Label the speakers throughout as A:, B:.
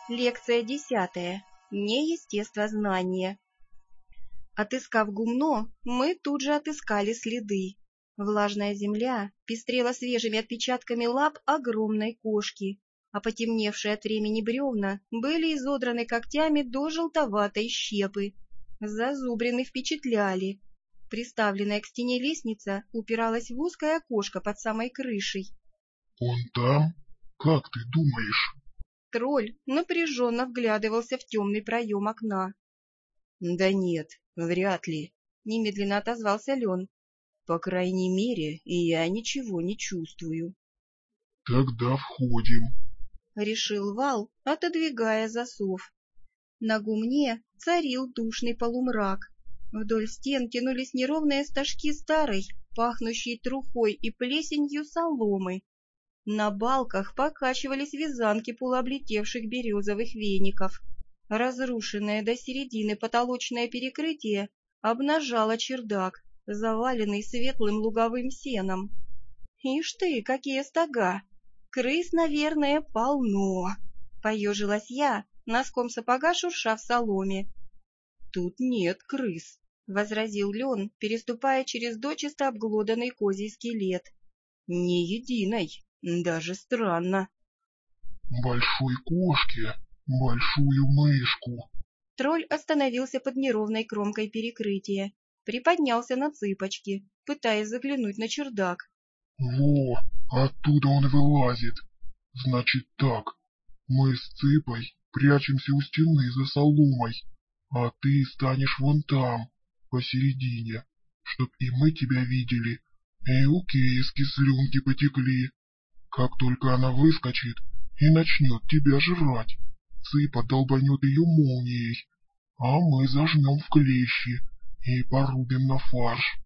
A: Лекция 10. Неестествознание. Отыскав гумно, мы тут же отыскали следы. Влажная земля пестрела свежими отпечатками лап огромной кошки, а потемневшие от времени бревна были изодраны когтями до желтоватой щепы. Зазубрины впечатляли. Приставленная к стене лестница упиралась в узкое окошко под самой крышей.
B: «Он там? Как ты думаешь?»
A: Тролль напряженно вглядывался в темный проем окна.
C: «Да нет, вряд ли», — немедленно отозвался Лен. «По крайней мере, я ничего не чувствую».
B: «Тогда входим»,
A: — решил Вал, отодвигая засов. На гумне царил душный полумрак. Вдоль стен тянулись неровные стажки старой, пахнущей трухой и плесенью соломы. На балках покачивались вязанки полуоблетевших березовых веников. Разрушенное до середины потолочное перекрытие обнажало чердак, заваленный светлым луговым сеном. «Ишь ты, какие стога! Крыс, наверное, полно!» — поежилась я, носком сапога шурша в соломе.
C: «Тут нет крыс», —
A: возразил Лен, переступая через дочисто обглоданный козий скелет.
C: «ни единой, даже странно».
B: «Большой кошке, большую мышку».
A: Тролль остановился под неровной кромкой перекрытия, приподнялся на цыпочки, пытаясь заглянуть на чердак.
B: «Во, оттуда он вылазит. Значит так, мы с Цыпой прячемся у стены за соломой, а ты станешь вон там, посередине, чтоб и мы тебя видели, и у киски слюнки потекли. Как только она выскочит и начнет тебя жрать, Цыпа долбанет ее молнией, а мы зажмем в клещи и порубим на фарш».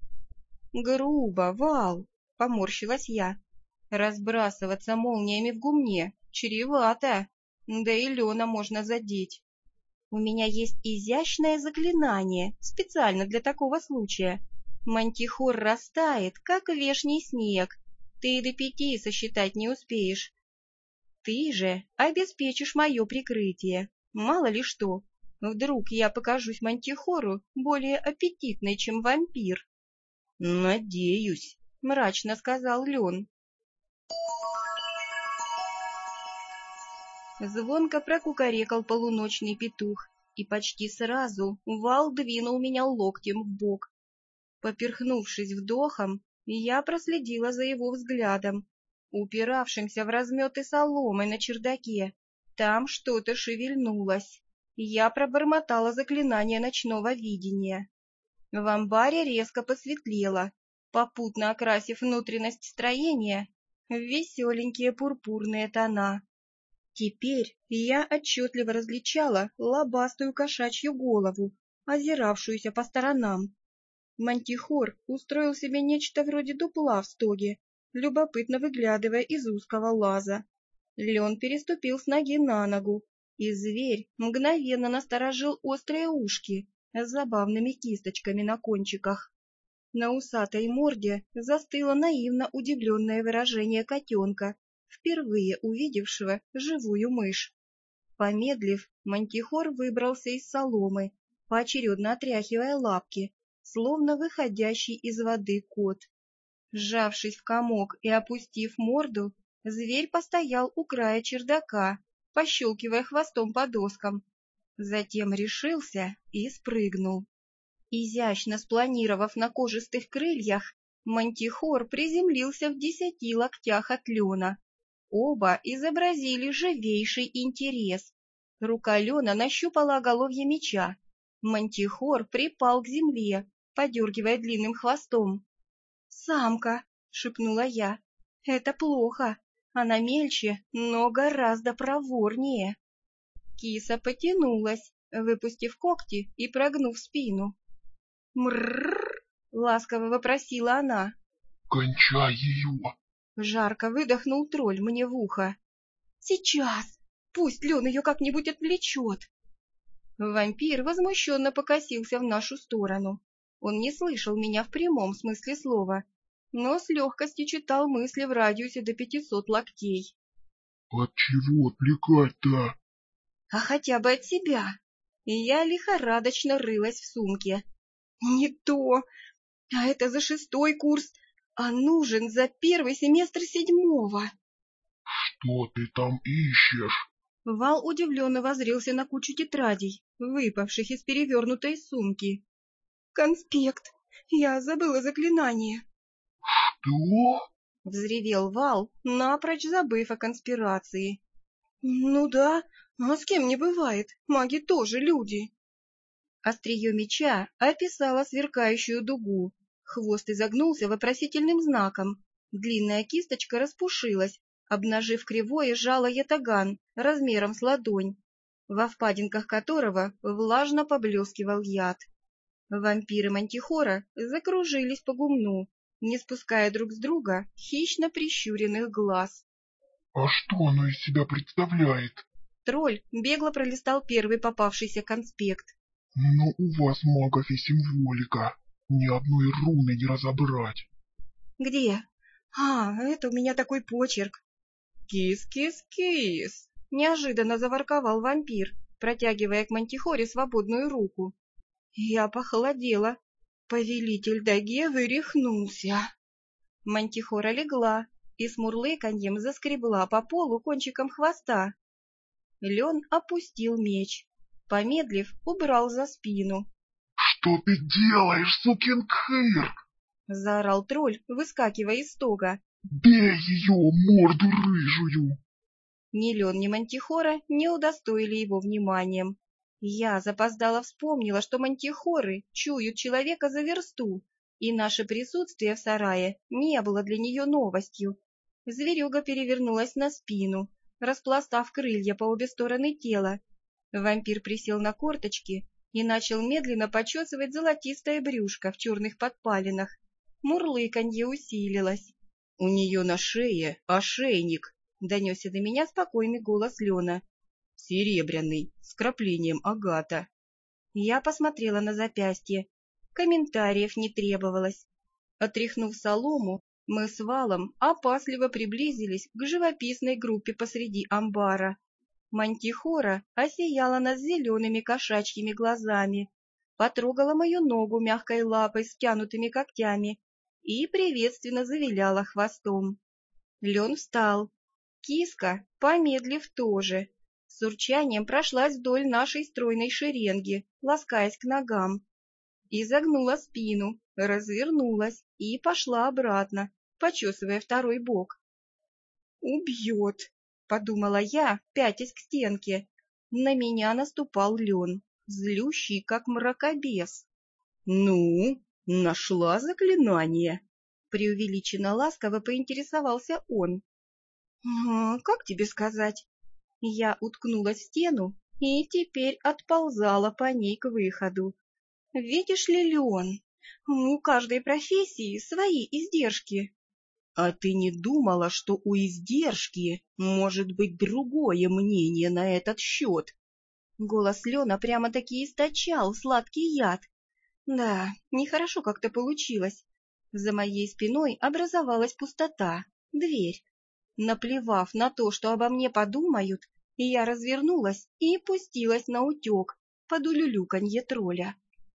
A: «Грубо, Вал!» — поморщилась я. «Разбрасываться молниями в гумне чревато, да и Лена можно задеть. У меня есть изящное заклинание, специально для такого случая. Мантихор растает, как вешний снег, ты и до 5 сосчитать не успеешь. Ты же обеспечишь мое прикрытие, мало ли что. Вдруг я покажусь Мантихору более аппетитной, чем вампир».
C: «Надеюсь»,
A: — мрачно сказал Лен. Звонко прокукарекал полуночный петух, и почти сразу Вал двинул меня локтем в бок. Поперхнувшись вдохом, я проследила за его взглядом, упиравшимся в разметы соломы на чердаке. Там что-то шевельнулось. Я пробормотала заклинание ночного видения. В амбаре резко посветлело, попутно окрасив внутренность строения в веселенькие пурпурные тона. Теперь я отчетливо различала лобастую кошачью голову, озиравшуюся по сторонам. Мантихор устроил себе нечто вроде дупла в стоге, любопытно выглядывая из узкого лаза. Лен переступил с ноги на ногу, и зверь мгновенно насторожил острые ушки с забавными кисточками на кончиках. На усатой морде застыло наивно удивленное выражение котенка, впервые увидевшего живую мышь. Помедлив, Мантихор выбрался из соломы, поочередно отряхивая лапки, словно выходящий из воды кот. Сжавшись в комок и опустив морду, зверь постоял у края чердака, пощелкивая хвостом по доскам. Затем решился и спрыгнул. Изящно спланировав на кожистых крыльях, Мантихор приземлился в 10 локтях от Лена. Оба изобразили живейший интерес. Рука Лена нащупала оголовье меча. Мантихор припал к земле, подергивая длинным хвостом. «Самка!» — шепнула я. «Это плохо. Она мельче, но гораздо проворнее». Киса потянулась, выпустив когти и прогнув спину. «Мрррр!» — ласково вопросила она.
B: «Кончай ее!»
A: — жарко выдохнул тролль мне в ухо. «Сейчас! Пусть Лен ее как-нибудь отвлечет!» Вампир возмущенно покосился в нашу сторону. Он не слышал меня в прямом смысле слова, но с легкостью читал мысли в радиусе до 500 локтей.
B: «От чего отвлекать-то?»
A: а хотя бы от себя. И я лихорадочно рылась в сумке. Не то, а это за 6-й курс, а нужен за 1-й семестр 7-го.
B: Что ты там ищешь?
A: Вал удивленно воззрелся на кучу тетрадей, выпавших из перевернутой сумки. «Конспект! Я забыла заклинание!»
B: Что?
A: — взревел Вал, напрочь забыв о конспирации. «Ну да, а с кем не бывает, маги тоже люди!» Острие меча описало сверкающую дугу, хвост изогнулся вопросительным знаком, длинная кисточка распушилась, обнажив кривое жало ятаган размером с ладонь, во впадинках которого влажно поблескивал яд. Вампиры Мантихора закружились по гумну, не спуская друг с друга хищно прищуренных глаз.
B: А что оно из себя представляет?
A: Тролль бегло пролистал первый попавшийся конспект.
B: Ну, у вас, магов, и символика. Ни одной руны не разобрать.
A: «Где? А, это у меня такой почерк». «Кис-кис-кис!» — неожиданно заворковал вампир, протягивая к Мантихоре свободную руку. Я похолодела. Повелитель Дагевы рехнулся. Мантихора легла и с мурлыканьем заскребла по полу кончиком хвоста. Лен опустил меч. Помедлив, убрал за спину.
B: Что ты делаешь, сукин кыр?
A: Заорал тролль, выскакивая из стога.
B: Бей ее, морду рыжую!
A: Ни Лен, ни Мантихора не удостоили его вниманием. Я запоздало вспомнила, что мантихоры чуют человека за версту, и наше присутствие в сарае не было для нее новостью. Зверюга перевернулась на спину, распластав крылья по обе стороны тела. Вампир присел на корточки и начал медленно почесывать золотистое брюшко в черных подпалинах. Мурлыканье усилилось. «У нее на шее ошейник», — донесся до меня спокойный голос Лена. «Серебряный, с краплением агата». Я посмотрела на запястье. Комментариев не требовалось. Отряхнув солому, мы с Валом опасливо приблизились к живописной группе посреди амбара. Мантихора осияла нас зелеными кошачьими глазами, потрогала мою ногу мягкой лапой с тянутыми когтями и приветственно завиляла хвостом. Лен встал. Киска, помедлив, тоже. С урчанием прошлась вдоль нашей стройной шеренги, ласкаясь к ногам. Изогнула спину, развернулась и пошла обратно, почесывая второй бок. «Убьет», — подумала я, пятясь к стенке. На меня наступал Лен, злющий, как мракобес. «Ну, нашла заклинание?» — преувеличенно ласково поинтересовался он. «Как тебе сказать?» Я уткнулась в стену и теперь отползала по ней к выходу. «Видишь ли, Леон, у каждой профессии свои издержки». «А ты не думала, что у издержки может быть другое мнение на этот счет?» Голос Лена прямо-таки источал сладкий яд. Да, нехорошо как-то получилось. За моей спиной образовалась пустота, дверь. Наплевав на то, что обо мне подумают, я развернулась и пустилась наутек под улюлюканье тролля.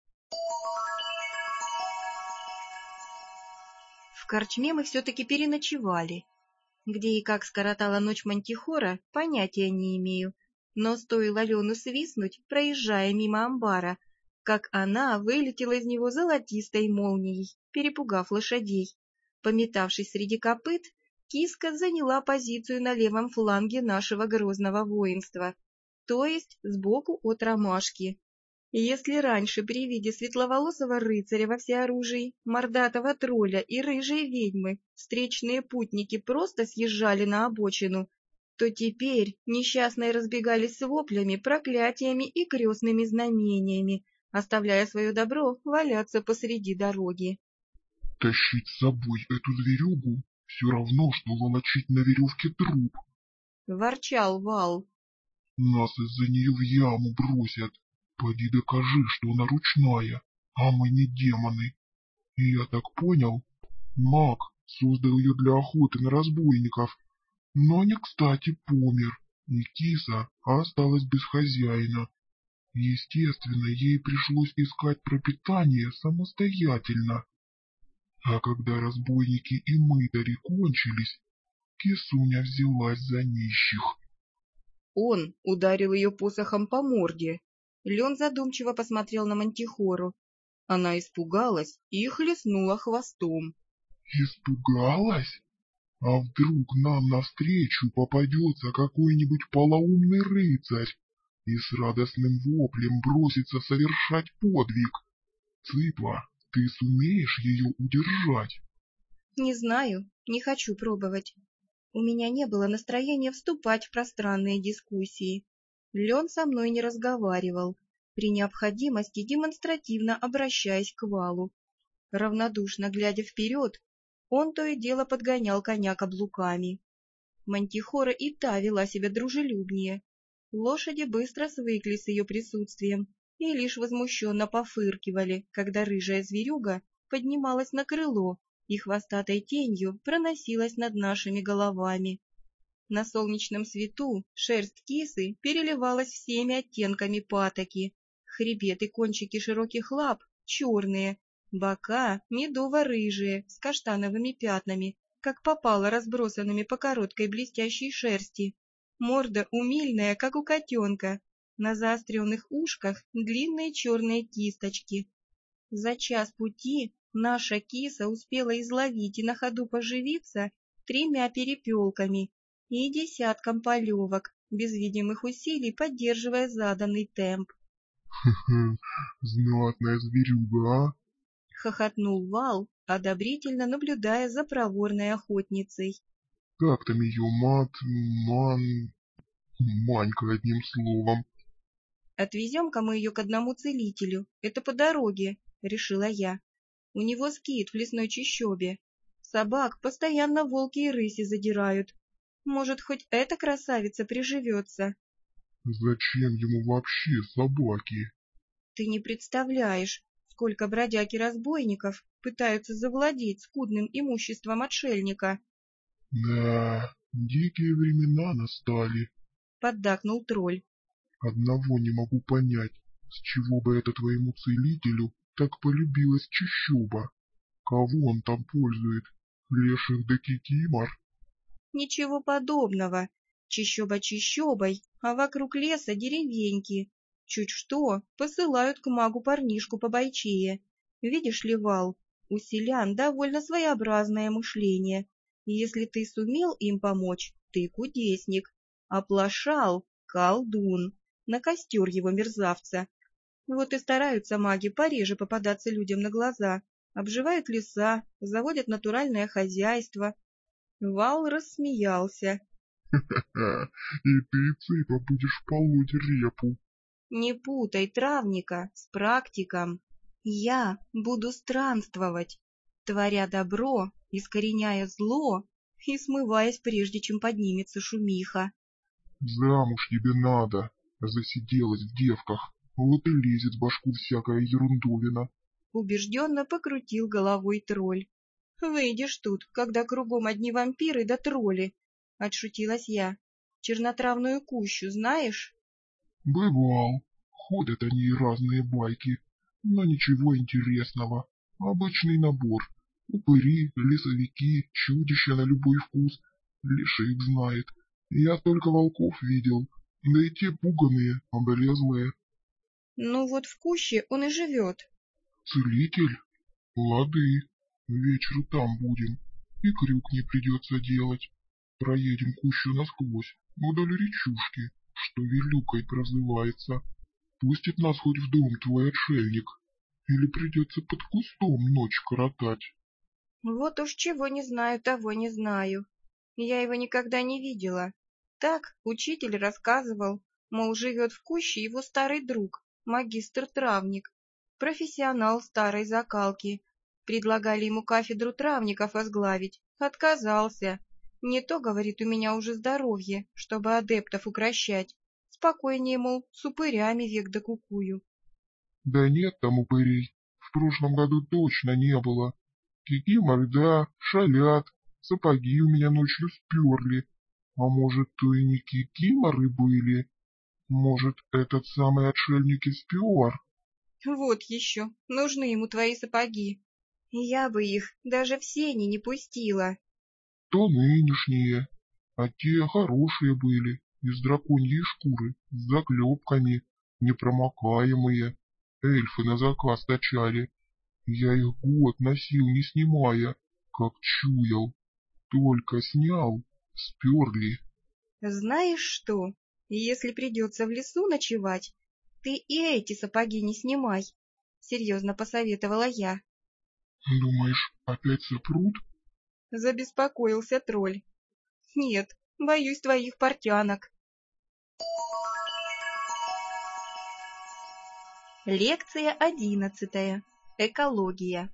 A: В корчме мы все-таки переночевали. Где и как скоротала ночь Мантихора, понятия не имею, но стоило Лену свистнуть, проезжая мимо амбара, как она вылетела из него золотистой молнией, перепугав лошадей. Пометавшись среди копыт, киска заняла позицию на левом фланге нашего грозного воинства, то есть сбоку от ромашки. Если раньше при виде светловолосого рыцаря во всеоружии, мордатого тролля и рыжей ведьмы встречные путники просто съезжали на обочину, то теперь несчастные разбегались с воплями, проклятиями и крестными знамениями, оставляя свое добро валяться посреди дороги.
B: Тащить с собой эту зверюгу все равно, что волочить на веревке труп.
A: Ворчал Вал.
B: Нас из-за нее в яму бросят. Поди докажи, что она ручная, а мы не демоны. И я так понял, маг создал ее для охоты на разбойников, но не кстати помер. и киса осталась без хозяина. Естественно, ей пришлось искать пропитание самостоятельно. А когда разбойники и мытари кончились, кисуня взялась за нищих.
A: Он ударил ее посохом по морде. Лен задумчиво посмотрел на Мантихору. Она испугалась и хлестнула хвостом.
B: Испугалась? А вдруг нам навстречу попадется какой-нибудь полоумный рыцарь и с радостным воплем бросится совершать подвиг? Цыпа, ты сумеешь ее удержать?
A: Не знаю, не хочу пробовать. У меня не было настроения вступать в пространные дискуссии. Лен со мной не разговаривал, при необходимости демонстративно обращаясь к валу. Равнодушно глядя вперед, он то и дело подгонял коня каблуками. Мантихора и та вела себя дружелюбнее. Лошади быстро свыклись с ее присутствием и лишь возмущенно пофыркивали, когда рыжая зверюга поднималась на крыло и хвостатой тенью проносилась над нашими головами. На солнечном свету шерсть кисы переливалась всеми оттенками патоки, хребет и кончики широких лап черные, бока медово-рыжие с каштановыми пятнами, как попало разбросанными по короткой блестящей шерсти, морда умильная, как у котенка, на заостренных ушках длинные черные кисточки. За час пути наша киса успела изловить и на ходу поживиться 3 перепелками и десятком полевок, без видимых усилий поддерживая заданный темп.
B: Знатная зверюга, а?
A: — хохотнул Вал, одобрительно наблюдая за проворной охотницей.
B: — Как там ее Манька, одним словом.
A: — Отвезем-ка мы ее к одному целителю, это по дороге, — решила я. У него скит в лесной чащобе. Собак постоянно волки и рыси задирают. Может, хоть эта красавица приживется?
B: — Зачем ему вообще собаки?
A: — Ты не представляешь, сколько бродяг и разбойников пытаются завладеть скудным имуществом отшельника.
B: — Да, дикие времена настали.
A: — поддакнул тролль.
B: — Одного не могу понять, с чего бы это твоему целителю так полюбилась чащоба? Кого он там пользует? Леших да кикимор?
A: — Ничего подобного. Чащоба чащобой, а вокруг леса деревеньки. Чуть что, посылают к магу парнишку побойчее. Видишь ли, Вал, у селян довольно своеобразное мышление. Если ты сумел им помочь, ты кудесник. Оплошал — колдун. На костер его мерзавца. Вот и стараются маги пореже попадаться людям на глаза. Обживают леса, заводят натуральное хозяйство. Вал рассмеялся.
B: И ты, цыпа, будешь полоть репу.
A: Не путай травника с практиком. Я буду странствовать, творя добро, искореняя зло и смываясь, прежде чем поднимется шумиха.
B: Замуж тебе надо, засиделась в девках, вот и лезет в башку всякая ерундовина.
A: Убежденно покрутил головой тролль. Выйдешь тут, когда кругом одни вампиры да тролли, отшутилась я. Чернотравную кущу знаешь?
B: Бывал, ходят они и разные байки, но ничего интересного. Обычный набор. Упыри, лесовики, чудища на любой вкус. Лешик знает. Я только волков видел, да и те пуганые, облезлые.
A: Ну вот в куще он и живет.
B: Целитель? Лады. Вечеру там будем. И крюк не придется делать. Проедем кущу насквозь, вдоль речушки, что Вилюкой прозывается. Пустит нас хоть в дом твой отшельник. Или придется под кустом ночь коротать.
A: Вот уж чего не знаю, того не знаю. Я его никогда не видела. Так учитель рассказывал, мол, живет в куще его старый друг, магистр-травник, профессионал старой закалки. Предлагали ему кафедру травников возглавить. Отказался. Не то, говорит, у меня уже здоровье, чтобы адептов укрощать. Спокойнее, мол, с упырями век докукую.
B: Да нет там упырей. В прошлом году точно не было. Кикиморы, да, шалят. Сапоги у меня ночью сперли. А может, то и не кикиморы были? Может, этот самый отшельник из Пиор?
A: Вот еще, нужны ему твои сапоги. Я бы их даже в сени не пустила.
B: То нынешние, а те хорошие были, из драконьей шкуры, с заклепками, непромокаемые. Эльфы на заказ точали. Я их год носил, не снимая, как чуял. Только снял, сперли.
A: Знаешь что, если придется в лесу ночевать, ты и эти сапоги не снимай, — серьезно посоветовала я.
B: Думаешь, опять сопрут?
A: Забеспокоился тролль. Нет, боюсь твоих портянок. Лекция 11. Экология.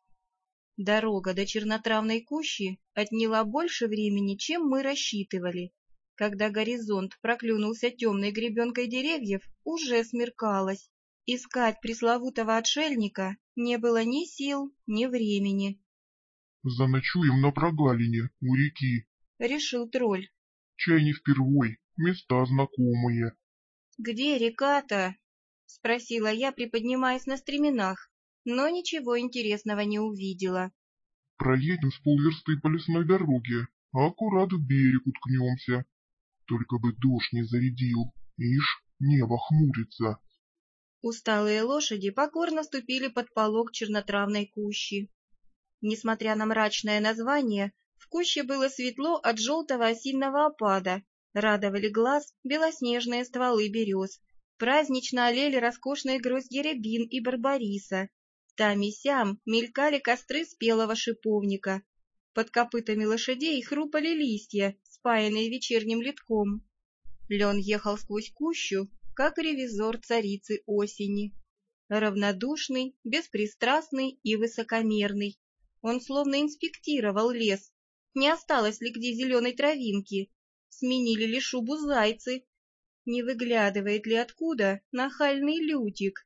A: Дорога до Чернотравной кущи отняла больше времени, чем мы рассчитывали. Когда горизонт проклюнулся темной гребенкой деревьев, уже смеркалось. Искать пресловутого отшельника не было ни сил, ни времени.
B: Заночуем на прогалине, у реки.
A: Решил тролль.
B: Чай не впервой, места знакомые.
A: «Где река-то?» — спросила я, приподнимаясь на стременах, но ничего интересного не увидела.
B: Проедем с полверсты по лесной дороге, а аккурат в берег уткнемся. Только бы дождь не зарядил, ишь, небо хмурится.
A: Усталые лошади покорно ступили под полог чернотравной кущи. Несмотря на мрачное название, в куще было светло от желтого осинного опада, радовали глаз белоснежные стволы берез, празднично олели роскошные грозди рябин и барбариса. Там и сям мелькали костры спелого шиповника. Под копытами лошадей хрупали листья, спаянные вечерним литком. Лен ехал сквозь кущу, как ревизор царицы осени. Равнодушный, беспристрастный и высокомерный. Он словно инспектировал лес. Не осталось ли где зеленой травинки? Сменили ли шубу зайцы? Не выглядывает ли откуда нахальный лютик?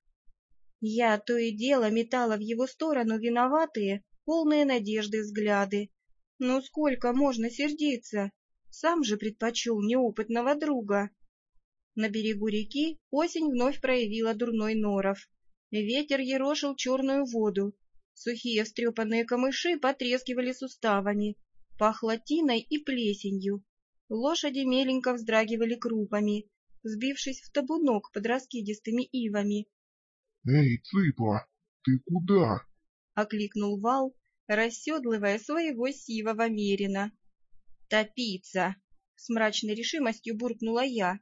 A: Я то и дело метала в его сторону виноватые, полные надежды взгляды. Ну сколько можно сердиться? Сам же предпочел неопытного друга. На берегу реки осень вновь проявила дурной норов. Ветер ерошил черную воду. Сухие встрепанные камыши потрескивали суставами. Пахло тиной и плесенью. Лошади меленько вздрагивали крупами, сбившись в табунок под раскидистыми ивами.
B: «Эй, цыпа, ты куда?»
A: — окликнул Вал, расседлывая своего сивого мерина. «Топиться!» — с мрачной решимостью буркнула я.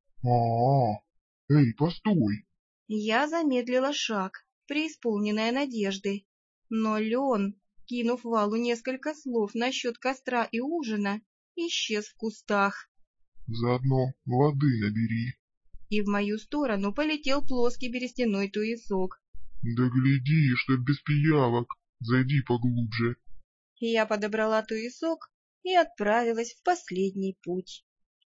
B: Эй, постой!»
A: Я замедлила шаг, преисполненная надежды. Но Лен, кинув Валу несколько слов насчет костра и ужина, исчез в кустах.
B: «Заодно воды набери».
A: И в мою сторону полетел плоский берестяной туесок.
B: «Да гляди, чтоб без пиявок, зайди поглубже».
A: Я подобрала туесок и отправилась в последний путь.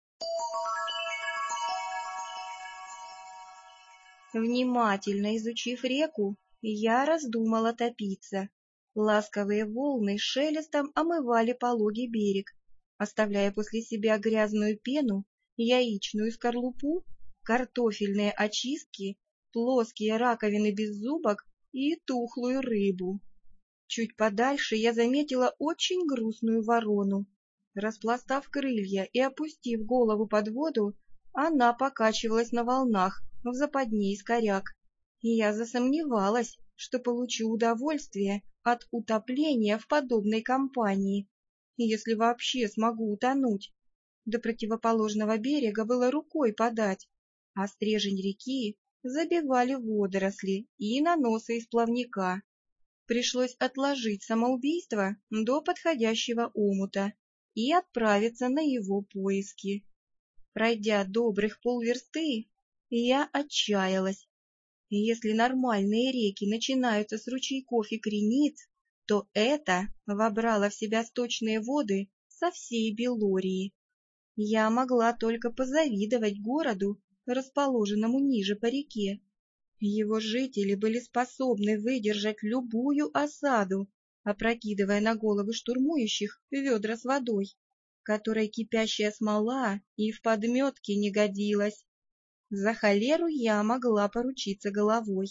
A: Внимательно изучив реку, я раздумала топиться. Ласковые волны шелестом омывали пологий берег, оставляя после себя грязную пену, яичную скорлупу, картофельные очистки, плоские раковины без зубок и тухлую рыбу. Чуть подальше я заметила очень грустную ворону. Распластав крылья и опустив голову под воду, она покачивалась на волнах в западне из коряк. И я засомневалась, что получу удовольствие от утопления в подобной компании, если вообще смогу утонуть. До противоположного берега было рукой подать, а стрежень реки забивали водоросли и наносы из плавника. Пришлось отложить самоубийство до подходящего омута и отправиться на его поиски. Пройдя добрых полверсты, я отчаялась. Если нормальные реки начинаются с ручейков и крениц, то это вобрало в себя сточные воды со всей Белории. Я могла только позавидовать городу, расположенному ниже по реке. Его жители были способны выдержать любую осаду, опрокидывая на головы штурмующих ведра с водой. которой кипящая смола и в подметке не годилась. За холеру я могла поручиться головой,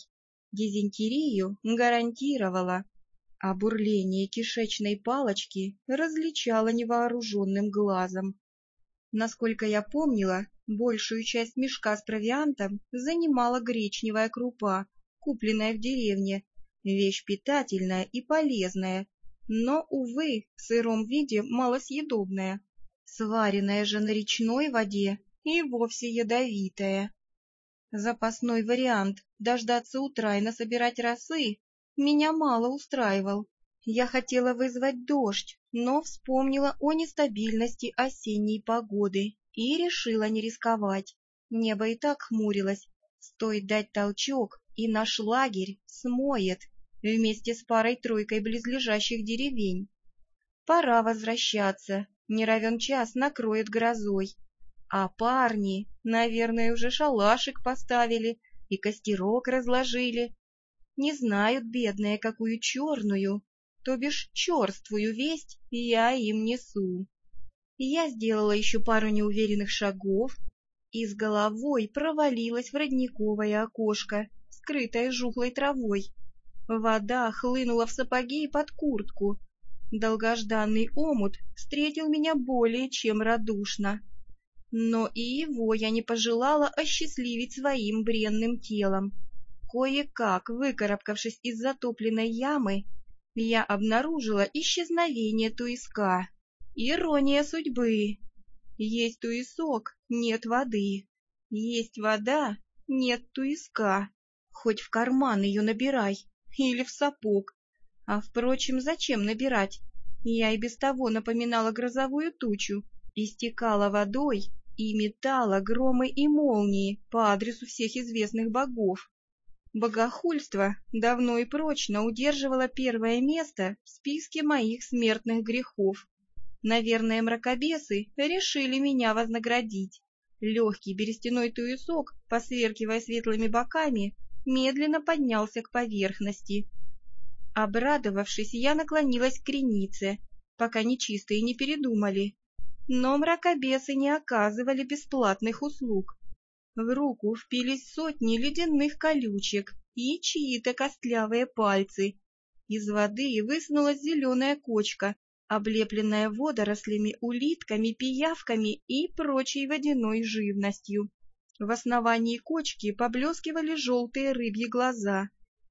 A: дизентерию гарантировала, а бурление кишечной палочки различала невооруженным глазом. Насколько я помнила, большую часть мешка с провиантом занимала гречневая крупа, купленная в деревне, вещь питательная и полезная, но, увы, в сыром виде малосъедобная, сваренная же на речной воде и вовсе ядовитая. Запасной вариант дождаться утра и насобирать росы меня мало устраивал. Я хотела вызвать дождь, но вспомнила о нестабильности осенней погоды и решила не рисковать. Небо и так хмурилось. Стоит дать толчок, и наш лагерь смоет вместе с парой-тройкой близлежащих деревень. Пора возвращаться, не равен час накроет грозой. А парни, наверное, уже шалашик поставили и костерок разложили. Не знают, бедные, какую черную, то бишь черствую весть я им несу. Я сделала еще пару неуверенных шагов и с головой провалилась в родниковое окошко, скрытое жухлой травой. Вода хлынула в сапоги и под куртку. Долгожданный омут встретил меня более чем радушно. Но и его я не пожелала осчастливить своим бренным телом. Кое-как, выкарабкавшись из затопленной ямы, я обнаружила исчезновение туиска. Ирония судьбы. Есть туисок, нет воды. Есть вода, нет туиска. Хоть в карман ее набирай, или в сапог. А, впрочем, зачем набирать? Я и без того напоминала грозовую тучу, истекала водой и метала громы и молнии по адресу всех известных богов. Богохульство давно и прочно удерживало первое место в списке моих смертных грехов. Наверное, мракобесы решили меня вознаградить. Легкий берестяной туесок, посверкивая светлыми боками, медленно поднялся к поверхности. Обрадовавшись, я наклонилась к кренице, пока нечистые не передумали. Но мракобесы не оказывали бесплатных услуг. В руку впились сотни ледяных колючек и чьи-то костлявые пальцы. Из воды высунулась зеленая кочка, облепленная водорослями, улитками, пиявками и прочей водяной живностью. В основании кочки поблескивали желтые рыбьи глаза.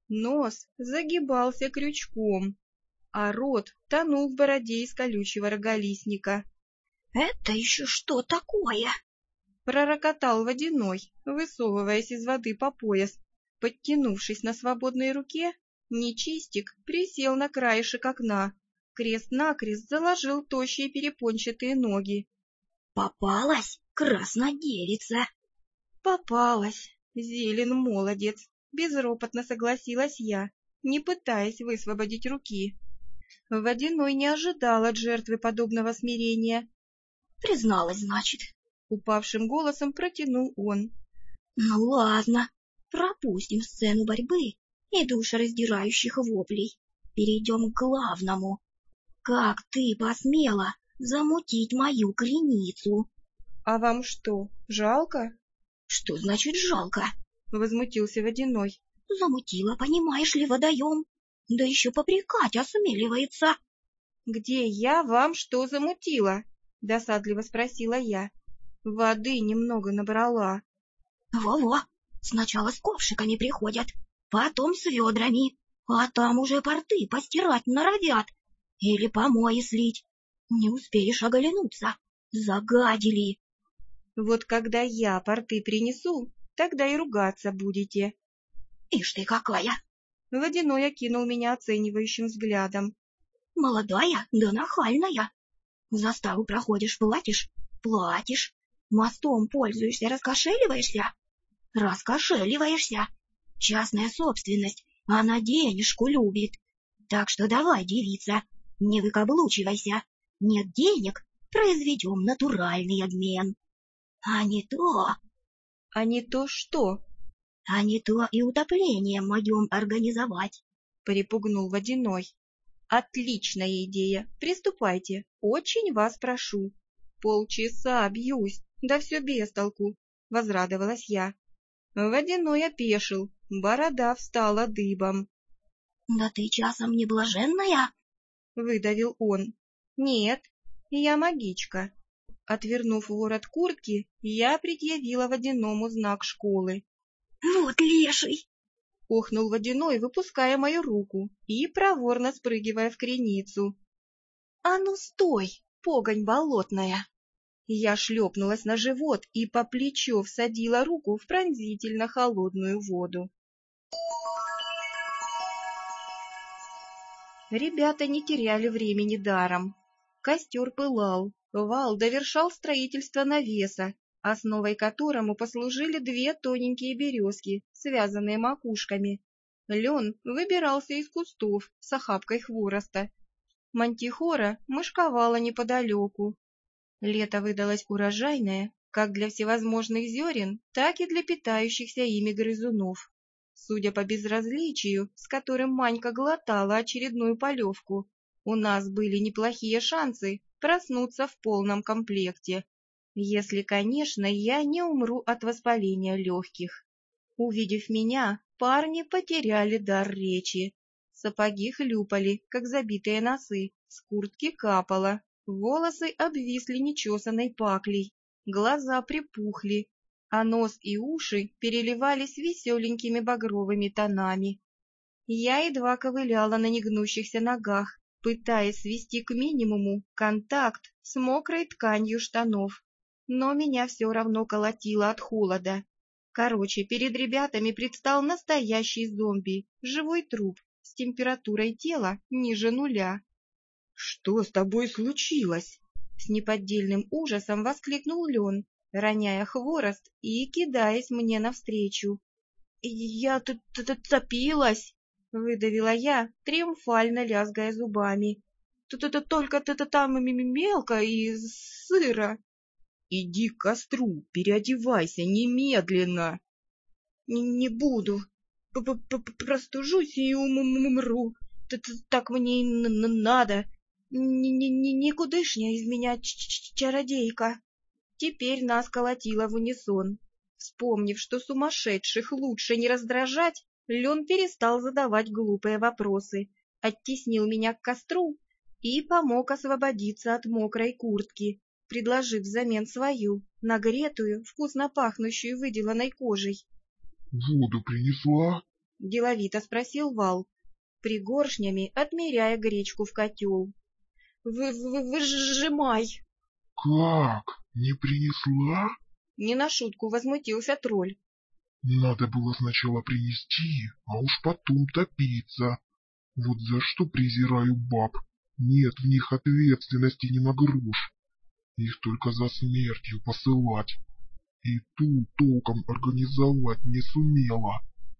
A: Нос загибался крючком, а рот тонул в бороде из колючего роголистника.
C: «Это еще что такое?»
A: — пророкотал водяной, высовываясь из воды по пояс. Подтянувшись на свободной руке, нечистик присел на краешек окна, крест-накрест заложил тощие перепончатые ноги.
C: «Попалась краснодевица!»
A: «Попалась! Зелен молодец!» — безропотно согласилась я, не пытаясь высвободить руки. Водяной не ожидал от жертвы подобного смирения.
C: «Призналась, значит?»
A: — упавшим голосом протянул он.
C: «Ну ладно, пропустим сцену борьбы и душераздирающих воплей. Перейдем к главному. Как ты посмела замутить мою креницу?»
A: «А вам что, жалко?»
C: «Что значит жалко?»
A: — возмутился водяной.
C: «Замутила, понимаешь ли, водоем. Да еще попрекать осмеливается».
A: «Где я вам что замутила?» — досадливо спросила я. «Воды немного набрала».
C: «Во-во, сначала с ковшиками приходят, потом с ведрами, а там уже порты постирать норовят или помои слить. Не успеешь оглянуться, загадили».
A: «Вот когда я порты принесу, тогда и ругаться будете».
C: «Ишь ты какая!
A: Водяной окинул меня оценивающим взглядом.
C: Молодая да нахальная. Заставу проходишь, платишь? Платишь. Мостом пользуешься, раскошеливаешься? Раскошеливаешься. Частная собственность, она денежку любит. Так что давай, девица, не выкаблучивайся. Нет денег, произведем натуральный обмен. А не то...
A: «А не то что?»
C: А не то и утопление моем организовать.
A: — припугнул водяной. «Отличная идея! Приступайте! Очень вас прошу!» полчаса бьюсь, да все без толку, — возрадовалась я. Водяной опешил, борода встала дыбом.
C: — Да ты часом не блаженная?
A: — выдавил он. — Нет, я магичка. Отвернув ворот куртки, я предъявила Водяному знак школы.
C: — Вот леший!
A: — охнул Водяной, выпуская мою руку и проворно спрыгивая в креницу. — А ну стой, погонь болотная! Я шлепнулась на живот и по плечо всадила руку в пронзительно холодную воду. Ребята не теряли времени даром. Костер пылал, вал довершал строительство навеса, основой которому послужили две тоненькие березки, связанные макушками. Лен выбирался из кустов с охапкой хвороста. Мантихора мышковала неподалеку. Лето выдалось урожайное, как для всевозможных зерен, так и для питающихся ими грызунов. Судя по безразличию, с которым Манька глотала очередную полевку, у нас были неплохие шансы проснуться в полном комплекте, если, конечно, я не умру от воспаления легких. Увидев меня, парни потеряли дар речи. Сапоги хлюпали, как забитые носы, с куртки капало, волосы обвисли нечесанной паклей, глаза припухли, а нос и уши переливались веселенькими багровыми тонами. Я едва ковыляла на негнущихся ногах, пытаясь свести к минимуму контакт с мокрой тканью штанов, но меня все равно колотило от холода. Короче, перед ребятами предстал настоящий зомби, живой труп с температурой тела ниже нуля. — Что с тобой случилось? — с неподдельным ужасом воскликнул Лен, роняя хворост и кидаясь мне навстречу. — Я топилась, — выдавила я, триумфально лязгая зубами. — Только там мелко и сыро. — Иди к костру, переодевайся немедленно. — Не буду. Простужусь и умру. Так мне и надо. Никудышняя из меня чародейка. Теперь нас колотило в унисон. Вспомнив, что сумасшедших лучше не раздражать, Лен перестал задавать глупые вопросы, оттеснил меня к костру и помог освободиться от мокрой куртки, предложив взамен свою, нагретую, вкусно пахнущую выделанной кожей.
B: — Воду принесла?
A: — деловито спросил Вал, пригоршнями отмеряя гречку в котел. — Выжимай!
B: — Как? Не принесла?
A: — не на шутку возмутился тролль.
B: — Надо было сначала принести, а уж потом топиться. Вот за что презираю баб. Нет в них ответственности ни на грош. Их только за смертью посылать. И ту толком организовать не сумела.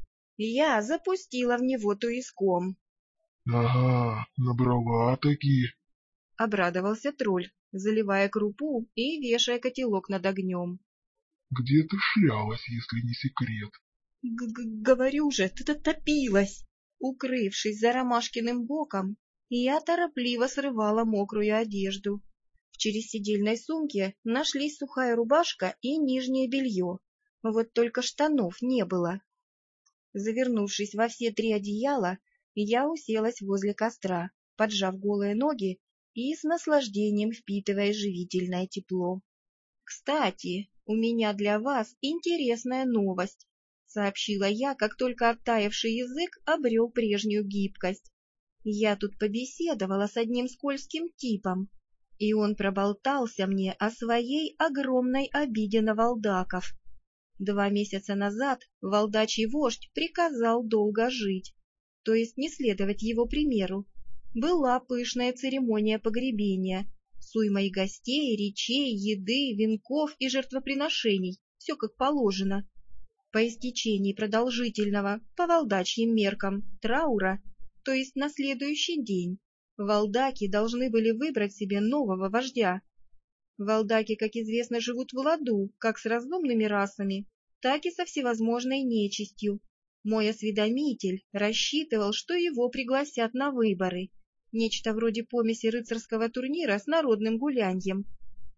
A: Я запустила в него туиском.
B: — Ага, набрала таки.
A: — обрадовался тролль, заливая крупу и вешая котелок над огнем.
B: — Где ты шлялась, если не секрет?
A: — Говорю же, ты топилась! Укрывшись за Ромашкиным боком, я торопливо срывала мокрую одежду. В чересидельной сумке нашлись сухая рубашка и нижнее белье, вот только штанов не было. Завернувшись во все три одеяла, я уселась возле костра, поджав голые ноги и с наслаждением впитывая живительное тепло. «Кстати, у меня для вас интересная новость», — сообщила я, как только оттаивший язык обрел прежнюю гибкость. «Я тут побеседовала с одним скользким типом, и он проболтался мне о своей огромной обиде на валдаков. 2 месяца назад валдачий вождь приказал долго жить, то есть не следовать его примеру. Была пышная церемония погребения, с уймой гостей, речей, еды, венков и жертвоприношений, все как положено. По истечении продолжительного, по валдачьим меркам, траура, то есть на следующий день, валдаки должны были выбрать себе нового вождя. Валдаки, как известно, живут в ладу, как с разумными расами, так и со всевозможной нечистью. Мой осведомитель рассчитывал, что его пригласят на выборы, нечто вроде помеси рыцарского турнира с народным гуляньем.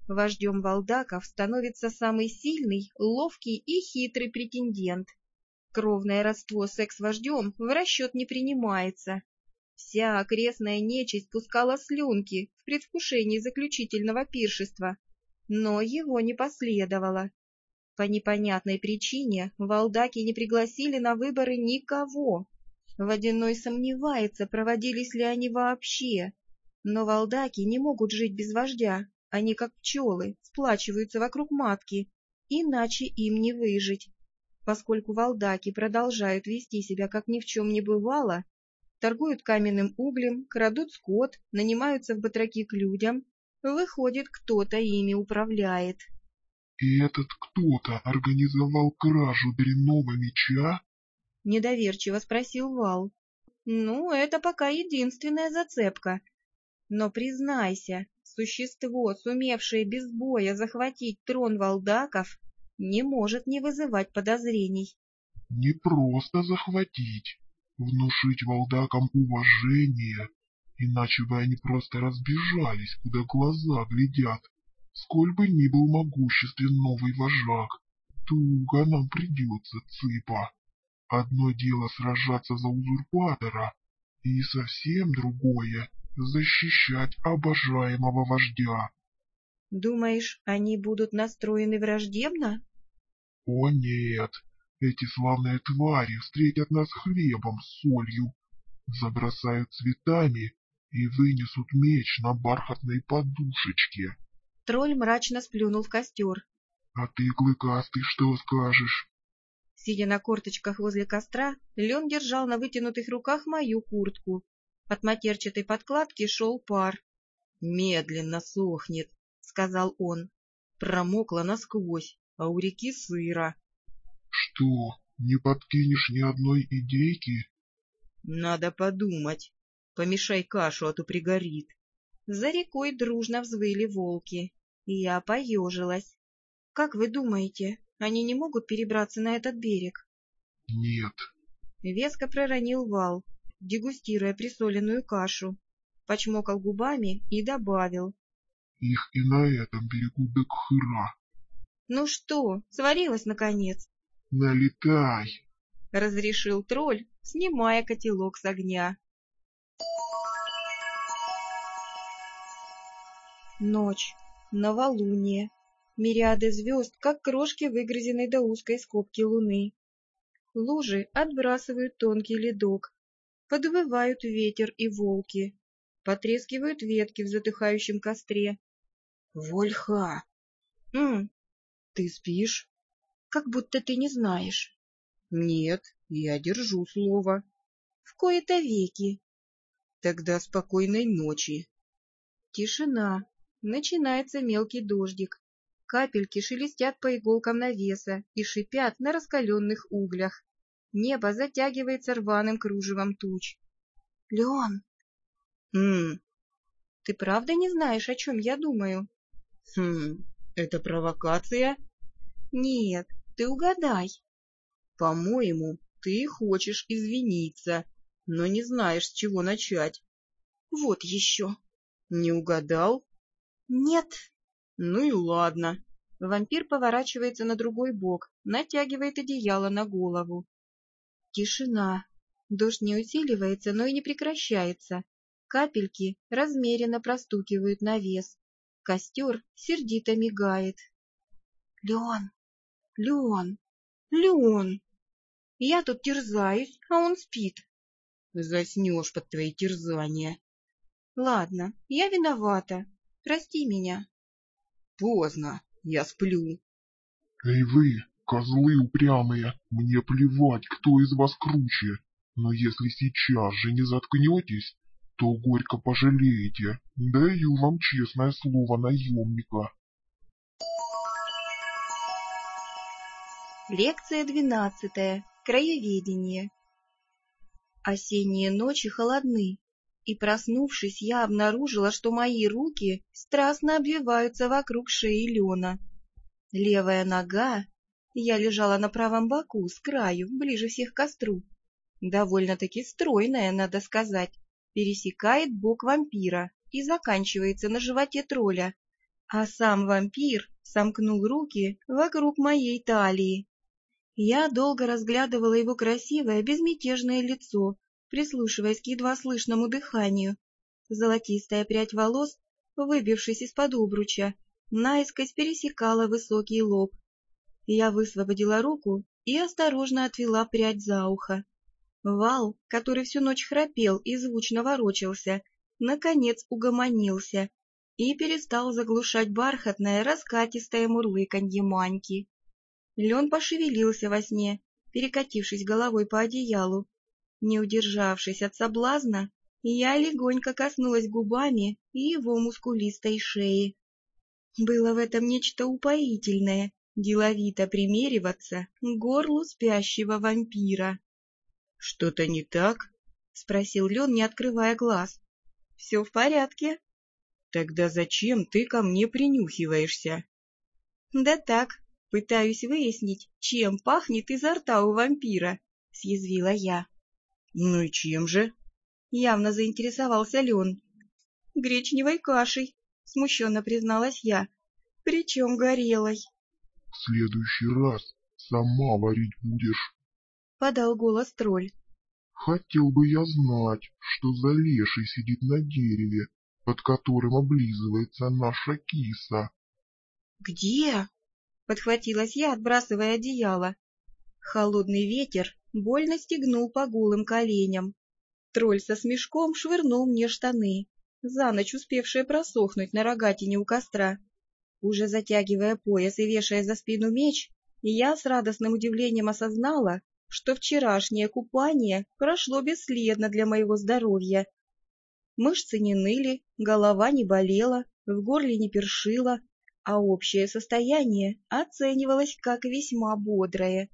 A: Вождем валдаков становится самый сильный, ловкий и хитрый претендент. Кровное родство с экс-вождем в расчет не принимается. Вся окрестная нечисть пускала слюнки в предвкушении заключительного пиршества, но его не последовало. По непонятной причине валдаки не пригласили на выборы никого. Водяной сомневается, проводились ли они вообще. Но валдаки не могут жить без вождя, они как пчелы, сплачиваются вокруг матки, иначе им не выжить. Поскольку валдаки продолжают вести себя, как ни в чем не бывало, торгуют каменным углем, крадут скот, нанимаются в батраки к людям, выходит, кто-то ими управляет.
B: И этот кто-то организовал кражу дрянного меча?
A: Недоверчиво спросил Вал. Ну, это пока единственная зацепка. Но признайся, существо, сумевшее без боя захватить трон валдаков, не может не вызывать подозрений.
B: Не просто захватить, внушить валдакам уважение, иначе бы они просто разбежались, куда глаза глядят. Сколь бы ни был могуществен новый вожак, туго нам придется, Цыпа. Одно дело сражаться за узурпатора, и совсем другое — защищать обожаемого вождя.
A: Думаешь, они будут настроены враждебно?
B: О нет, эти славные твари встретят нас хлебом с солью, забросают цветами и вынесут меч на бархатной подушечке.
A: Тролль мрачно сплюнул в костер.
B: А ты, Клыкастый, что скажешь?
A: Сидя на корточках возле костра, Лен держал на вытянутых руках мою куртку. От матерчатой подкладки шел пар. «Медленно сохнет», — сказал он. «Промокла насквозь, а у реки сыро».
B: Что, не подкинешь ни одной идейки?
A: «Надо подумать. Помешай кашу, а то пригорит». За рекой дружно взвыли волки. Я поежилась. «Как вы думаете, они не могут перебраться на этот берег?»
B: Нет.
A: Веско проронил Вал, дегустируя присоленную кашу. Почмокал губами и добавил.
B: Их и на этом берегу до кхыра.
A: «Ну что, сварилась наконец?»
B: Налетай!
A: — разрешил тролль, снимая котелок с огня. Ночь, новолуние, мириады звезд, как крошки, выгрызенной до узкой скобки луны. Лужи отбрасывают тонкий ледок, подвывают ветер и волки, потрескивают ветки в затыхающем костре. «Вольха!» «Ты спишь?» «Как будто ты не знаешь». «Нет, я держу слово». «В кои-то веки». «Тогда спокойной ночи». Тишина. Начинается мелкий дождик. Капельки шелестят по иголкам навеса и шипят на раскаленных углях. Небо затягивается рваным кружевом туч. «Леон!» «Ты правда не знаешь, о чем я думаю?» «Это провокация?» «Нет, ты угадай». «По-моему, ты хочешь извиниться, но не знаешь, с чего начать». «Вот еще». «Не угадал?» «Нет». «Ну и ладно». Вампир поворачивается на другой бок, натягивает одеяло на голову. Тишина. Дождь не усиливается, но и не прекращается. Капельки размеренно простукивают навес. Костер сердито мигает. «Леон! Леон! Леон! Я тут терзаюсь, а он спит». «Заснешь под твои терзания». «Ладно, я виновата. Прости меня». «Поздно, я сплю».
B: Эй вы, козлы упрямые, мне плевать, кто из вас круче, но если сейчас же не заткнетесь, то горько пожалеете. Даю вам честное слово наемника.
A: Лекция 12. Краеведение. Осенние ночи холодны, и, проснувшись, я обнаружила, что мои руки страстно обвиваются вокруг шеи Лена. Левая нога, я лежала на правом боку, с краю, ближе всех к костру, довольно-таки стройная, надо сказать, пересекает бок вампира и заканчивается на животе тролля, а сам вампир сомкнул руки вокруг моей талии. Я долго разглядывала его красивое безмятежное лицо, прислушиваясь к едва слышному дыханию. Золотистая прядь волос, выбившись из-под обруча, наискось пересекала высокий лоб. Я высвободила руку и осторожно отвела прядь за ухо. Вал, который всю ночь храпел и звучно ворочался, наконец угомонился и перестал заглушать бархатное раскатистое мурлыканье Маньки. Лен пошевелился во сне, перекатившись головой по одеялу. Не удержавшись от соблазна, я легонько коснулась губами его мускулистой шеи. Было в этом нечто упоительное, деловито примериваться к горлу спящего вампира. — Что-то не так? — спросил Лен, не открывая глаз. — Все в порядке. — Тогда зачем ты ко мне принюхиваешься? — Да так, пытаюсь выяснить, чем пахнет изо рта у вампира, — съязвила я. — Ну и чем же? — явно заинтересовался Лен. — Гречневой кашей, — смущенно призналась я, — причем горелой.
B: — В следующий раз сама варить будешь, —
A: подал голос тролль.
B: — Хотел бы я знать, что за леший сидит на дереве, под которым облизывается наша киса.
A: — Где? — подхватилась я, отбрасывая одеяло. Холодный ветер больно стегнул по голым коленям. Тролль со смешком швырнул мне штаны, за ночь успевшие просохнуть на рогатине у костра. Уже затягивая пояс и вешая за спину меч, я с радостным удивлением осознала, что вчерашнее купание прошло бесследно для моего здоровья. Мышцы не ныли, голова не болела, в горле не першило, а общее состояние оценивалось как весьма бодрое.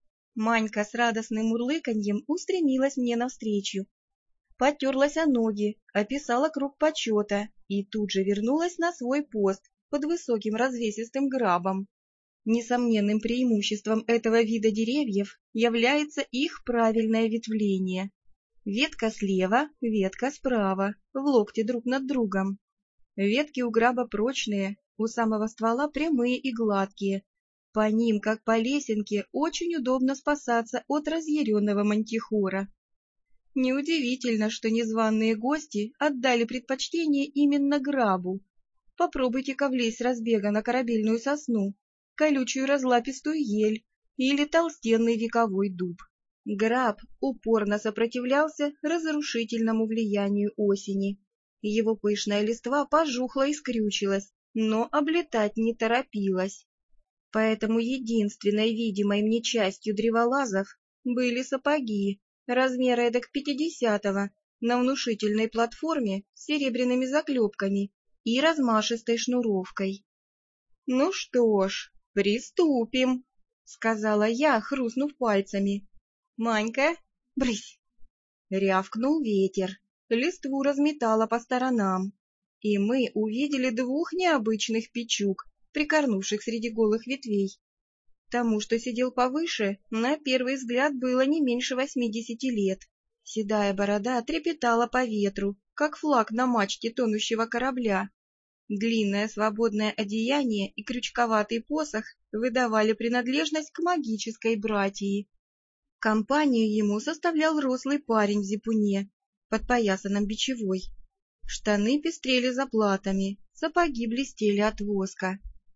A: Манька с радостным мурлыканьем устремилась мне навстречу. Потерлась о ноги, описала круг почета и тут же вернулась на свой пост под высоким развесистым грабом. Несомненным преимуществом этого вида деревьев является их правильное ветвление. Ветка слева, ветка справа, в локте друг над другом. Ветки у граба прочные, у самого ствола прямые и гладкие. По ним, как по лесенке, очень удобно спасаться от разъяренного мантихора. Неудивительно, что незваные гости отдали предпочтение именно грабу. Попробуйте-ка влезть с разбега на корабельную сосну, колючую разлапистую ель или толстенный вековой дуб. Граб упорно сопротивлялся разрушительному влиянию осени. Его пышная листва пожухла и скрючилась, но облетать не торопилась. Поэтому единственной видимой мне частью древолазов были сапоги, размера эдак 50-го, на внушительной платформе с серебряными заклепками и размашистой шнуровкой. — Ну что ж, приступим, — сказала я, хрустнув пальцами. — Манька, брысь! Рявкнул ветер, листву разметало по сторонам, и мы увидели двух необычных печуг, прикорнувших среди голых ветвей. Тому, что сидел повыше, на первый взгляд было не меньше 80 лет. Седая борода трепетала по ветру, как флаг на мачте тонущего корабля. Длинное свободное одеяние и крючковатый посох выдавали принадлежность к магической братии. Компанию ему составлял рослый парень в зипуне, подпоясанном бичевой. Штаны пестрели заплатами, сапоги блестели от воска.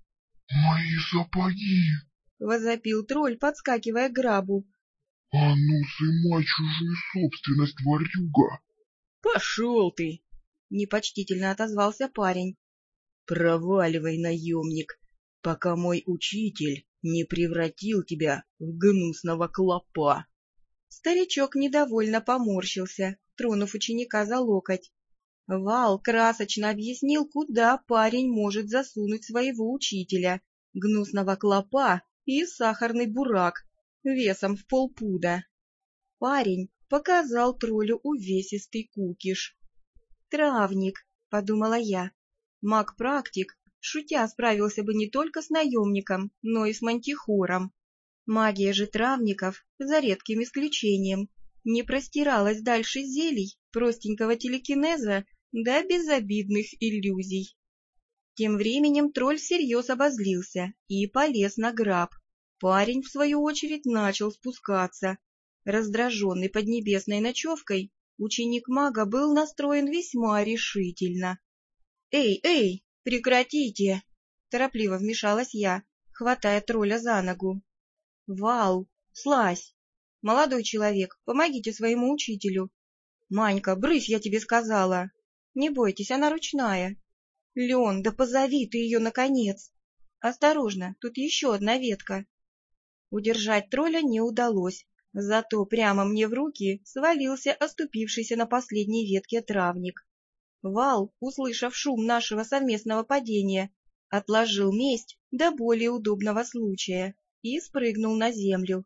B: — Мои сапоги!
A: — возопил тролль, подскакивая к грабу.
B: — А ну, сымай чужую собственность, ворюга!
A: — Пошел ты! — непочтительно отозвался парень. — Проваливай, наемник, пока мой учитель не превратил тебя в гнусного клопа. Старичок недовольно поморщился, тронув ученика за локоть. Вал красочно объяснил, куда парень может засунуть своего учителя, гнусного клопа и сахарный бурак, весом в полпуда. Парень показал троллю увесистый кукиш. «Травник», — подумала я, — маг-практик, шутя справился бы не только с наемником, но и с мантихором. Магия же травников, за редким исключением, не простиралась дальше зелий, простенького телекинеза до безобидных иллюзий. Тем временем тролль всерьез обозлился и полез на граб. Парень, в свою очередь, начал спускаться. Раздраженный поднебесной ночевкой, ученик мага был настроен весьма решительно. «Эй, эй, прекратите!» — торопливо вмешалась я, хватая тролля за ногу. «Вал, слазь! Молодой человек, помогите своему учителю! Манька, брысь, я тебе сказала! Не бойтесь, она ручная! Леон, да позови ты ее, наконец! Осторожно, тут еще одна ветка!» Удержать тролля не удалось, зато прямо мне в руки свалился оступившийся на последней ветке травник. Вал, услышав шум нашего совместного падения, отложил месть до более удобного случая и спрыгнул на землю.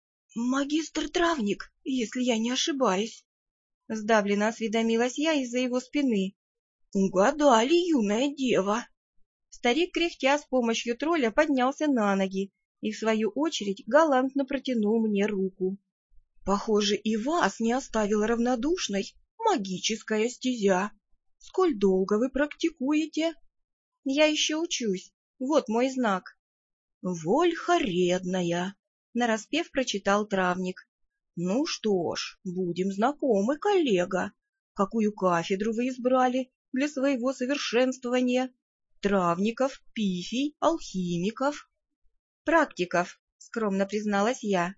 A: «Магистр травник, если я не ошибаюсь», — сдавленно осведомилась я из-за его спины. «Угадали, юная дева». Старик, кряхтя, с помощью тролля поднялся на ноги и, в свою очередь, галантно протянул мне руку. «Похоже, и вас не оставила равнодушной магическая стезя. Сколь долго вы практикуете?» «Я еще учусь. Вот мой знак». «Вольха редная», — нараспев прочитал травник. «Ну что ж, будем знакомы, коллега. Какую кафедру вы избрали для своего совершенствования? Травников, пифий, алхимиков?» «Практиков», — скромно призналась я.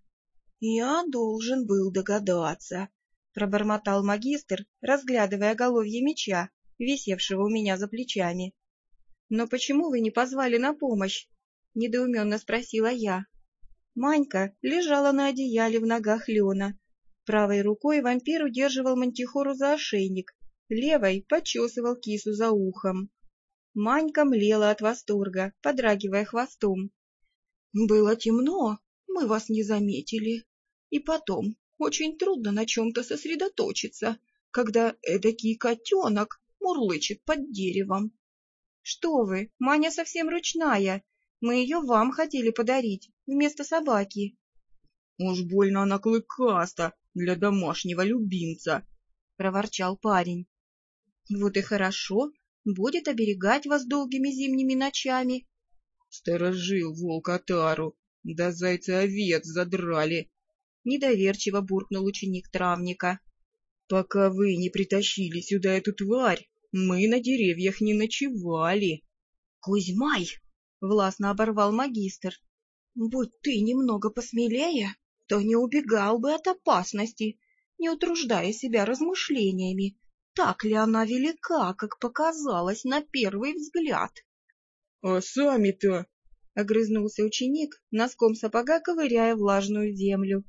A: «Я должен был догадаться», — пробормотал магистр, разглядывая оголовье меча, висевшего у меня за плечами. «Но почему вы не позвали на помощь?» — недоуменно спросила я. Манька лежала на одеяле в ногах Лена. Правой рукой вампир удерживал мантихору за ошейник, левой почесывал кису за ухом. Манька млела от восторга, подрагивая хвостом. «Было темно, мы вас не заметили. И потом, очень трудно на чем-то сосредоточиться, когда эдакий котенок мурлычет под деревом». «Что вы, Маня совсем ручная. Мы ее вам хотели подарить, вместо собаки». «Уж больно она клыкаста для домашнего любимца», — проворчал парень. «Вот и хорошо, будет оберегать вас долгими зимними ночами». «Сторожил волк отару, да зайцы овец задрали», — недоверчиво буркнул ученик травника. «Пока вы не притащили сюда эту тварь, мы на деревьях не ночевали». «Кузьмай!» — властно оборвал магистр. «Будь ты немного посмелее, то не убегал бы от опасности, не утруждая себя размышлениями, так ли она велика, как показалось на первый взгляд». «А сами-то...» — огрызнулся ученик, носком сапога ковыряя влажную землю.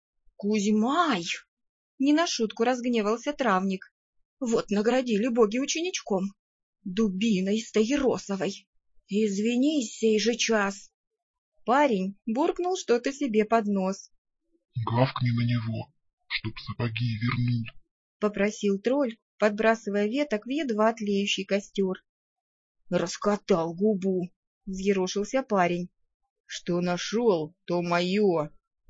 A: «Кузьмай!» — не на шутку разгневался травник. «Вот наградили боги ученичком, дубиной стаиросовой. Извинись сей же час». Парень буркнул что-то себе под нос.
B: «Гавкни на него, чтоб сапоги вернул»,
A: — попросил тролль, подбрасывая веток в едва тлеющий костер. «Раскатал губу», — взъерошился парень. «Что нашел, то мое,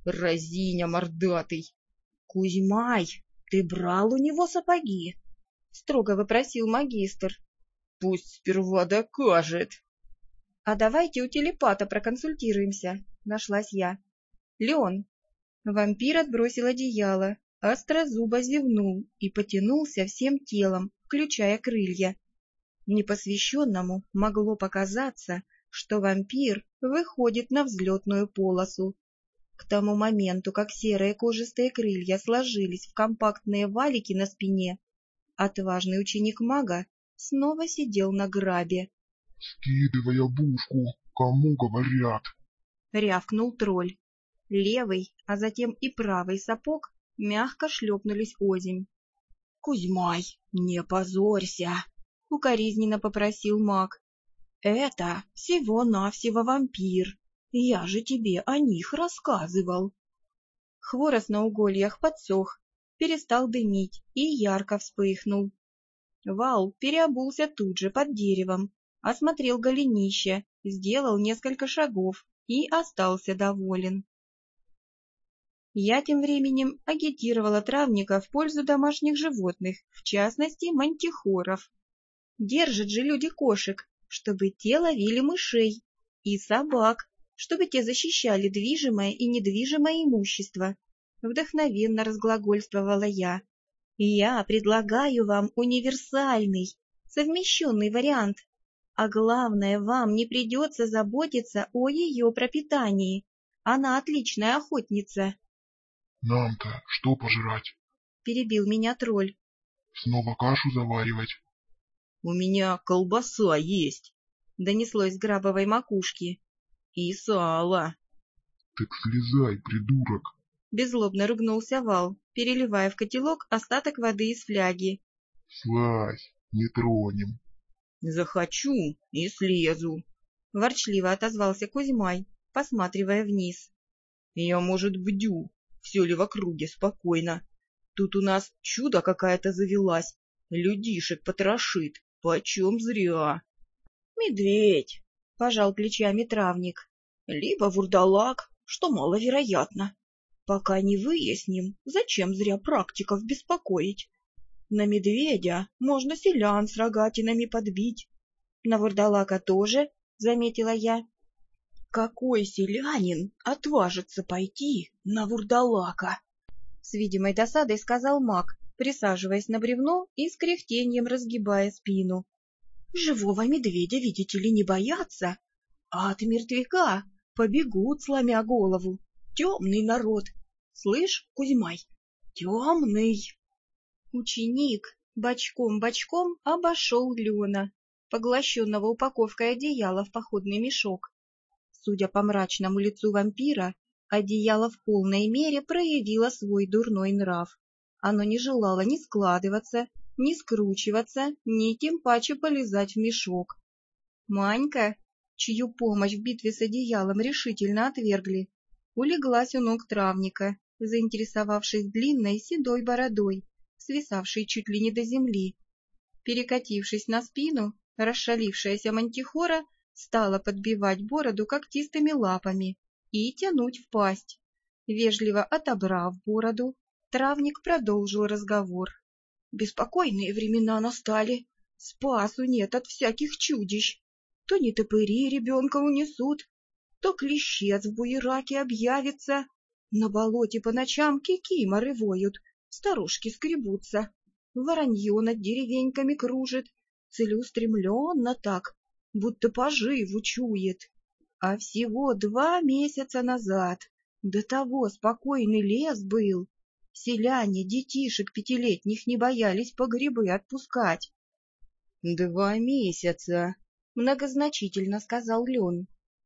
A: разиня мордатый». «Кузьмай, ты брал у него сапоги?» — строго вопросил магистр. «Пусть сперва докажет». «А давайте у телепата проконсультируемся», — нашлась я. «Леон». Вампир отбросил одеяло, острозубо зевнул и потянулся всем телом, включая крылья. Непосвященному могло показаться, что вампир выходит на взлетную полосу. К тому моменту, как серые кожистые крылья сложились в компактные валики на спине, отважный ученик мага снова сидел на грабе.
B: «Скидывай обувку, кому говорят!»
A: — рявкнул тролль. Левый, а затем и правый сапог мягко шлепнулись озимь. «Кузьмай, не позорься!» — укоризненно попросил маг. «Это всего-навсего вампир. Я же тебе о них рассказывал». Хворост на угольях подсох, перестал дымить и ярко вспыхнул. Вал переобулся тут же под деревом, осмотрел голенище, сделал несколько шагов и остался доволен. Я тем временем агитировала травника в пользу домашних животных, в частности мантихоров. Держат же люди кошек, чтобы те ловили мышей, и собак, чтобы те защищали движимое и недвижимое имущество. Вдохновенно разглагольствовала я. Я предлагаю вам универсальный, совмещенный вариант. А главное, вам не придется заботиться о ее пропитании. Она отличная охотница.
B: Нам-то что пожрать?
A: Перебил меня тролль.
B: Снова кашу заваривать?
A: У меня колбаса есть, донеслось с грабовой макушки. И сало.
B: Так слезай, придурок.
A: Беззлобно ругнулся Вал, переливая в котелок остаток воды из фляги.
B: Слазь, не тронем.
A: Захочу и слезу, ворчливо отозвался Кузьмай, посматривая вниз. Я, может, бдю, все ли в округе спокойно. Тут у нас чудо какая-то завелась, людишек потрошит, почем зря. Медведь, пожал плечами травник, либо вурдалак, что маловероятно. Пока не выясним, зачем зря практиков беспокоить. На медведя можно селян с рогатинами подбить. На вурдалака тоже, заметила я. Какой селянин отважится пойти на вурдалака? С видимой досадой сказал маг, присаживаясь на бревно и с кряхтеньем разгибая спину. Живого медведя, видите ли, не боятся, а от мертвяка побегут, сломя голову. Темный народ. Слышь, Кузьмай, темный. Ученик бочком-бочком обошел Лена, поглощенного упаковкой одеяла в походный мешок. Судя по мрачному лицу вампира, одеяло в полной мере проявило свой дурной нрав. Оно не желало ни складываться, ни скручиваться, ни тем паче полезать в мешок. Манька, чью помощь в битве с одеялом решительно отвергли, улеглась у ног травника, заинтересовавшись длинной седой бородой, свисавшей чуть ли не до земли. Перекатившись на спину, расшалившаяся мантихора стала подбивать бороду когтистыми лапами и тянуть в пасть. Вежливо отобрав бороду, травник продолжил разговор. Беспокойные времена настали, спасу нет от всяких чудищ. То нетопыри ребенка унесут, то клещец в буераке объявится. На болоте по ночам кикиморы воют, старушки скребутся. Воронье над деревеньками кружит, целеустремленно так, будто поживу чует. А всего 2 месяца назад до того спокойный лес был. Селяне детишек 5-летних не боялись по грибы отпускать. 2 месяца, многозначительно сказал Лен.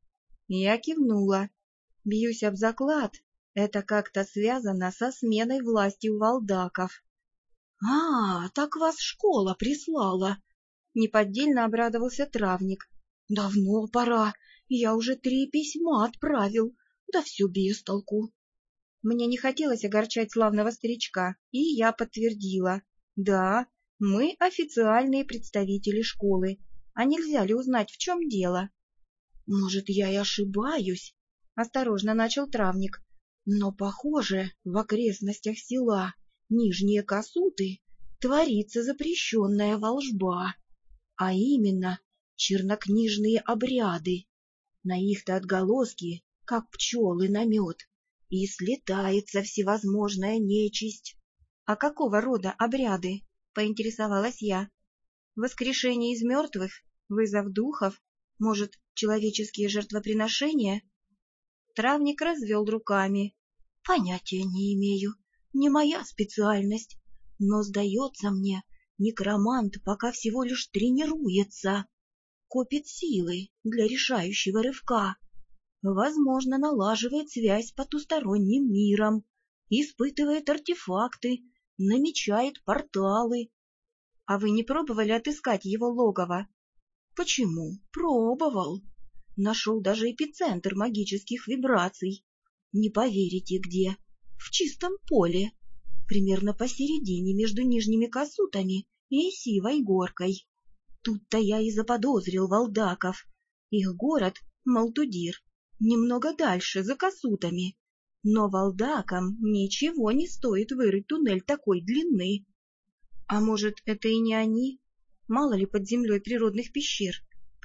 A: Я кивнула. Бьюсь об заклад, это как-то связано со сменой власти у валдаков. — А, так вас школа прислала! — неподдельно обрадовался травник. — Давно пора, я уже 3 письма отправил, да все без толку. Мне не хотелось огорчать славного старичка, и я подтвердила. Да, мы официальные представители школы, а нельзя ли узнать, в чем дело? — Может, я и ошибаюсь, — осторожно начал травник, — но, похоже, в окрестностях села Нижние Косуты творится запрещенная волжба, а именно чернокнижные обряды. На их-то отголоски, как пчелы на мед, и слетается всевозможная нечисть. — А какого рода обряды? — поинтересовалась я. — Воскрешение из мертвых? Вызов духов? Может, человеческие жертвоприношения? Травник развел руками. — Понятия не имею. Не моя специальность, но, сдается мне, некромант пока всего лишь тренируется, копит силы для решающего рывка, возможно, налаживает связь с потусторонним миром, испытывает артефакты, намечает порталы. А вы не пробовали отыскать его логово? Почему? Пробовал. Нашел даже эпицентр магических вибраций. Не поверите, где. В чистом поле, примерно посередине между Нижними Косутами и Сивой горкой. Тут-то я и заподозрил валдаков. Их город — Малтудир, немного дальше, за Косутами. Но валдакам ничего не стоит вырыть туннель такой длины. А может, это и не они? Мало ли под землей природных пещер.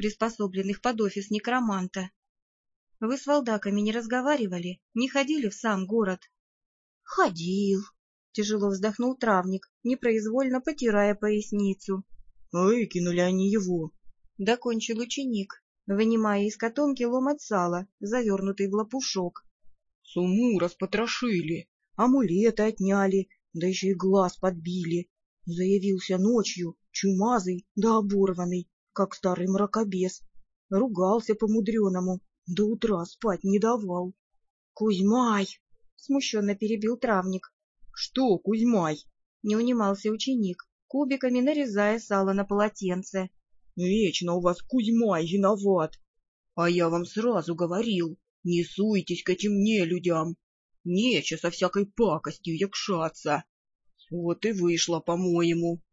A: приспособленных под офис некроманта. Вы с валдаками не разговаривали, не ходили в сам город?
C: Ходил.
A: Тяжело вздохнул травник, непроизвольно потирая поясницу.
D: Выкинули они его.
A: Докончил ученик, вынимая из котомки ломоть сала, завернутый в лопушок.
D: Сумму распотрошили, амулеты отняли, да еще и глаз подбили. Заявился ночью, чумазый да оборванный, как старый мракобес. Ругался по-мудреному, до утра спать не давал. — Кузьмай! —
A: смущенно перебил травник.
D: — Что, Кузьмай?
A: — не унимался ученик, кубиками нарезая сало на полотенце.
D: — Вечно у вас Кузьмай виноват. А я вам сразу говорил, не суйтесь к этим нелюдям. Нече со всякой пакостью якшаться. Вот и вышло, по-моему.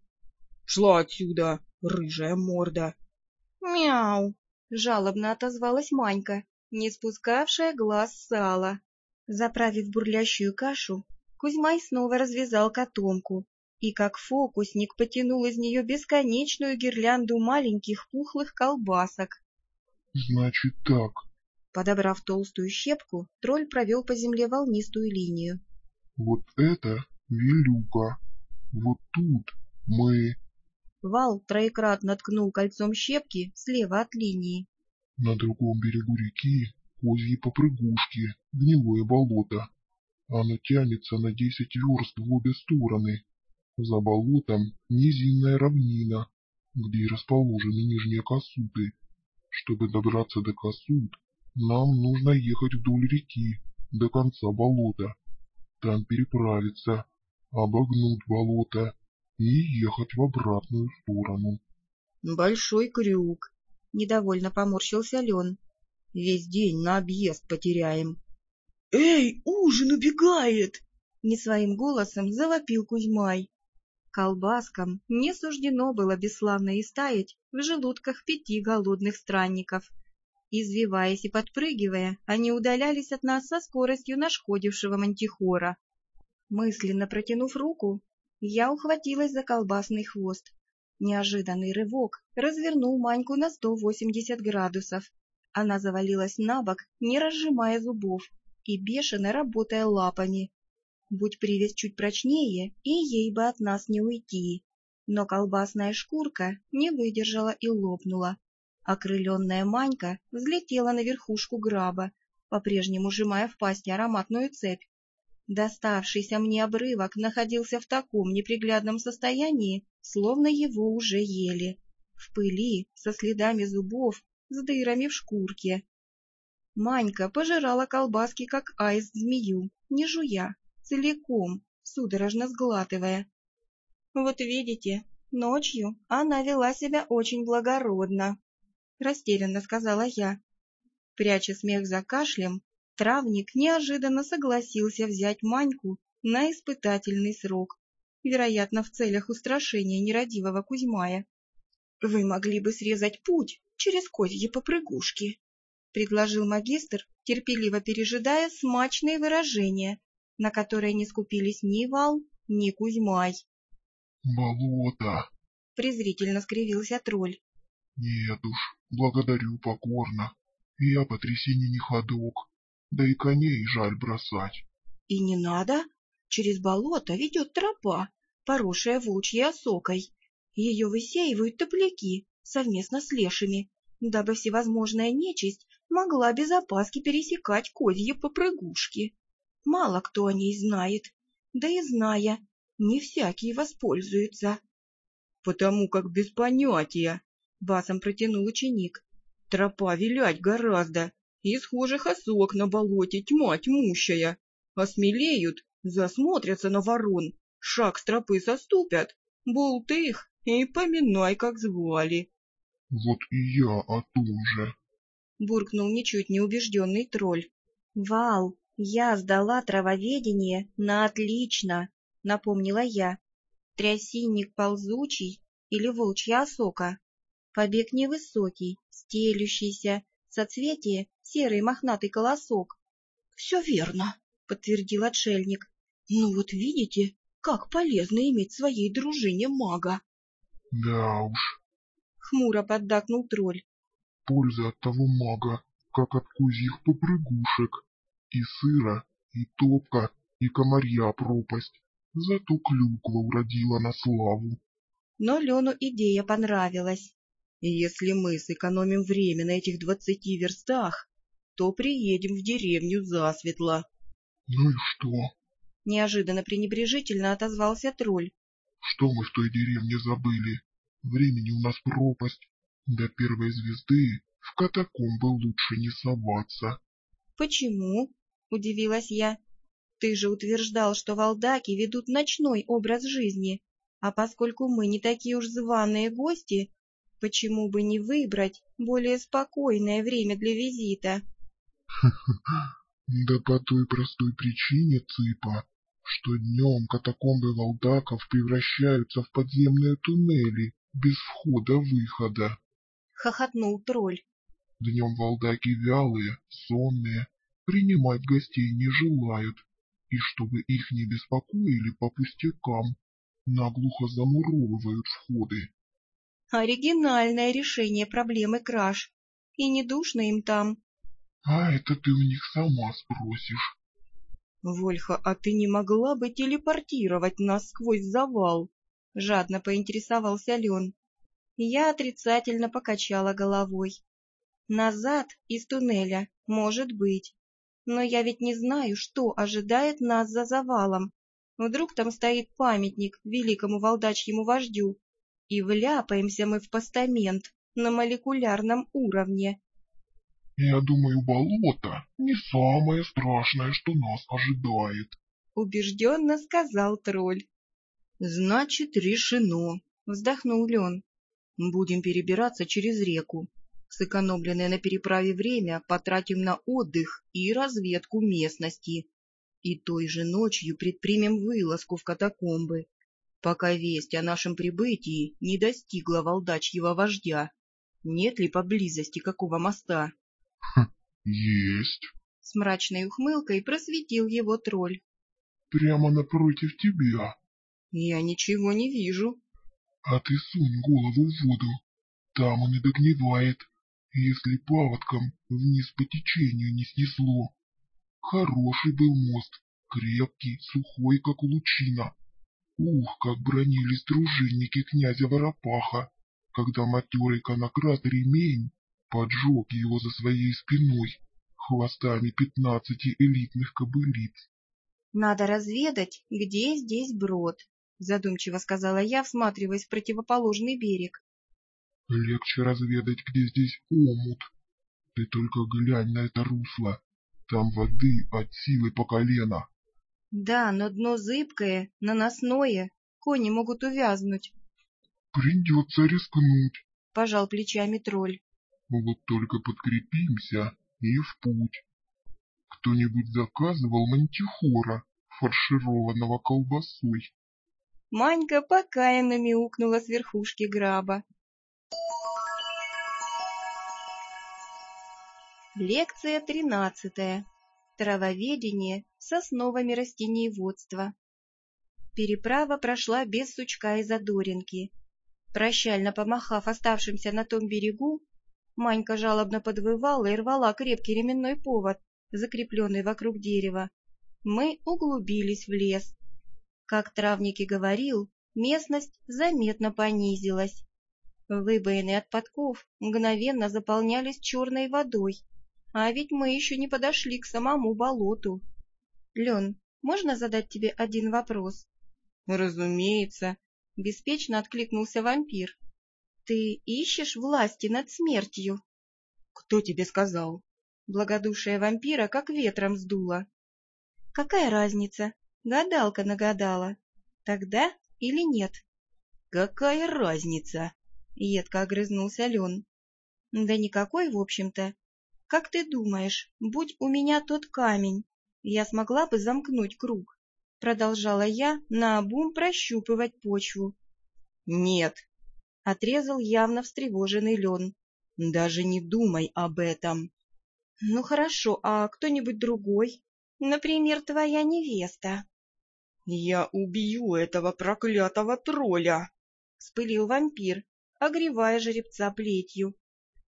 D: Шла отсюда, рыжая морда.
A: — Мяу! — жалобно отозвалась Манька, не спускавшая глаз с сала. Заправив бурлящую кашу, Кузьмай снова развязал котомку и, как фокусник, потянул из нее бесконечную гирлянду маленьких пухлых колбасок.
B: — Значит так.
A: Подобрав толстую щепку, тролль провел по земле волнистую линию.
B: — Вот это Вилюка. Вот тут мы...
A: Вал троекратно ткнул кольцом щепки слева от линии.
B: На другом берегу реки козьи попрыгушки, гнилое болото. Оно тянется на 10 верст в обе стороны. За болотом низинная равнина, где и расположены нижние косуты. Чтобы добраться до косут, нам нужно ехать вдоль реки до конца болота. Там переправиться, обогнуть болото и ехать в обратную сторону.
A: — Большой крюк! — недовольно поморщился Лен. — Весь день на объезд потеряем.
D: — Эй, ужин убегает!
A: — не своим голосом завопил Кузьмай. Колбаскам не суждено было бесславно истаять в желудках 5 голодных странников. Извиваясь и подпрыгивая, они удалялись от нас со скоростью нашкодившего мантихора. Мысленно протянув руку, я ухватилась за колбасный хвост. Неожиданный рывок развернул Маньку на 180 градусов. Она завалилась на бок, не разжимая зубов и бешено работая лапами. Будь привязь чуть прочнее, и ей бы от нас не уйти. Но колбасная шкурка не выдержала и лопнула. Окрыленная Манька взлетела на верхушку граба, по-прежнему сжимая в пасти ароматную цепь. Доставшийся мне обрывок находился в таком неприглядном состоянии, словно его уже ели. В пыли, со следами зубов, с дырами в шкурке. Манька пожирала колбаски, как аист змею, не жуя, целиком, судорожно сглатывая. Вот видите, ночью она вела себя очень благородно, — растерянно сказала я. Пряча смех за кашлем, травник неожиданно согласился взять Маньку на испытательный срок, вероятно, в целях устрашения нерадивого Кузьмая. — Вы могли бы срезать путь через козьи попрыгушки, — предложил магистр, терпеливо пережидая смачные выражения, на которые не скупились ни Вал, ни Кузьмай.
B: — Болото!
A: — презрительно скривился тролль.
B: — Нет уж, благодарю покорно. Я по трясине не ходок, да и коней жаль бросать.
A: — И не надо. Через болото ведет тропа, поросшая волчьей осокой. Ее высеивают топляки совместно с лешими, дабы всевозможная нечисть могла без опаски пересекать козьи попрыгушки. Мало кто о ней знает, да и зная, не всякий воспользуется. — Потому как без понятия, — басом протянул ученик. — Тропа вилять гораздо, и схожих осок на болоте тьма тьмущая. Осмелеют, засмотрятся на ворон, шаг с тропы соступят, болт их и поминай, как звали.
B: — Вот и я о том же,
A: — буркнул ничуть не убежденный тролль. — Вал, я сдала травоведение на отлично, — напомнила я. Трясинник ползучий или волчья осока. Побег невысокий, стелющийся, соцветие — серый мохнатый колосок. — Все верно, — подтвердил отшельник. — Ну вот видите, как полезно иметь в своей дружине мага.
B: — Да уж.
A: — хмуро поддакнул тролль.
B: пользы от того мага, как от козьих попрыгушек. И сыра, и топка, и комарья пропасть. Зато клюква уродила на славу.
D: Но Лену идея понравилась. И если мы сэкономим время на этих 20 верстах, то приедем в деревню засветло.
B: Ну и что?
D: Неожиданно пренебрежительно отозвался тролль.
B: Что мы в той деревне забыли? Времени у нас пропасть. До первой звезды в катакомбы лучше не соваться.
A: Почему? Удивилась я. Ты же утверждал, что валдаки ведут ночной образ жизни, а поскольку мы не такие уж званые гости, почему бы не выбрать более спокойное время для визита?
B: Да по той простой причине, Цыпа, что днем катакомбы валдаков превращаются в подземные туннели без входа-выхода.
A: Хохотнул тролль.
B: Днем валдаки вялые, сонные, принимать гостей не желают, и чтобы их не беспокоили по пустякам, наглухо замуровывают входы.
A: Оригинальное решение проблемы краж. И не душно им там.
B: А это ты у них сама спросишь.
D: Вольха, а ты не могла бы телепортировать нас сквозь завал? Жадно поинтересовался Лен.
A: Я отрицательно покачала головой. Назад из туннеля, может быть. Но я ведь не знаю, что ожидает нас за завалом. Вдруг там стоит памятник великому валдачьему вождю, и вляпаемся мы в постамент на молекулярном уровне.
B: Я думаю, болото не самое страшное, что нас ожидает.
A: Убежденно сказал тролль.
D: Значит, решено,
A: Вздохнул Лен.
D: будем перебираться через реку. Сэкономленное на переправе время потратим на отдых и разведку местности. И той же ночью предпримем вылазку в катакомбы, пока весть о нашем прибытии не достигла валдачьего вождя. Нет ли поблизости какого моста?
B: Есть.
A: С мрачной ухмылкой просветил его тролль.
B: Прямо напротив тебя.
D: Я ничего не вижу.
B: А ты сунь голову в воду. Там он и догнивает, если паводком вниз по течению не снесло. Хороший был мост, крепкий, сухой, как лучина. Ух, как бронились дружинники князя Воропаха, когда матерый конократ Ремень поджег его за своей спиной хвостами 15 элитных кобылиц.
A: Надо разведать, где здесь брод, задумчиво сказала я, всматриваясь в противоположный берег.
B: Легче разведать, где здесь омут. Ты только глянь на это русло. Там воды от силы по колено.
A: Да, но дно зыбкое, наносное, кони могут увязнуть.
B: Придется рискнуть.
A: Пожал плечами тролль.
B: Вот только подкрепимся и в путь. Кто-нибудь заказывал мантихора, фаршированного колбасой?
A: Манька покаянно мяукнула с верхушки граба. Лекция 13. Травоведение с основами растениеводства. Переправа прошла без сучка и задоринки. Прощально помахав оставшимся на том берегу, Манька жалобно подвывала и рвала крепкий ременной повод, закрепленный вокруг дерева. Мы углубились в лес. Как травник и говорил, местность заметно понизилась. Выбоины от подков мгновенно заполнялись черной водой, а ведь мы еще не подошли к самому болоту. Лен, можно задать тебе один вопрос?
D: Разумеется,
A: Беспечно откликнулся вампир. Ты ищешь власти над смертью?
D: кто тебе сказал?
A: Благодушие вампира как ветром сдуло. Какая разница? Гадалка нагадала. Тогда или нет?
D: Какая разница?
A: Едко огрызнулся Лен. Да никакой, в общем-то. Как ты думаешь, будь у меня тот камень, я смогла бы замкнуть круг? Продолжала я наобум прощупывать почву.
D: Нет,
A: Отрезал явно встревоженный Лен.
D: даже не думай об этом.
A: Ну хорошо, а кто-нибудь другой? Например, твоя невеста?
D: Я убью этого проклятого тролля.
A: Вспылил вампир, огревая жеребца плетью.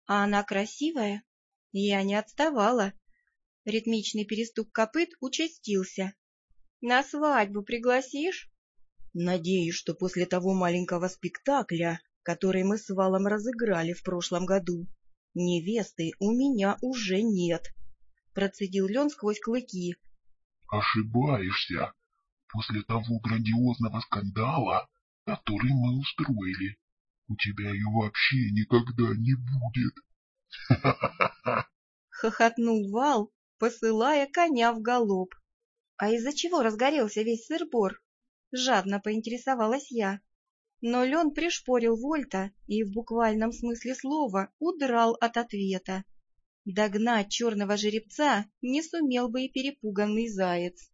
A: А она красивая? Я не отставала. Ритмичный перестук копыт участился. На свадьбу пригласишь?
D: Надеюсь, что после того маленького спектакля, который мы с Валом разыграли в прошлом году, невесты у меня уже нет. Процедил Лен сквозь клыки.
B: Ошибаешься. После того грандиозного скандала, который мы устроили, у тебя ее вообще никогда не будет.
A: Хохотнул Вал, посылая коня в галоп. А из-за чего разгорелся весь сыр-бор? Жадно поинтересовалась я. Но Лен пришпорил Вольта и в буквальном смысле слова удрал от ответа. Догнать черного жеребца не сумел бы и перепуганный заяц.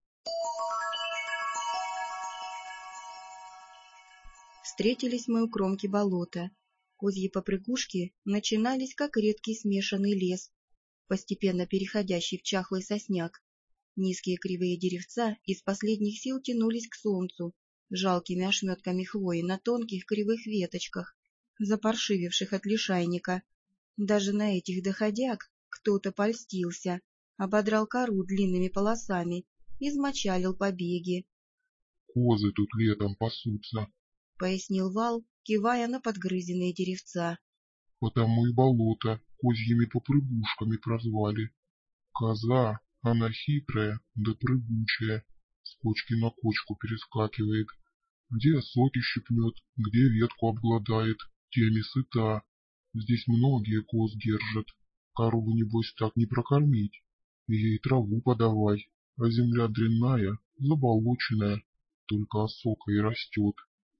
A: Встретились мы у кромки болота. Козьи попрыгушки начинались, как редкий смешанный лес, постепенно переходящий в чахлый сосняк. Низкие кривые деревца из последних сил тянулись к солнцу, жалкими ошметками хвои на тонких кривых веточках, запаршививших от лишайника. Даже на этих доходяг кто-то польстился, ободрал кору длинными полосами, измочалил побеги.
B: — Козы тут летом пасутся,
A: — пояснил Вал, кивая на подгрызенные деревца.
B: — потому и болото козьими попрыгушками прозвали. Коза, она хитрая да прыгучая, с кочки на кочку перескакивает. Где соки щипнет, где ветку обгладает, тем и сыта. Здесь многие коз держат. Корову, небось, так не прокормить. Ей траву подавай, а земля дрянная, заболоченная, только осока и растет.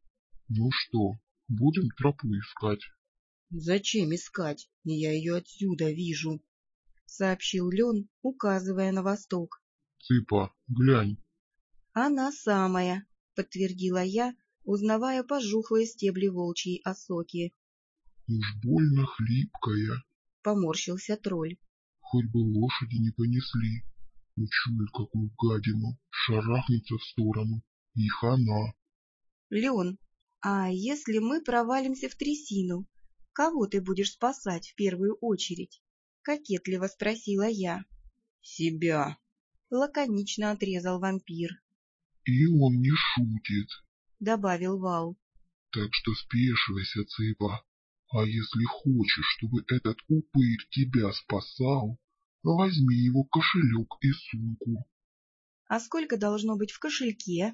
B: Ну что, будем тропу искать?
D: — Зачем искать? Я ее отсюда вижу, — сообщил Лен, указывая на восток.
B: — Цыпа, глянь.
A: — Она самая, — подтвердила я, узнавая пожухлые стебли волчьей осоки.
B: — Уж больно хлипкая.
A: — поморщился тролль.
B: — Хоть бы лошади не понесли. Учует какую гадину, шарахнется в сторону, и хана.
A: — Лен, а если мы провалимся в трясину, кого ты будешь спасать в первую очередь? — кокетливо спросила я.
D: — Себя,
A: — лаконично отрезал вампир.
B: — И он не шутит.
A: — добавил Вал.
B: — Так что спешивайся, цыпа. А если хочешь, чтобы этот упырь тебя спасал, возьми его кошелек и сумку.
A: — А сколько должно быть в кошельке?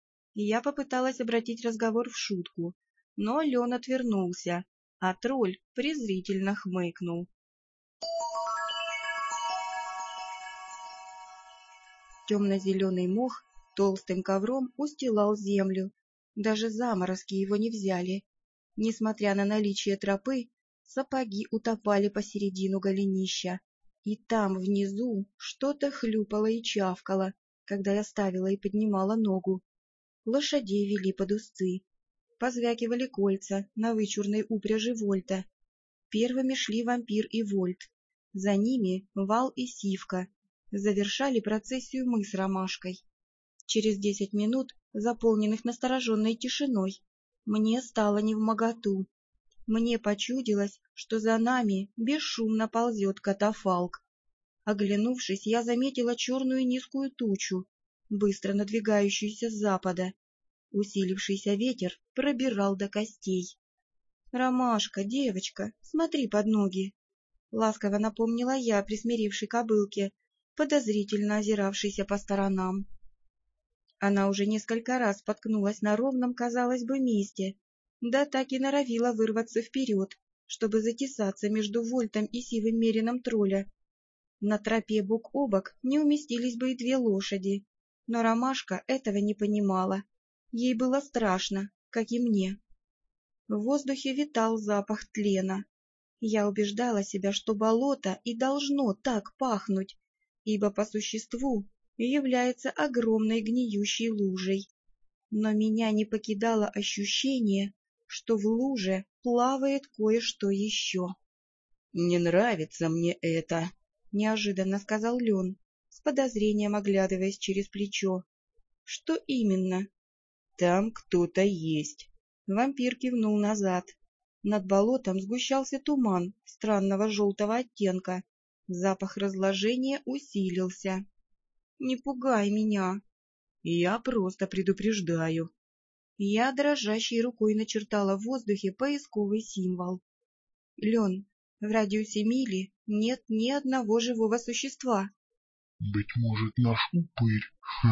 A: Я попыталась обратить разговор в шутку, но Лен отвернулся, а тролль презрительно хмыкнул. Темно-зеленый мох толстым ковром устилал землю, даже заморозки его не взяли. Несмотря на наличие тропы, сапоги утопали посередину голенища, и там внизу что-то хлюпало и чавкало, когда я ставила и поднимала ногу. Лошадей вели под узцы. Позвякивали кольца на вычурной упряжи Вольта. Первыми шли вампир и Вольт. За ними Вал и Сивка. Завершали процессию мы с Ромашкой. Через 10 минут, заполненных настороженной тишиной, мне стало невмоготу. Мне почудилось, что за нами бесшумно ползет катафалк. Оглянувшись, я заметила черную низкую тучу, быстро надвигающуюся с запада. Усилившийся ветер пробирал до костей. — Ромашка, девочка, смотри под ноги! — ласково напомнила я присмирившей кобылке, подозрительно озиравшейся по сторонам. Она уже несколько раз споткнулась на ровном, казалось бы, месте, да так и норовила вырваться вперед, чтобы затесаться между Вольтом и сивым мерином тролля. На тропе бок о бок не уместились бы и 2 лошади, но Ромашка этого не понимала. Ей было страшно, как и мне. В воздухе витал запах тлена. Я убеждала себя, что болото и должно так пахнуть, ибо по существу является огромной гниющей лужей. Но меня не покидало ощущение, что в луже плавает кое-что еще. — Не нравится мне это, — неожиданно сказал Лен, с подозрением оглядываясь через плечо. — Что именно? — Там кто-то есть. Вампир кивнул назад. Над болотом сгущался туман странного желтого оттенка. Запах разложения усилился. «Не пугай меня!» «Я просто предупреждаю!» Я дрожащей рукой начертала в воздухе поисковый символ. «Лен, в радиусе мили нет ни одного живого существа».
B: «Быть может, наш упырь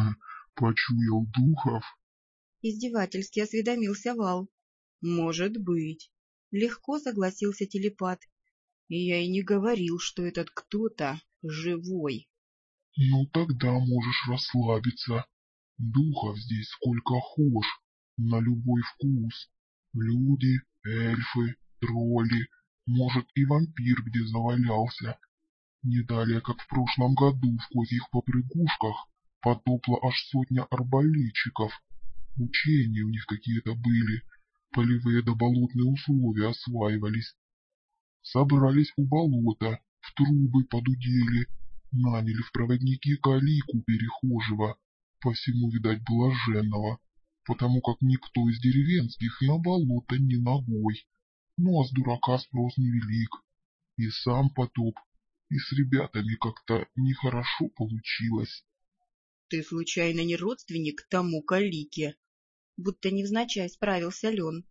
B: почуял духов?»
A: Издевательски осведомился Вал. «Может быть», — легко согласился телепат. «Я и не говорил, что этот кто-то живой».
B: «Ну тогда можешь расслабиться. Духов здесь сколько хошь, на любой вкус. Люди, эльфы, тролли, может и вампир где завалялся. Не далее, как в прошлом году в козьих попрыгушках потопла аж сотня арбалетчиков. Учения у них какие-то были, полевые да болотные условия осваивались. Собрались у болота, в трубы подудели, наняли в проводники калику перехожего, по всему, видать, блаженного, потому как никто из деревенских на болото не ногой. Ну а с дурака спрос невелик. И сам потоп, и с ребятами как-то нехорошо получилось.
A: «Ты случайно не родственник тому калике?» Будто невзначай справился Лен.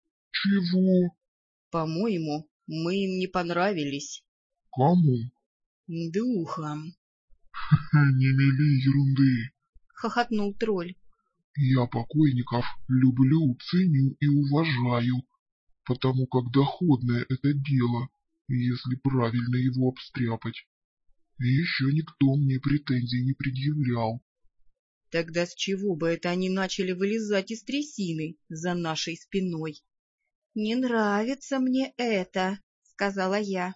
B: «Чего?»
A: «По-моему, мы им не понравились».
B: «Кому?»
A: «Духом»,
B: «Не мели ерунды.
A: — хохотнул тролль.
B: Я покойников люблю, ценю и уважаю, потому как доходное это дело, если правильно его обстряпать. И еще никто мне претензий не предъявлял».
A: «Тогда с чего бы это они начали вылезать из трясины за нашей спиной?» «Не нравится мне это», — сказала я.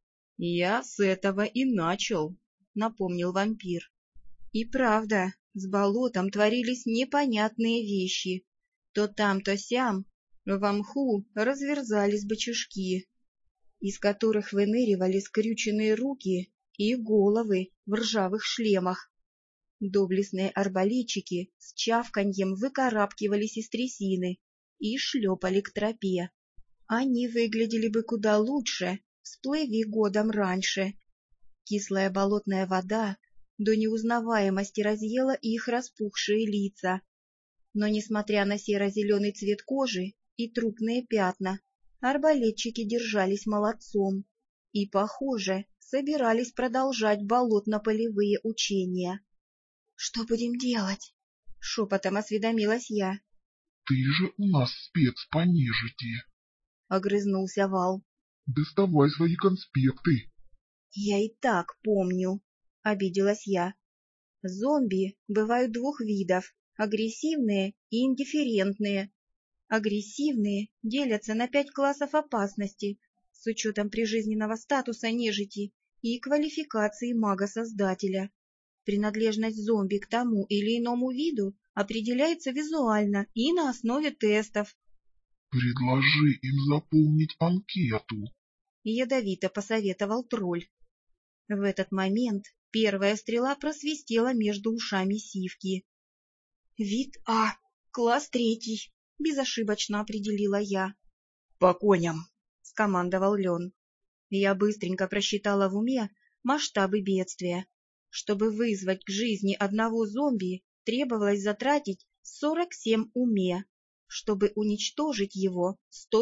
A: «Я с этого и начал», — напомнил вампир. И правда, с болотом творились непонятные вещи. То там, то сям в мху разверзались бычажки, из которых выныривали скрюченные руки и головы в ржавых шлемах. Доблестные арбалетчики с чавканьем выкарабкивались из трясины и шлепали к тропе. Они выглядели бы куда лучше, всплыви годом раньше. Кислая болотная вода до неузнаваемости разъела их распухшие лица. Но, несмотря на серо-зеленый цвет кожи и трупные пятна, арбалетчики держались молодцом и, похоже, собирались продолжать болотно-полевые учения. «Что будем делать?» — шепотом осведомилась я.
B: «Ты же у нас спец по нежити»,
A: — огрызнулся Вал.
B: «доставай свои конспекты».
A: «Я и так помню», — обиделась я. «Зомби бывают двух видов — агрессивные и индифферентные. Агрессивные делятся на 5 классов опасности с учетом прижизненного статуса нежити и квалификации мага-создателя. Принадлежность зомби к тому или иному виду определяется визуально и на основе тестов».
B: «Предложи им заполнить анкету»,
A: — ядовито посоветовал тролль. В этот момент первая стрела просвистела между ушами сивки. «Вид А, класс 3, — безошибочно определила я. «По коням!» — скомандовал Лен. Я быстренько просчитала в уме масштабы бедствия. Чтобы вызвать к жизни одного зомби, требовалось затратить 47 уме. Чтобы уничтожить его,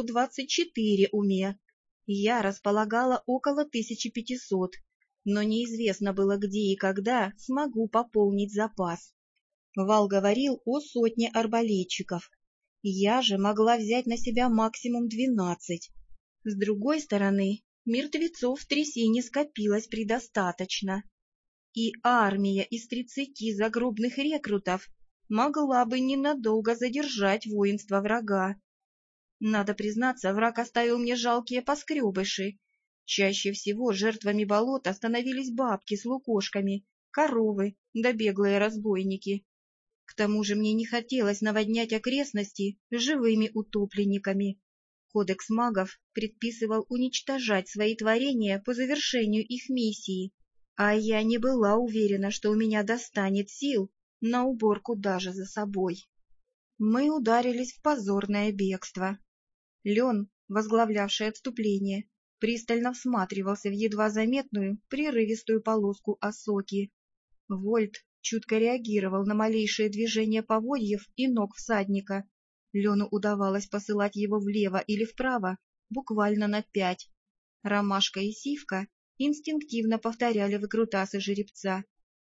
A: 124 уме. Я располагала около 1500, но неизвестно было, где и когда смогу пополнить запас. Вал говорил о 100 арбалетчиков. Я же могла взять на себя максимум 12. С другой стороны, мертвецов в трясине скопилось предостаточно. И армия из 30 загробных рекрутов могла бы ненадолго задержать воинство врага. Надо признаться, враг оставил мне жалкие поскребыши. Чаще всего жертвами болота становились бабки с лукошками, коровы да беглые разбойники. К тому же мне не хотелось наводнять окрестности живыми утопленниками. Кодекс магов предписывал уничтожать свои творения по завершению их миссии, а я не была уверена, что у меня достанет сил на уборку даже за собой. Мы ударились в позорное бегство. Лен возглавлявший отступление, пристально всматривался в едва заметную, прерывистую полоску осоки. Вольт чутко реагировал на малейшее движение поводьев и ног всадника. Лену удавалось посылать его влево или вправо буквально на 5. Ромашка и Сивка инстинктивно повторяли выкрутасы жеребца.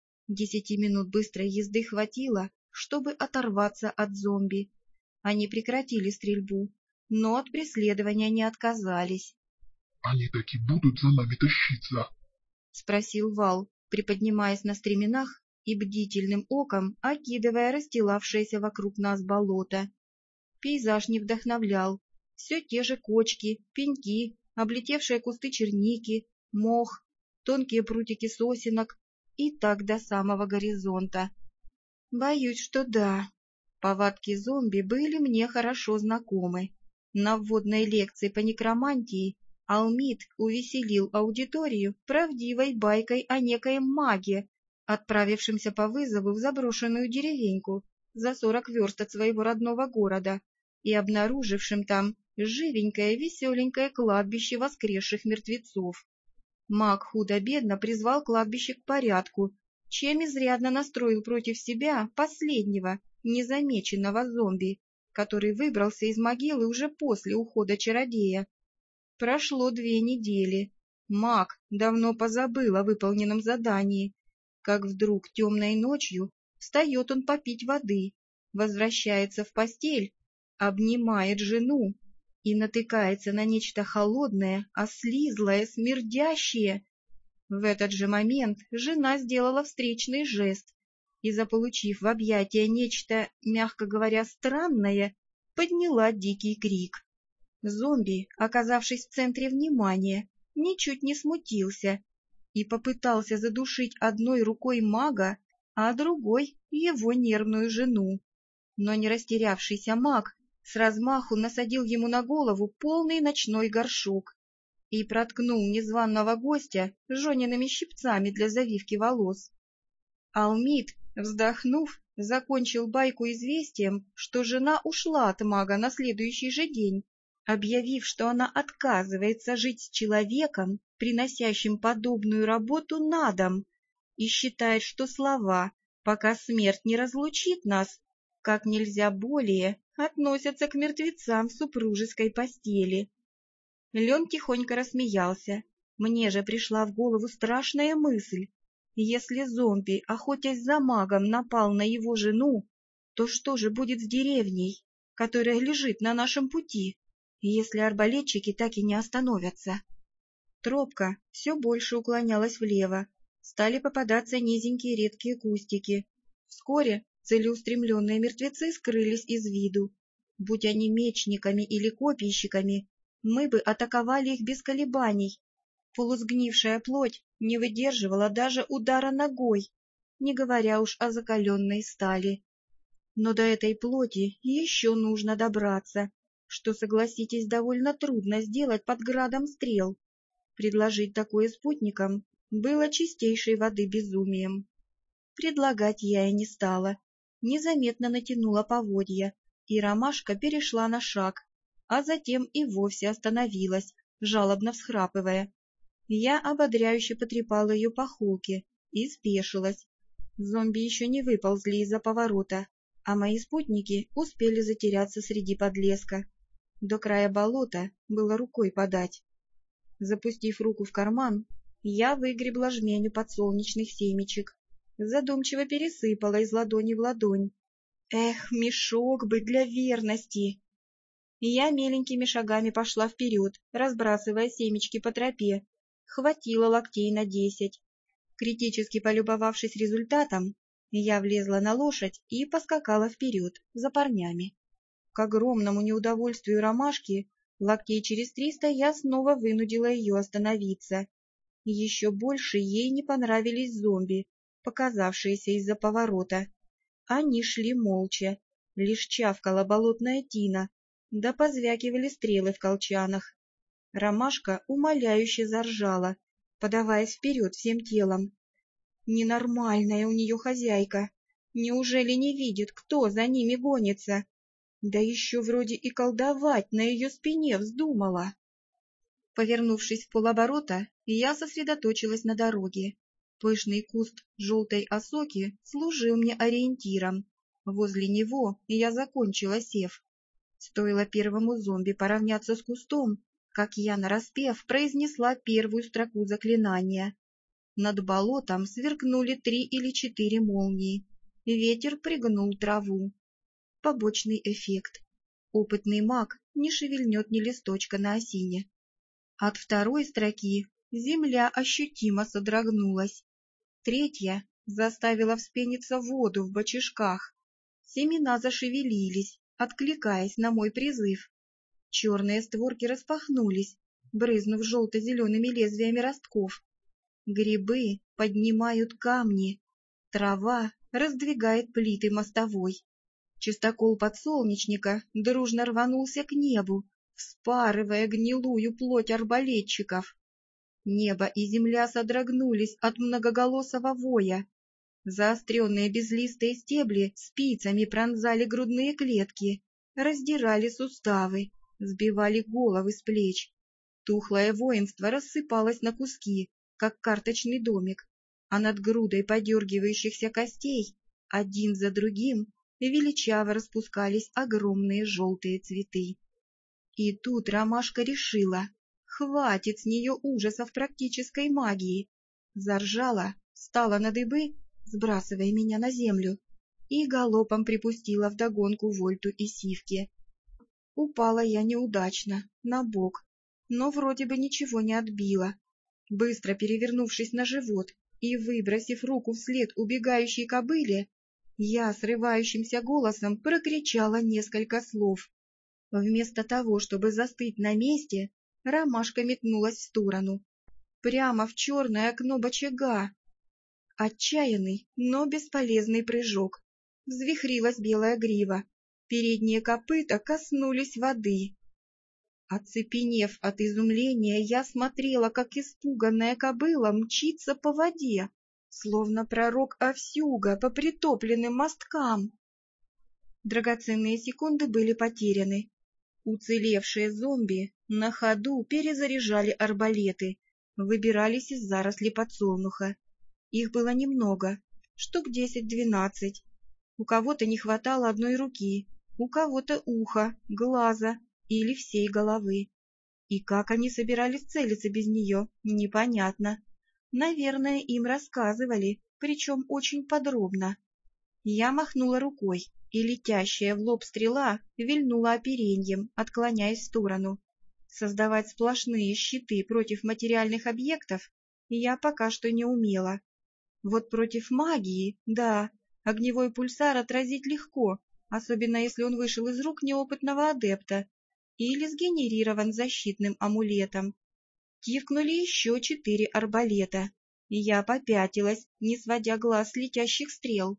A: 10 минут быстрой езды хватило, чтобы оторваться от зомби. Они прекратили стрельбу, но от преследования не отказались.
B: — Они таки будут за нами тащиться?
A: — спросил Вал, приподнимаясь на стременах и бдительным оком окидывая расстилавшееся вокруг нас болото. Пейзаж не вдохновлял. Все те же кочки, пеньки, облетевшие кусты черники, мох, тонкие прутики сосенок и так до самого горизонта. Боюсь, что да. Повадки зомби были мне хорошо знакомы. На вводной лекции по некромантии Алмид увеселил аудиторию правдивой байкой о некоем маге, отправившемся по вызову в заброшенную деревеньку за 40 верст от своего родного города и обнаружившим там живенькое веселенькое кладбище воскресших мертвецов. Маг худо-бедно призвал кладбище к порядку, чем изрядно настроил против себя последнего, незамеченного зомби, который выбрался из могилы уже после ухода чародея. Прошло 2 недели. Маг давно позабыл о выполненном задании, как вдруг темной ночью встает он попить воды, возвращается в постель, обнимает жену и натыкается на нечто холодное, ослизлое, смердящее. В этот же момент жена сделала встречный жест и, заполучив в объятия нечто, мягко говоря, странное, подняла дикий крик. Зомби, оказавшись в центре внимания, ничуть не смутился и попытался задушить одной рукой мага, а другой — его нервную жену. Но не растерявшийся маг с размаху насадил ему на голову полный ночной горшок и проткнул незваного гостя жжеными щипцами для завивки волос. Алмид, вздохнув, закончил байку известием, что жена ушла от мага на следующий же день, объявив, что она отказывается жить с человеком, приносящим подобную работу на дом, и считает, что слова «пока смерть не разлучит нас» как нельзя более относятся к мертвецам в супружеской постели. Лен тихонько рассмеялся. Мне же пришла в голову страшная мысль. Если зомби, охотясь за магом, напал на его жену, то что же будет с деревней, которая лежит на нашем пути, если арбалетчики так и не остановятся? Тропка все больше уклонялась влево, стали попадаться низенькие редкие кустики. Вскоре целеустремленные мертвецы скрылись из виду. Будь они мечниками или копийщиками, мы бы атаковали их без колебаний. Полусгнившая плоть не выдерживала даже удара ногой, не говоря уж о закаленной стали. Но до этой плоти еще нужно добраться, что, согласитесь, довольно трудно сделать под градом стрел. Предложить такое спутникам было чистейшей воды безумием. Предлагать я и не стала. Незаметно натянула поводья, и ромашка перешла на шаг, а затем и вовсе остановилась, жалобно всхрапывая. Я ободряюще потрепала ее по холке и спешилась. Зомби еще не выползли из-за поворота, а мои спутники успели затеряться среди подлеска. До края болота было рукой подать. Запустив руку в карман, я выгребла жменю подсолнечных семечек, задумчиво пересыпала из ладони в ладонь. Эх, мешок бы для верности! Я меленькими шагами пошла вперед, разбрасывая семечки по тропе. Хватило локтей на 10. Критически полюбовавшись результатом, я влезла на лошадь и поскакала вперед, за парнями. К огромному неудовольствию ромашки, локтей через 300 я снова вынудила ее остановиться. Еще больше ей не понравились зомби, показавшиеся из-за поворота. Они шли молча, лишь чавкала болотная тина, да позвякивали стрелы в колчанах. Ромашка умоляюще заржала, подаваясь вперед всем телом. Ненормальная у нее хозяйка. Неужели не видит, кто за ними гонится?
D: Да еще вроде и колдовать на ее спине вздумала.
A: Повернувшись в полоборота, я сосредоточилась на дороге. Пышный куст желтой осоки служил мне ориентиром. Возле него я закончила сев. Стоило первому зомби поравняться с кустом, как я нараспев произнесла первую строку заклинания. Над болотом сверкнули 3 или 4 молнии. Ветер пригнул траву. Побочный эффект. Опытный маг не шевельнет ни листочка на осине. От второй строки земля ощутимо содрогнулась. Третья заставила вспениться воду в бочишках. Семена зашевелились, откликаясь на мой призыв. Черные створки распахнулись, брызнув желто-зелеными лезвиями ростков. Грибы поднимают камни, трава раздвигает плиты мостовой. Чистокол подсолнечника дружно рванулся к небу, вспарывая гнилую плоть арбалетчиков. Небо и земля содрогнулись от многоголосого воя. Заостренные безлистые стебли спицами пронзали грудные клетки, раздирали суставы, сбивали головы с плеч. Тухлое воинство рассыпалось на куски, как карточный домик, а над грудой подергивающихся костей один за другим величаво распускались огромные желтые цветы. И тут ромашка решила, хватит с нее ужасов практической магии. Заржала, встала на дыбы, сбрасывая меня на землю, и галопом припустила вдогонку Вольту и Сивке. Упала я неудачно, на бок, но вроде бы ничего не отбила. Быстро перевернувшись на живот и выбросив руку вслед убегающей кобыле, я срывающимся голосом прокричала несколько слов. Вместо того, чтобы застыть на месте, ромашка метнулась в сторону, прямо в черное окно бочага. Отчаянный, но бесполезный прыжок. Взвихрилась белая грива, передние копыта коснулись воды. Оцепенев от изумления, я смотрела, как испуганная кобыла мчится по воде, словно пророк Овсюга по притопленным мосткам. Драгоценные секунды были потеряны. Уцелевшие зомби на ходу перезаряжали арбалеты, выбирались из зарослей подсолнуха. Их было немного, штук 10-12. У кого-то не хватало одной руки, у кого-то уха, глаза или всей головы. И как они собирались целиться без нее, непонятно. Наверное, им рассказывали, причем очень подробно. Я махнула рукой, и летящая в лоб стрела вильнула опереньем, отклоняясь в сторону. Создавать сплошные щиты против материальных объектов я пока что не умела. Вот против магии, да, огневой пульсар отразить легко, особенно если он вышел из рук неопытного адепта или сгенерирован защитным амулетом. Тивкнули еще 4 арбалета, и я попятилась, не сводя глаз с летящих стрел.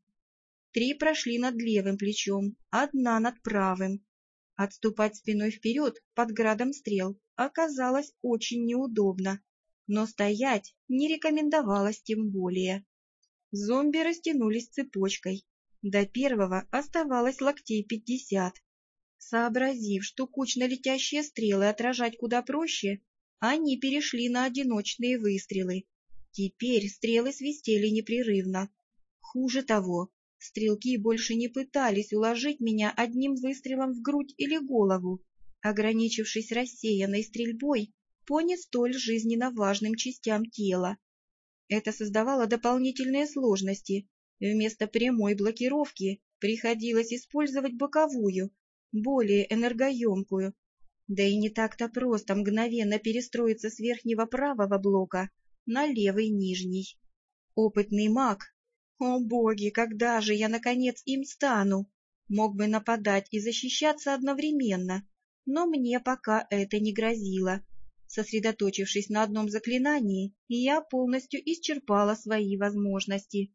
A: 3 прошли над левым плечом, 1 над правым. Отступать спиной вперед под градом стрел оказалось очень неудобно, но стоять не рекомендовалось тем более. Зомби растянулись цепочкой. До первого оставалось локтей 50. Сообразив, что кучно летящие стрелы отражать куда проще, они перешли на одиночные выстрелы. Теперь стрелы свистели непрерывно. Хуже того, стрелки больше не пытались уложить меня одним выстрелом в грудь или голову, ограничившись рассеянной стрельбой по не столь жизненно важным частям тела. Это создавало дополнительные сложности. Вместо прямой блокировки приходилось использовать боковую, более энергоемкую. Да и не так-то просто мгновенно перестроиться с верхнего правого блока на левый нижний. Опытный маг, о боги, когда же я наконец им стану, мог бы нападать и защищаться одновременно, но мне пока это не грозило. Сосредоточившись на одном заклинании, я полностью исчерпала свои возможности.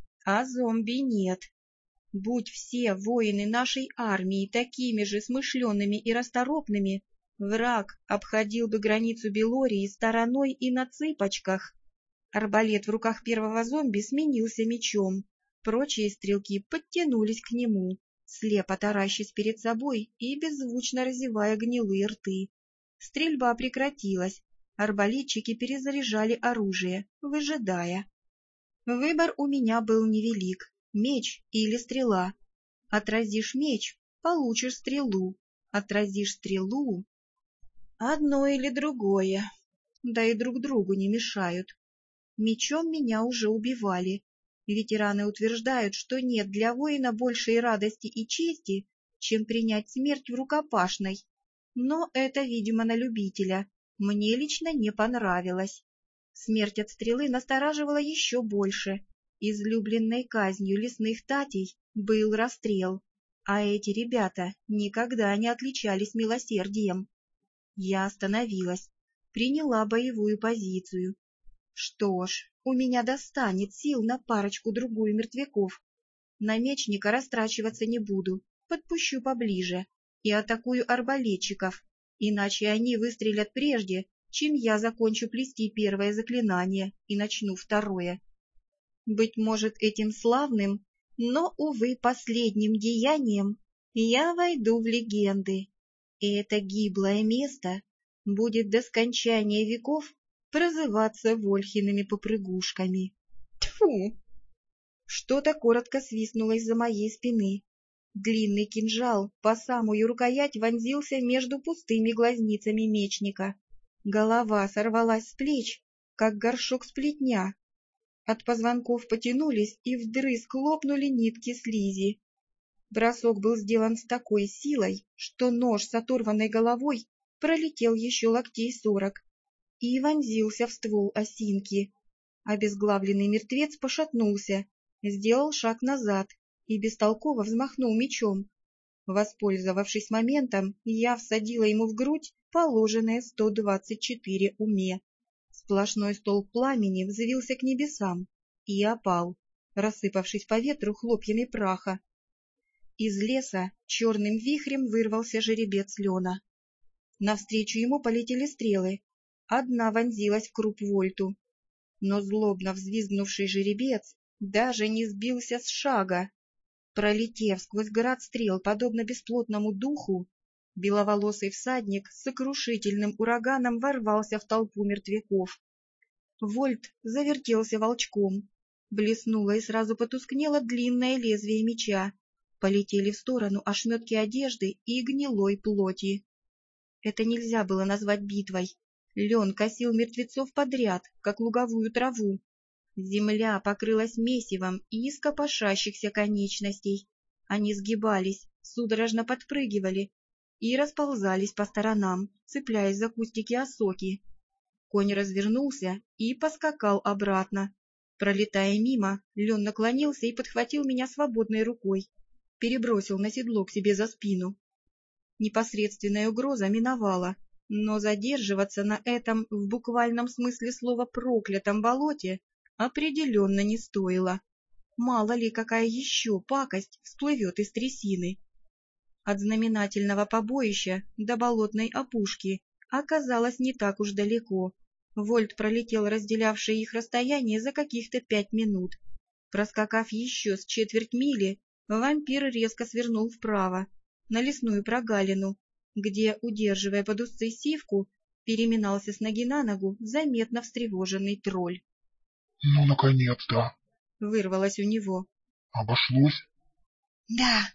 A: А зомби нет. Будь все воины нашей армии такими же смышленными и расторопными, враг обходил бы границу Белории стороной и на цыпочках. Арбалет в руках первого зомби сменился мечом, прочие стрелки подтянулись к нему. слепо таращась перед собой и беззвучно разевая гнилые рты. Стрельба прекратилась, арбалетчики перезаряжали оружие, выжидая. Выбор у меня был невелик — меч или стрела. Отразишь меч — получишь стрелу, отразишь стрелу — одно или другое, да и друг другу не мешают. Мечом меня уже убивали. Ветераны утверждают, что нет для воина большей радости и чести, чем принять смерть в рукопашной. Но это, видимо, на любителя. Мне лично не понравилось. Смерть от стрелы настораживала еще больше. Излюбленной казнью лесных татей был расстрел, а эти ребята никогда не отличались милосердием. Я остановилась, приняла боевую позицию. Что ж, у меня достанет сил на парочку-другую мертвяков. На мечника растрачиваться не буду, подпущу поближе и атакую арбалетчиков, иначе они выстрелят прежде, чем я закончу плести первое заклинание и начну второе. Быть может, этим славным, но, увы, последним деянием я войду в легенды, и это гиблое место будет до скончания веков прозываться Вольхиными попрыгушками. Тьфу! Что-то коротко свистнуло из-за моей спины. Длинный кинжал по самую рукоять вонзился между пустыми глазницами мечника. Голова сорвалась с плеч, как горшок с плетня. От позвонков потянулись и вдрызг лопнули нитки слизи. Бросок был сделан с такой силой, что нож с оторванной головой пролетел еще локтей 40 и вонзился в ствол осинки. Обезглавленный мертвец пошатнулся, сделал шаг назад и бестолково взмахнул мечом. Воспользовавшись моментом, я всадила ему в грудь положенное 124 уме. Сплошной столб пламени взвился к небесам и опал, рассыпавшись по ветру хлопьями праха. Из леса черным вихрем вырвался жеребец Лена. Навстречу ему полетели стрелы. Одна вонзилась в круп Вольту. Но злобно взвизгнувший жеребец даже не сбился с шага. Пролетев сквозь град стрел, подобно бесплотному духу, беловолосый всадник с сокрушительным ураганом ворвался в толпу мертвяков. Вольт завертелся волчком. Блеснуло и сразу потускнело длинное лезвие меча. Полетели в сторону ошметки одежды и гнилой плоти. Это нельзя было назвать битвой. Лен косил мертвецов подряд, как луговую траву. Земля покрылась месивом из копошащихся конечностей. Они сгибались, судорожно подпрыгивали и расползались по сторонам, цепляясь за кустики осоки. Конь развернулся и поскакал обратно. Пролетая мимо, Лен наклонился и подхватил меня свободной рукой, перебросил на седло к себе за спину. Непосредственная угроза миновала, но задерживаться на этом, в буквальном смысле слова, проклятом болоте определенно не стоило. Мало ли, какая еще пакость всплывет из трясины. От знаменательного побоища до болотной опушки оказалось не так уж далеко. Вольт пролетел разделявшее их расстояние за каких-то 5 минут. Проскакав еще с четверть мили, вампир резко свернул вправо, на лесную прогалину, где, удерживая под узцы сивку, переминался с ноги на ногу заметно встревоженный тролль.
B: — Ну, наконец-то!
A: — вырвалось у него.
B: — Обошлось?
A: — Да.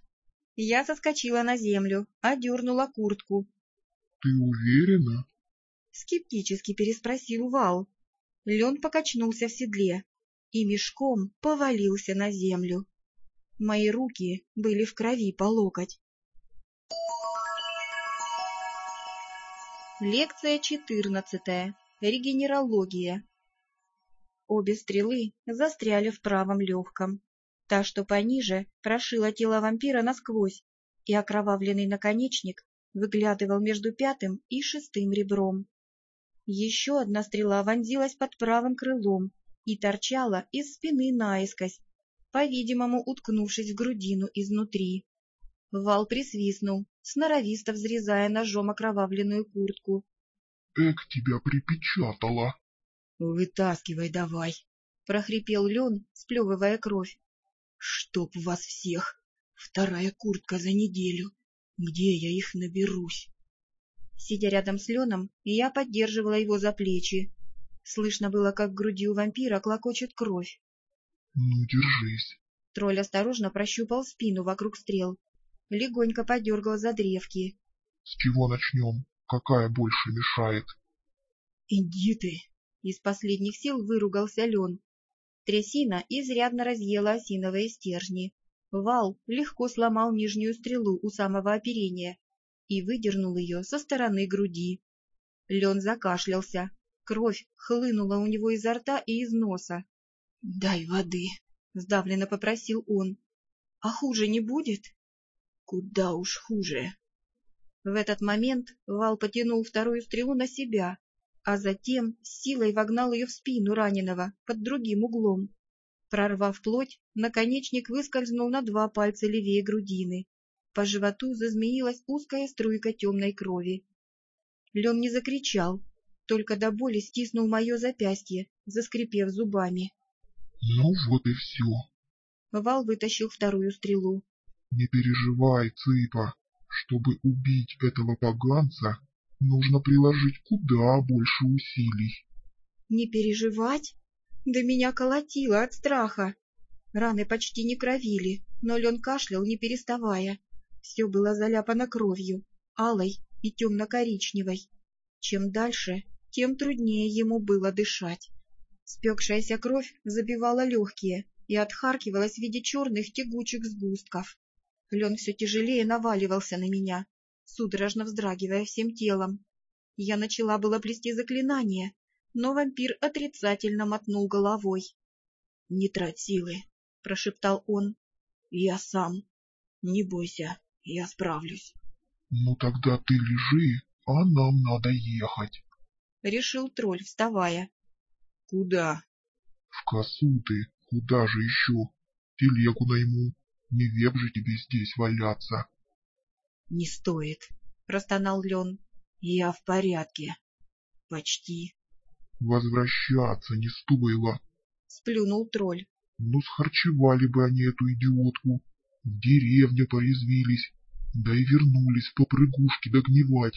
A: Я соскочила на землю, одернула куртку.
B: — Ты уверена?
A: — скептически переспросил Вал. Лен покачнулся в седле и мешком повалился на землю. Мои руки были в крови по локоть. Лекция 14. Регенерология. Обе стрелы застряли в правом легком. Та, что пониже, прошила тело вампира насквозь, и окровавленный наконечник выглядывал между 5-м и 6-м ребром. Еще одна стрела вонзилась под правым крылом и торчала из спины наискось, по-видимому, уткнувшись в грудину изнутри. Вал присвистнул, сноровисто взрезая ножом окровавленную куртку.
B: — Эк, тебя припечатало!
A: — Вытаскивай давай! — прохрипел Лен, сплевывая кровь. — Чтоб вас всех!
D: 2-я куртка за неделю. Где я их наберусь?
A: Сидя рядом с Леном, я поддерживала его за плечи. Слышно было, как в груди у вампира клокочет кровь.
B: Ну, держись.
A: Тролль осторожно прощупал спину вокруг стрел, легонько подергал за древки.
B: С чего начнем? Какая больше мешает?
D: Иди ты!
A: Из последних сил выругался Лен. Трясина изрядно разъела осиновые стержни. Вал легко сломал нижнюю стрелу у самого оперения и выдернул ее со стороны груди. Лен закашлялся. Кровь хлынула у него изо рта и из носа.
D: — Дай воды,
A: — сдавленно попросил он. — А хуже не будет?
D: — Куда уж хуже.
A: В этот момент Вал потянул 2-ю стрелу на себя, а затем с силой вогнал ее в спину раненого под другим углом. Прорвав плоть, наконечник выскользнул на 2 пальца левее грудины. По животу зазмеилась узкая струйка темной крови. Лен не закричал, только до боли стиснул мое запястье, заскрипев зубами.
B: — Ну вот и все.
A: Вал вытащил 2-ю стрелу.
B: — Не переживай, Цыпа. Чтобы убить этого поганца, нужно приложить куда больше усилий.
A: Не переживать? Да меня колотило от страха. Раны почти не кровили, но Лен кашлял, не переставая. Все было заляпано кровью, алой и темно-коричневой. Чем дальше, тем труднее ему было дышать. Спекшаяся кровь забивала легкие и отхаркивалась в виде черных тягучих сгустков. Лен все тяжелее наваливался на меня, судорожно вздрагивая всем телом. Я начала было плести заклинание, но вампир отрицательно мотнул головой.
D: — Не трать силы, — прошептал он. — Я сам. Не бойся, я справлюсь.
B: — Ну тогда ты лежи, а нам надо ехать.
A: — решил тролль, вставая.
D: — Куда?
B: — В Косуты. Куда же еще? Телегу найму. Не век же тебе здесь валяться.
D: — Не стоит,
A: — простонал Лен.
D: — я в порядке. Почти.
B: — Возвращаться не стоило.
A: — сплюнул тролль.
B: — Ну схарчевали бы они эту идиотку. В деревню порезвились, да и вернулись в попрыгушки догнивать.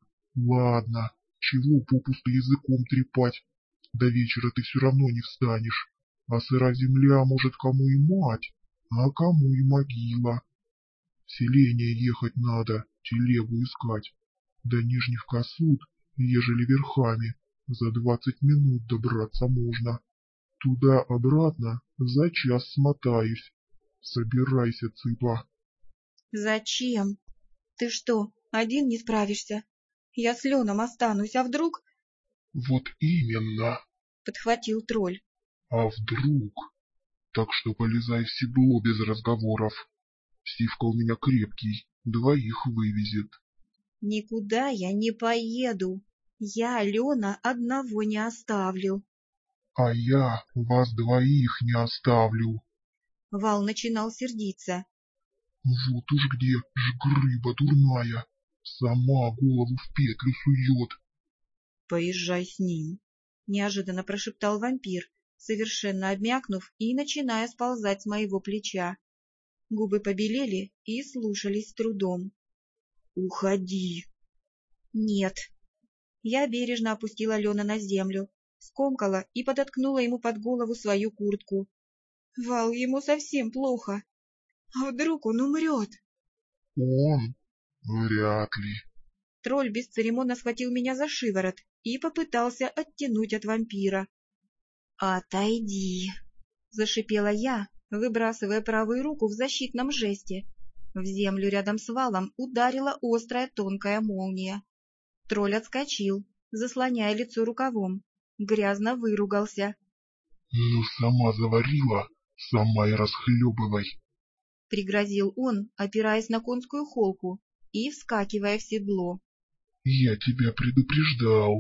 B: Ладно, чего попусту языком трепать? До вечера ты все равно не встанешь. А сыра земля, может, кому и мать, а кому и могила. В селение ехать надо, телегу искать. До Нижних Косут, ежели верхами, за 20 минут добраться можно. Туда-обратно за час смотаюсь. Собирайся, Цыпа.
A: — Зачем? Ты что, один не справишься? Я с Леном останусь, а вдруг...
B: — Вот именно.
A: — подхватил тролль.
B: — А вдруг? Так что полезай в седло без разговоров. Сивка у меня крепкий, 2 вывезет.
A: — Никуда я не поеду. Я Лена одного не оставлю.
B: — А я вас 2 не оставлю.
A: Вал начинал сердиться.
B: — Вот уж где жгрыба дурная. Сама голову в петлю сует.
D: — Поезжай с ним,
A: — неожиданно прошептал вампир, совершенно обмякнув и начиная сползать с моего плеча. Губы побелели и слушались с трудом.
D: — Уходи.
A: — Нет. Я бережно опустила Лена на землю, скомкала и подоткнула ему под голову свою куртку. Вал, ему совсем плохо. А вдруг он умрет?
B: — Он? Вряд ли.
A: Тролль бесцеремонно схватил меня за шиворот и попытался оттянуть от вампира. — Отойди! — зашипела я, выбрасывая правую руку в защитном жесте. В землю рядом с валом ударила острая тонкая молния. Тролль отскочил, заслоняя лицо рукавом, грязно выругался.
B: — Ну, сама заварила, сама и расхлебывай.
A: — пригрозил он, опираясь на конскую холку и вскакивая в седло.
B: — Я тебя предупреждал.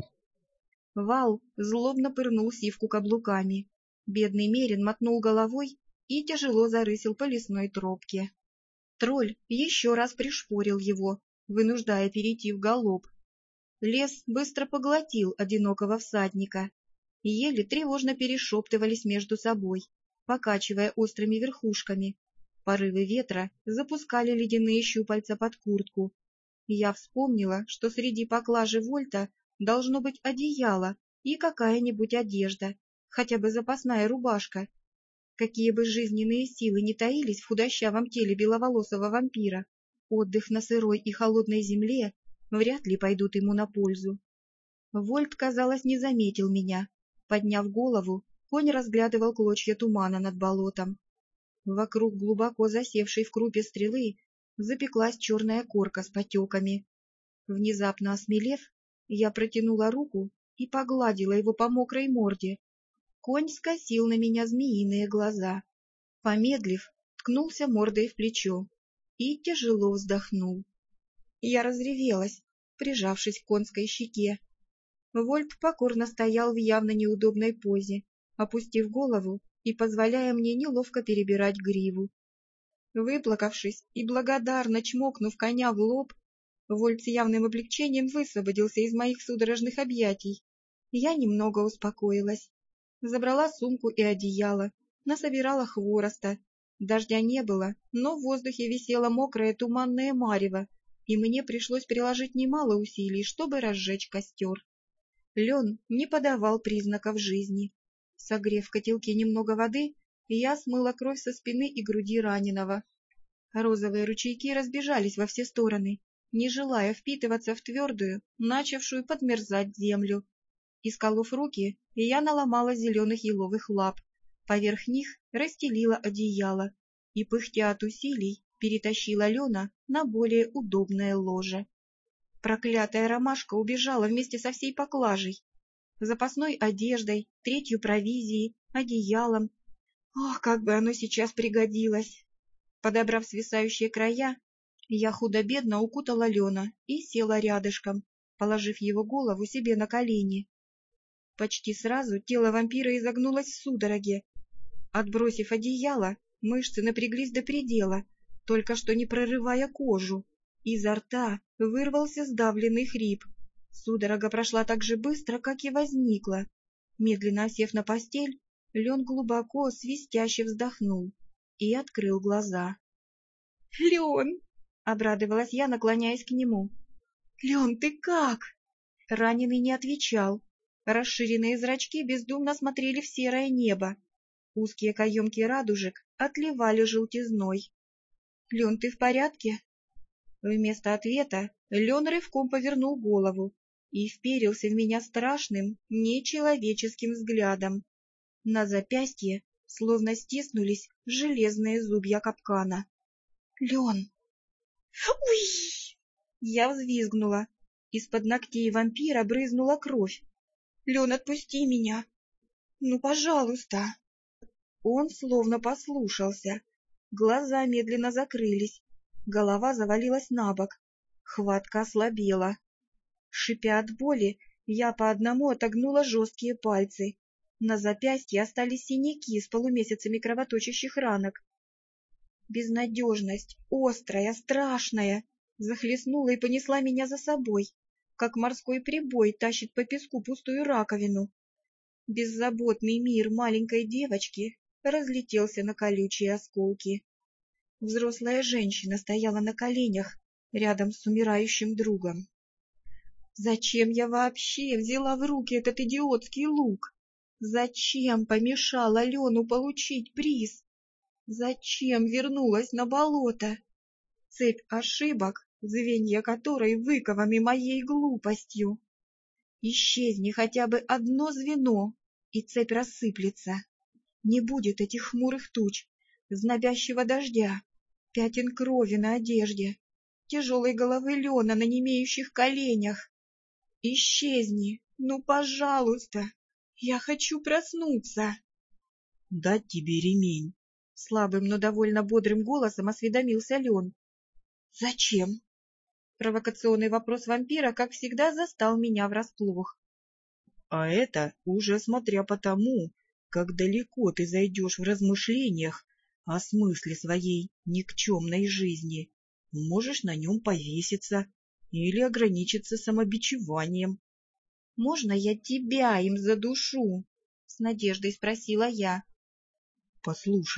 A: Вал злобно пырнул Сивку каблуками. Бедный мерин мотнул головой и тяжело зарысил по лесной тропке. Тролль еще раз пришпорил его, вынуждая перейти в галоп. Лес быстро поглотил одинокого всадника. Ели тревожно перешептывались между собой, покачивая острыми верхушками. Порывы ветра запускали ледяные щупальца под куртку. Я вспомнила, что среди поклажи Вольта должно быть одеяло и какая-нибудь одежда, хотя бы запасная рубашка. Какие бы жизненные силы ни таились в худощавом теле беловолосого вампира, отдых на сырой и холодной земле вряд ли пойдут ему на пользу. Вольт, казалось, не заметил меня. Подняв голову, конь разглядывал клочья тумана над болотом. Вокруг глубоко засевшей в крупе стрелы запеклась черная корка с потеками. Внезапно осмелев, я протянула руку и погладила его по мокрой морде. Конь скосил на меня змеиные глаза. Помедлив, ткнулся мордой в плечо и тяжело вздохнул. Я разревелась, прижавшись к конской щеке. Вольт покорно стоял в явно неудобной позе, опустив голову и позволяя мне неловко перебирать гриву. Выплакавшись и благодарно чмокнув коня в лоб, Вольт с явным облегчением высвободился из моих судорожных объятий. Я немного успокоилась. Забрала сумку и одеяло, насобирала хвороста. Дождя не было, но в воздухе висело мокрое туманное марево, и мне пришлось приложить немало усилий, чтобы разжечь костер. Лен не подавал признаков жизни. Согрев в котелке немного воды, я смыла кровь со спины и груди раненого. Розовые ручейки разбежались во все стороны, не желая впитываться в твердую, начавшую подмерзать землю. Исколов руки, я наломала зеленых еловых лап, поверх них расстелила одеяло и, пыхтя от усилий, перетащила Лена на более удобное ложе. Проклятая ромашка убежала вместе со всей поклажей, запасной одеждой, третью провизией, одеялом. Ох, как бы оно сейчас пригодилось! Подобрав свисающие края, я худо-бедно укутала Лена и села рядышком, положив его голову себе на колени. Почти сразу тело вампира изогнулось в судороге. Отбросив одеяло, мышцы напряглись до предела, только что не прорывая кожу. Изо рта вырвался сдавленный хрип. Судорога прошла так же быстро, как и возникла. Медленно сев на постель, Лен глубоко, свистяще вздохнул и открыл глаза. — Лен! — обрадовалась я, наклоняясь к нему. — Лен, ты как? Раненый не отвечал. Расширенные зрачки бездумно смотрели в серое небо. Узкие каемки радужек отливали желтизной. — Лен, ты в порядке? Вместо ответа Лен рывком повернул голову и вперился в меня страшным, нечеловеческим взглядом. На запястье словно стиснулись железные зубья капкана. — Лен! Уй! Я взвизгнула. Из-под ногтей вампира брызнула кровь. — Лен, отпусти меня! Ну, пожалуйста! Он словно послушался. Глаза медленно закрылись. Голова завалилась на бок. Хватка ослабела. Шипя от боли, я по одному отогнула жесткие пальцы. На запястье остались синяки с полумесяцами кровоточащих ранок. Безнадежность, острая, страшная, захлестнула и понесла меня за собой, как морской прибой тащит по песку пустую раковину. Беззаботный мир маленькой девочки разлетелся на колючие осколки. Взрослая женщина стояла на коленях рядом с умирающим другом. Зачем я вообще взяла в руки этот идиотский лук? Зачем помешала Лену получить приз? Зачем вернулась на болото? Цепь ошибок, звенья которой выкованы моей глупостью. Исчезни хотя бы одно звено, и цепь рассыплется. Не будет этих хмурых туч, знобящего дождя, пятен крови на одежде, тяжелой головы Лена на немеющих коленях. Исчезни, ну, пожалуйста, я хочу проснуться. — Дать тебе ремень? — слабым, но довольно бодрым голосом осведомился Лен. — Зачем? Провокационный вопрос вампира, как всегда, застал меня врасплох. — А это уже смотря по тому, как далеко ты зайдешь в размышлениях о смысле своей никчемной жизни. Можешь на нем повеситься или ограничиться самобичеванием. — Можно я тебя им задушу? — с надеждой спросила я. — Послушай,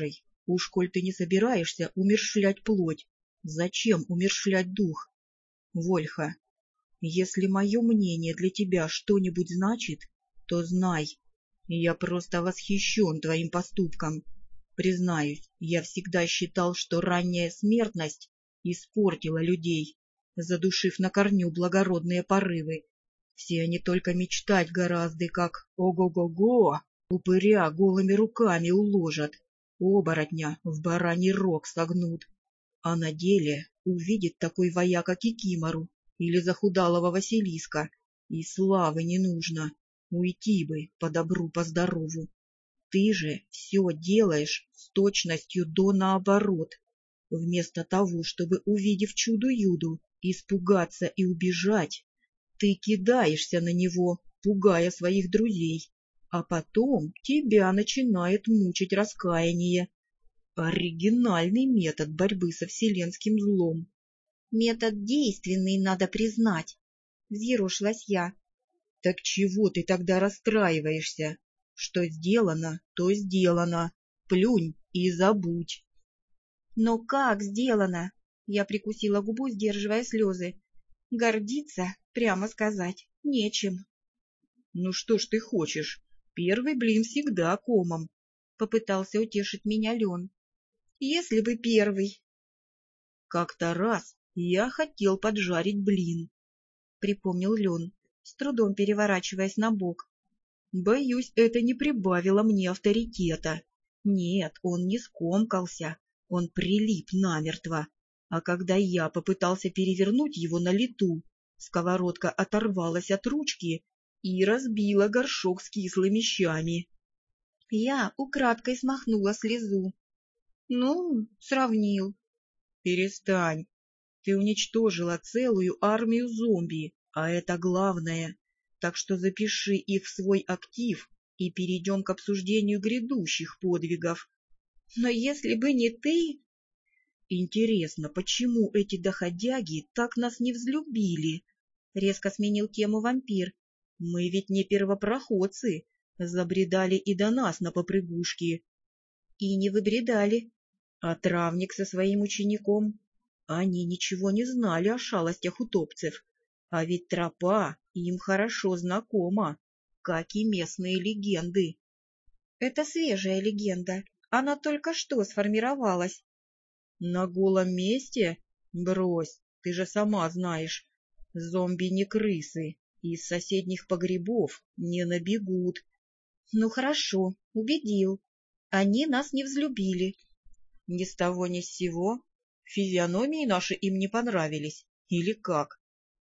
D: Уж коль ты не собираешься умерщвлять плоть, зачем умерщвлять дух? Вольха, если мое мнение для тебя что-нибудь значит, то знай, я просто восхищен твоим поступком. Признаюсь, я всегда считал, что ранняя смертность испортила людей, задушив на корню благородные порывы. Все они только мечтать гораздо, как ого-го-го, упыря голыми руками уложат, оборотня в бараний рог согнут. А на деле увидит такой вояка кикимору или захудалого Василиска, и славы не нужно, уйти бы по добру, по здорову. Ты же все делаешь с точностью до наоборот. Вместо того, чтобы, увидев чудо-юду, испугаться и убежать, ты кидаешься на него, пугая своих друзей, а потом тебя начинает мучить раскаяние. Оригинальный метод борьбы со вселенским злом.
C: Метод действенный, надо признать, — взъерошилась я.
D: Так чего ты тогда расстраиваешься? Что сделано, то сделано. Плюнь и забудь.
C: Но как сделано? Я прикусила губу, сдерживая слезы. Гордиться, прямо сказать, нечем.
D: Ну что ж ты хочешь? Первый блин всегда комом.
C: Попытался утешить меня Лен. Если бы первый.
D: Как-то раз я хотел поджарить блин,
C: Припомнил Лен, с трудом переворачиваясь на бок.
D: Боюсь, это не прибавило мне авторитета. Нет, он не скомкался, он прилип намертво. А когда я попытался перевернуть его на лету, сковородка оторвалась от ручки и разбила горшок с кислыми щами.
C: Я украдкой смахнула слезу. Ну, сравнил.
D: Перестань. Ты уничтожила целую армию зомби, а это главное. Так что запиши их в свой актив и перейдем к обсуждению грядущих подвигов.
C: Но если бы не ты...
D: Интересно, почему эти доходяги так нас не взлюбили? Резко сменил тему вампир. Мы ведь не первопроходцы, забредали и до нас на попрыгушки.
C: И не выбредали.
D: А травник со своим учеником? Они ничего не знали о шалостях утопцев. А ведь тропа им хорошо знакома, как и местные легенды.
C: Это свежая легенда. Она только что сформировалась.
D: На голом месте? Брось, ты же сама знаешь. Зомби не крысы, из соседних погребов не набегут.
C: Ну хорошо, убедил. Они нас не взлюбили.
D: Ни с того ни с сего. Физиономии наши им не понравились. Или как?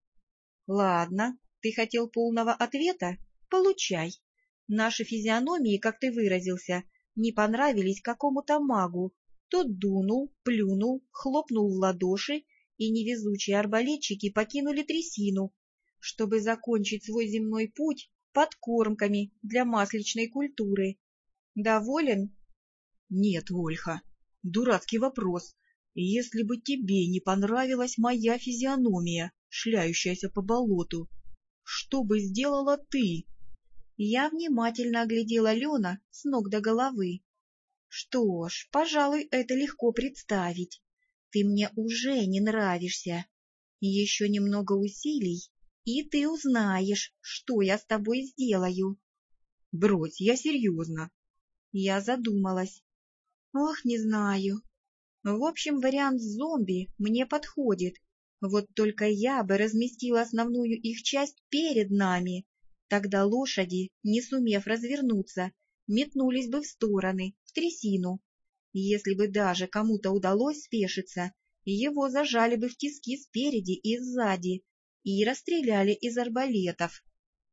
C: Ладно, ты хотел полного ответа? Получай. Наши физиономии, как ты выразился, не понравились какому-то магу. Тот дунул, плюнул, хлопнул в ладоши, и невезучие арбалетчики покинули трясину, чтобы закончить свой земной путь подкормками для масличной культуры. Доволен?
D: Нет, Вольха, дурацкий вопрос. Если бы тебе не понравилась моя физиономия, шляющаяся по болоту, что бы сделала ты?
C: Я внимательно оглядела Лена с ног до головы. Что ж, пожалуй, это легко представить. Ты мне уже не нравишься. Еще немного усилий, и ты узнаешь, что я с тобой сделаю.
D: Брось, я серьезно.
C: Я задумалась. Ох, не знаю. В общем, вариант с зомби мне подходит. Вот только я бы разместила основную их часть перед нами. Тогда лошади, не сумев развернуться, метнулись бы в стороны, в трясину. Если бы даже кому-то удалось спешиться, его зажали бы в тиски спереди и сзади и расстреляли из арбалетов.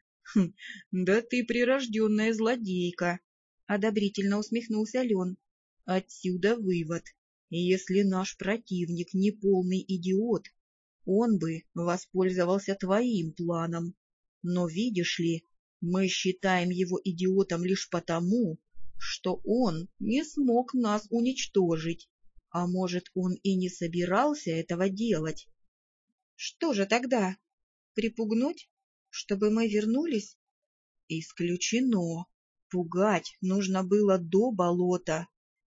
D: — Да ты прирожденная злодейка! — одобрительно усмехнулся Лен. — Отсюда вывод. Если наш противник не полный идиот, он бы воспользовался твоим планом. Но, видишь ли, мы считаем его идиотом лишь потому, что он не смог нас уничтожить, а может, он и не собирался этого делать.
C: Что же тогда? Припугнуть, чтобы мы вернулись?
D: Исключено. Пугать нужно было до болота.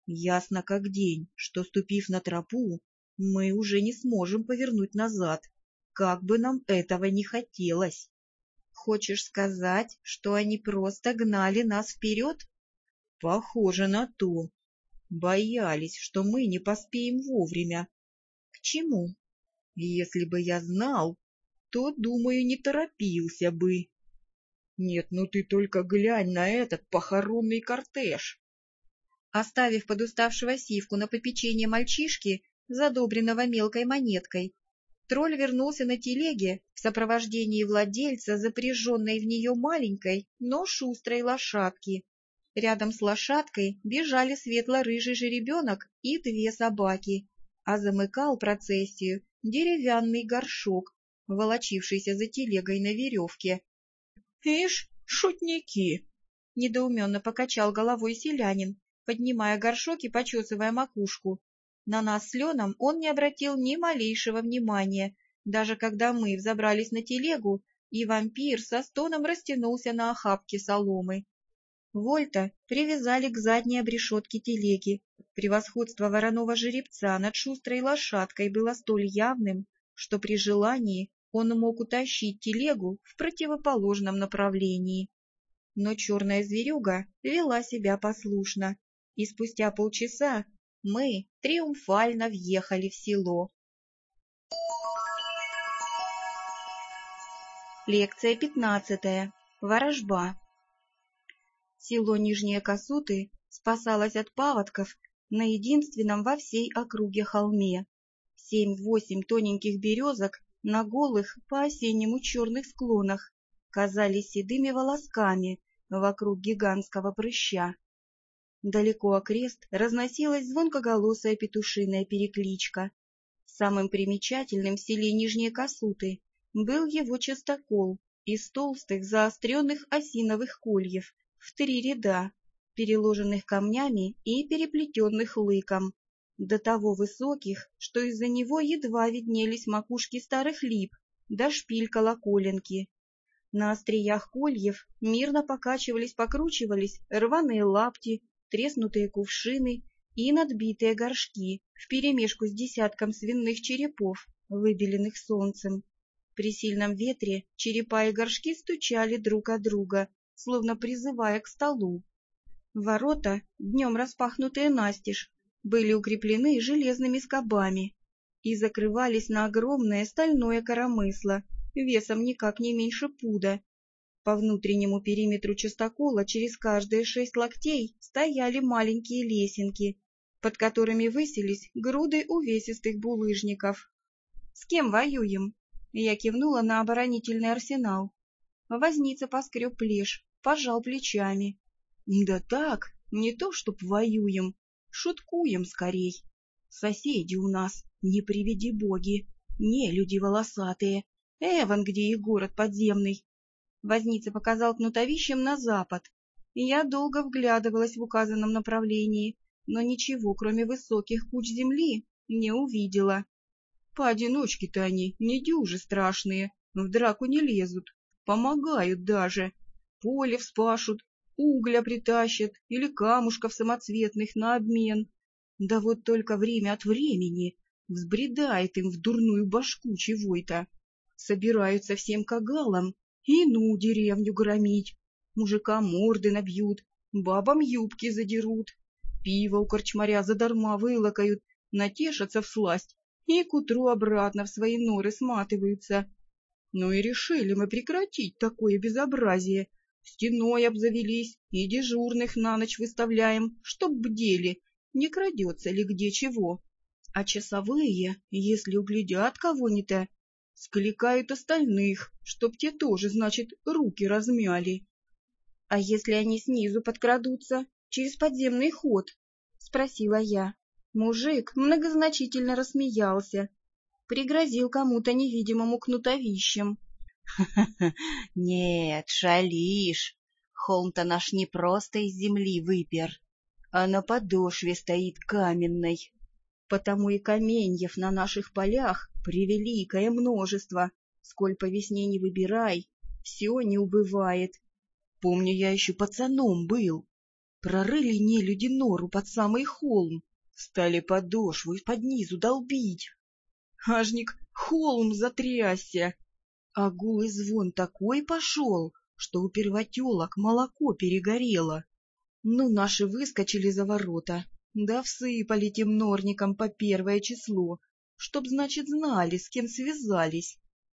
D: Ясно как день, что, ступив на тропу, мы уже не сможем повернуть назад, как бы нам этого не хотелось.
A: Хочешь сказать, что они просто гнали нас вперед?
D: Похоже на то. Боялись, что мы не поспеем вовремя.
A: К чему?
D: Если бы я знал, то, думаю, не торопился бы. Нет, ну ты только глянь на этот похоронный кортеж.
A: Оставив подуставшего Сивку на попечение мальчишки, задобренного мелкой монеткой, тролль вернулся на телеге в сопровождении владельца, запряженной в нее маленькой, но шустрой лошадки. Рядом с лошадкой бежали светло-рыжий жеребенок и 2 собаки, а замыкал процессию деревянный горшок, волочившийся за телегой на веревке.
D: — Ишь, шутники!
A: — недоуменно покачал головой селянин, поднимая горшок и почесывая макушку. На нас с Леном он не обратил ни малейшего внимания, даже когда мы взобрались на телегу, и вампир со стоном растянулся на охапке соломы. Вольта привязали к задней обрешетке телеги. Превосходство вороного жеребца над шустрой лошадкой было столь явным, что при желании он мог утащить телегу в противоположном направлении. Но черная зверюга вела себя послушно, и спустя полчаса мы триумфально въехали в село. Лекция 15. Ворожба. Село Нижние Косуты спасалось от паводков на единственном во всей округе холме. 7-8 тоненьких березок на голых по-осеннему черных склонах казались седыми волосками вокруг гигантского прыща. Далеко окрест разносилась звонкоголосая петушиная перекличка. Самым примечательным в селе Нижние Косуты был его частокол из толстых заостренных осиновых кольев в 3 ряда, переложенных камнями и переплетенных лыком, до того высоких, что из-за него едва виднелись макушки старых лип да шпиль колоколенки. На остриях кольев мирно покачивались-покручивались рваные лапти, треснутые кувшины и надбитые горшки вперемешку с десятком свиных черепов, выбеленных солнцем. При сильном ветре черепа и горшки стучали друг от друга, словно призывая к столу. Ворота, днем распахнутые настежь, были укреплены железными скобами и закрывались на огромное стальное коромысло, весом никак не меньше пуда. По внутреннему периметру частокола через каждые 6 локтей стояли маленькие лесенки, под которыми высились груды увесистых булыжников. — С кем воюем? — я кивнула на оборонительный арсенал. Возница поскреб плешь, пожал плечами. — Да так, не то чтоб воюем, шуткуем скорей. Соседи у нас, не приведи боги, не люди волосатые, эван где и город подземный. Возница показал кнутовищем на запад. Я долго вглядывалась в указанном направлении, но ничего, кроме высоких куч земли, не увидела. Поодиночке-то они не дюжи страшные, в драку не лезут, помогают даже. Поле вспашут, угля притащат или камушков самоцветных на обмен. Да вот только время от времени взбредает им в дурную башку чего-то. Собираются всем кагалом и ну деревню громить. Мужикам морды набьют, бабам юбки задерут, пиво у корчмаря задарма вылакают, натешатся всласть и к утру обратно в свои норы сматываются. Ну и решили мы прекратить такое безобразие. Стеной обзавелись и дежурных на ночь выставляем, чтоб бдели, не крадется ли где чего. А часовые, если углядят кого-нибудь, скликают остальных, чтоб те тоже, значит, руки размяли. — А если они снизу подкрадутся, через подземный ход? — спросила я. Мужик многозначительно рассмеялся, пригрозил кому-то невидимому кнутовищем. — Нет, шалишь, холм-то наш не просто из земли выпер, а на подошве стоит каменной. Потому и каменьев на наших полях превеликое множество, сколь по весне не выбирай, все не убывает. Помню, я еще пацаном был.
D: Прорыли нелюди нору под самый холм, стали подошву из-под низу долбить. Ажник холм затрясся, а гул и звон такой пошел, что у первотелок молоко перегорело. Ну, наши выскочили за ворота, да всыпали тем норникам по 1 число, чтоб, значит, знали, с кем связались.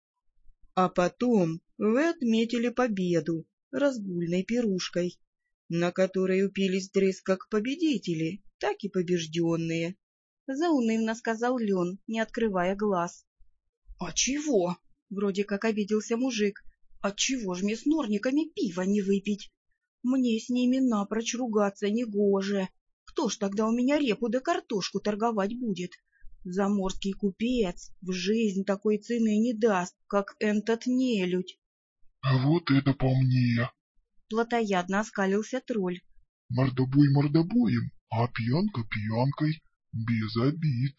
D: А потом вы отметили победу разгульной пирушкой, на которой упились дрызг как победители, так и побежденные.
A: Заунывно сказал Лен, не открывая глаз.
D: — А чего? — вроде как обиделся мужик. — Отчего ж мне с норниками пива не выпить? Мне с ними напрочь ругаться негоже. Кто ж тогда у меня репу да картошку торговать будет? Заморский купец в жизнь такой цены не даст, как этот нелюдь.
B: — А вот это по мне.
A: Плотоядно оскалился тролль.
B: Мордобой мордобоем, а пьянка пьянкой, без обид.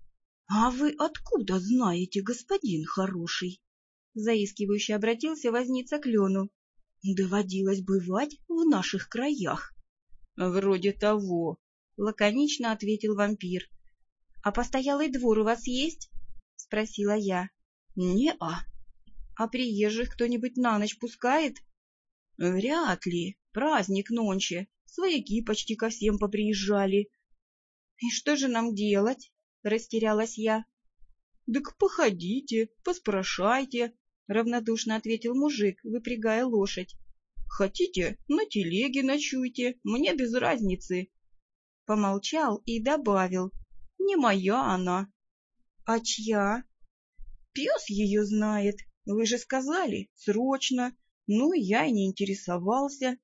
D: — А вы откуда знаете, господин хороший?
A: Заискивающе обратился возница к Лену.
D: — Доводилось бывать в наших краях. — Вроде того,
A: — лаконично ответил вампир. — А постоялый двор у вас есть? — спросила я.
D: — Не-а.
A: — А приезжих кто-нибудь на ночь пускает?
D: — Вряд ли. Праздник нонче. Свояки почти ко всем поприезжали.
A: — И что же нам делать? — растерялась я.
D: — Так походите, поспрашайте, — равнодушно ответил мужик, выпрягая лошадь. — Хотите, на телеге ночуйте, мне без разницы.
A: Помолчал и добавил.
D: — Не моя она.
A: — А чья?
D: — Пес ее знает. Вы же сказали, срочно. Ну, я и не интересовался.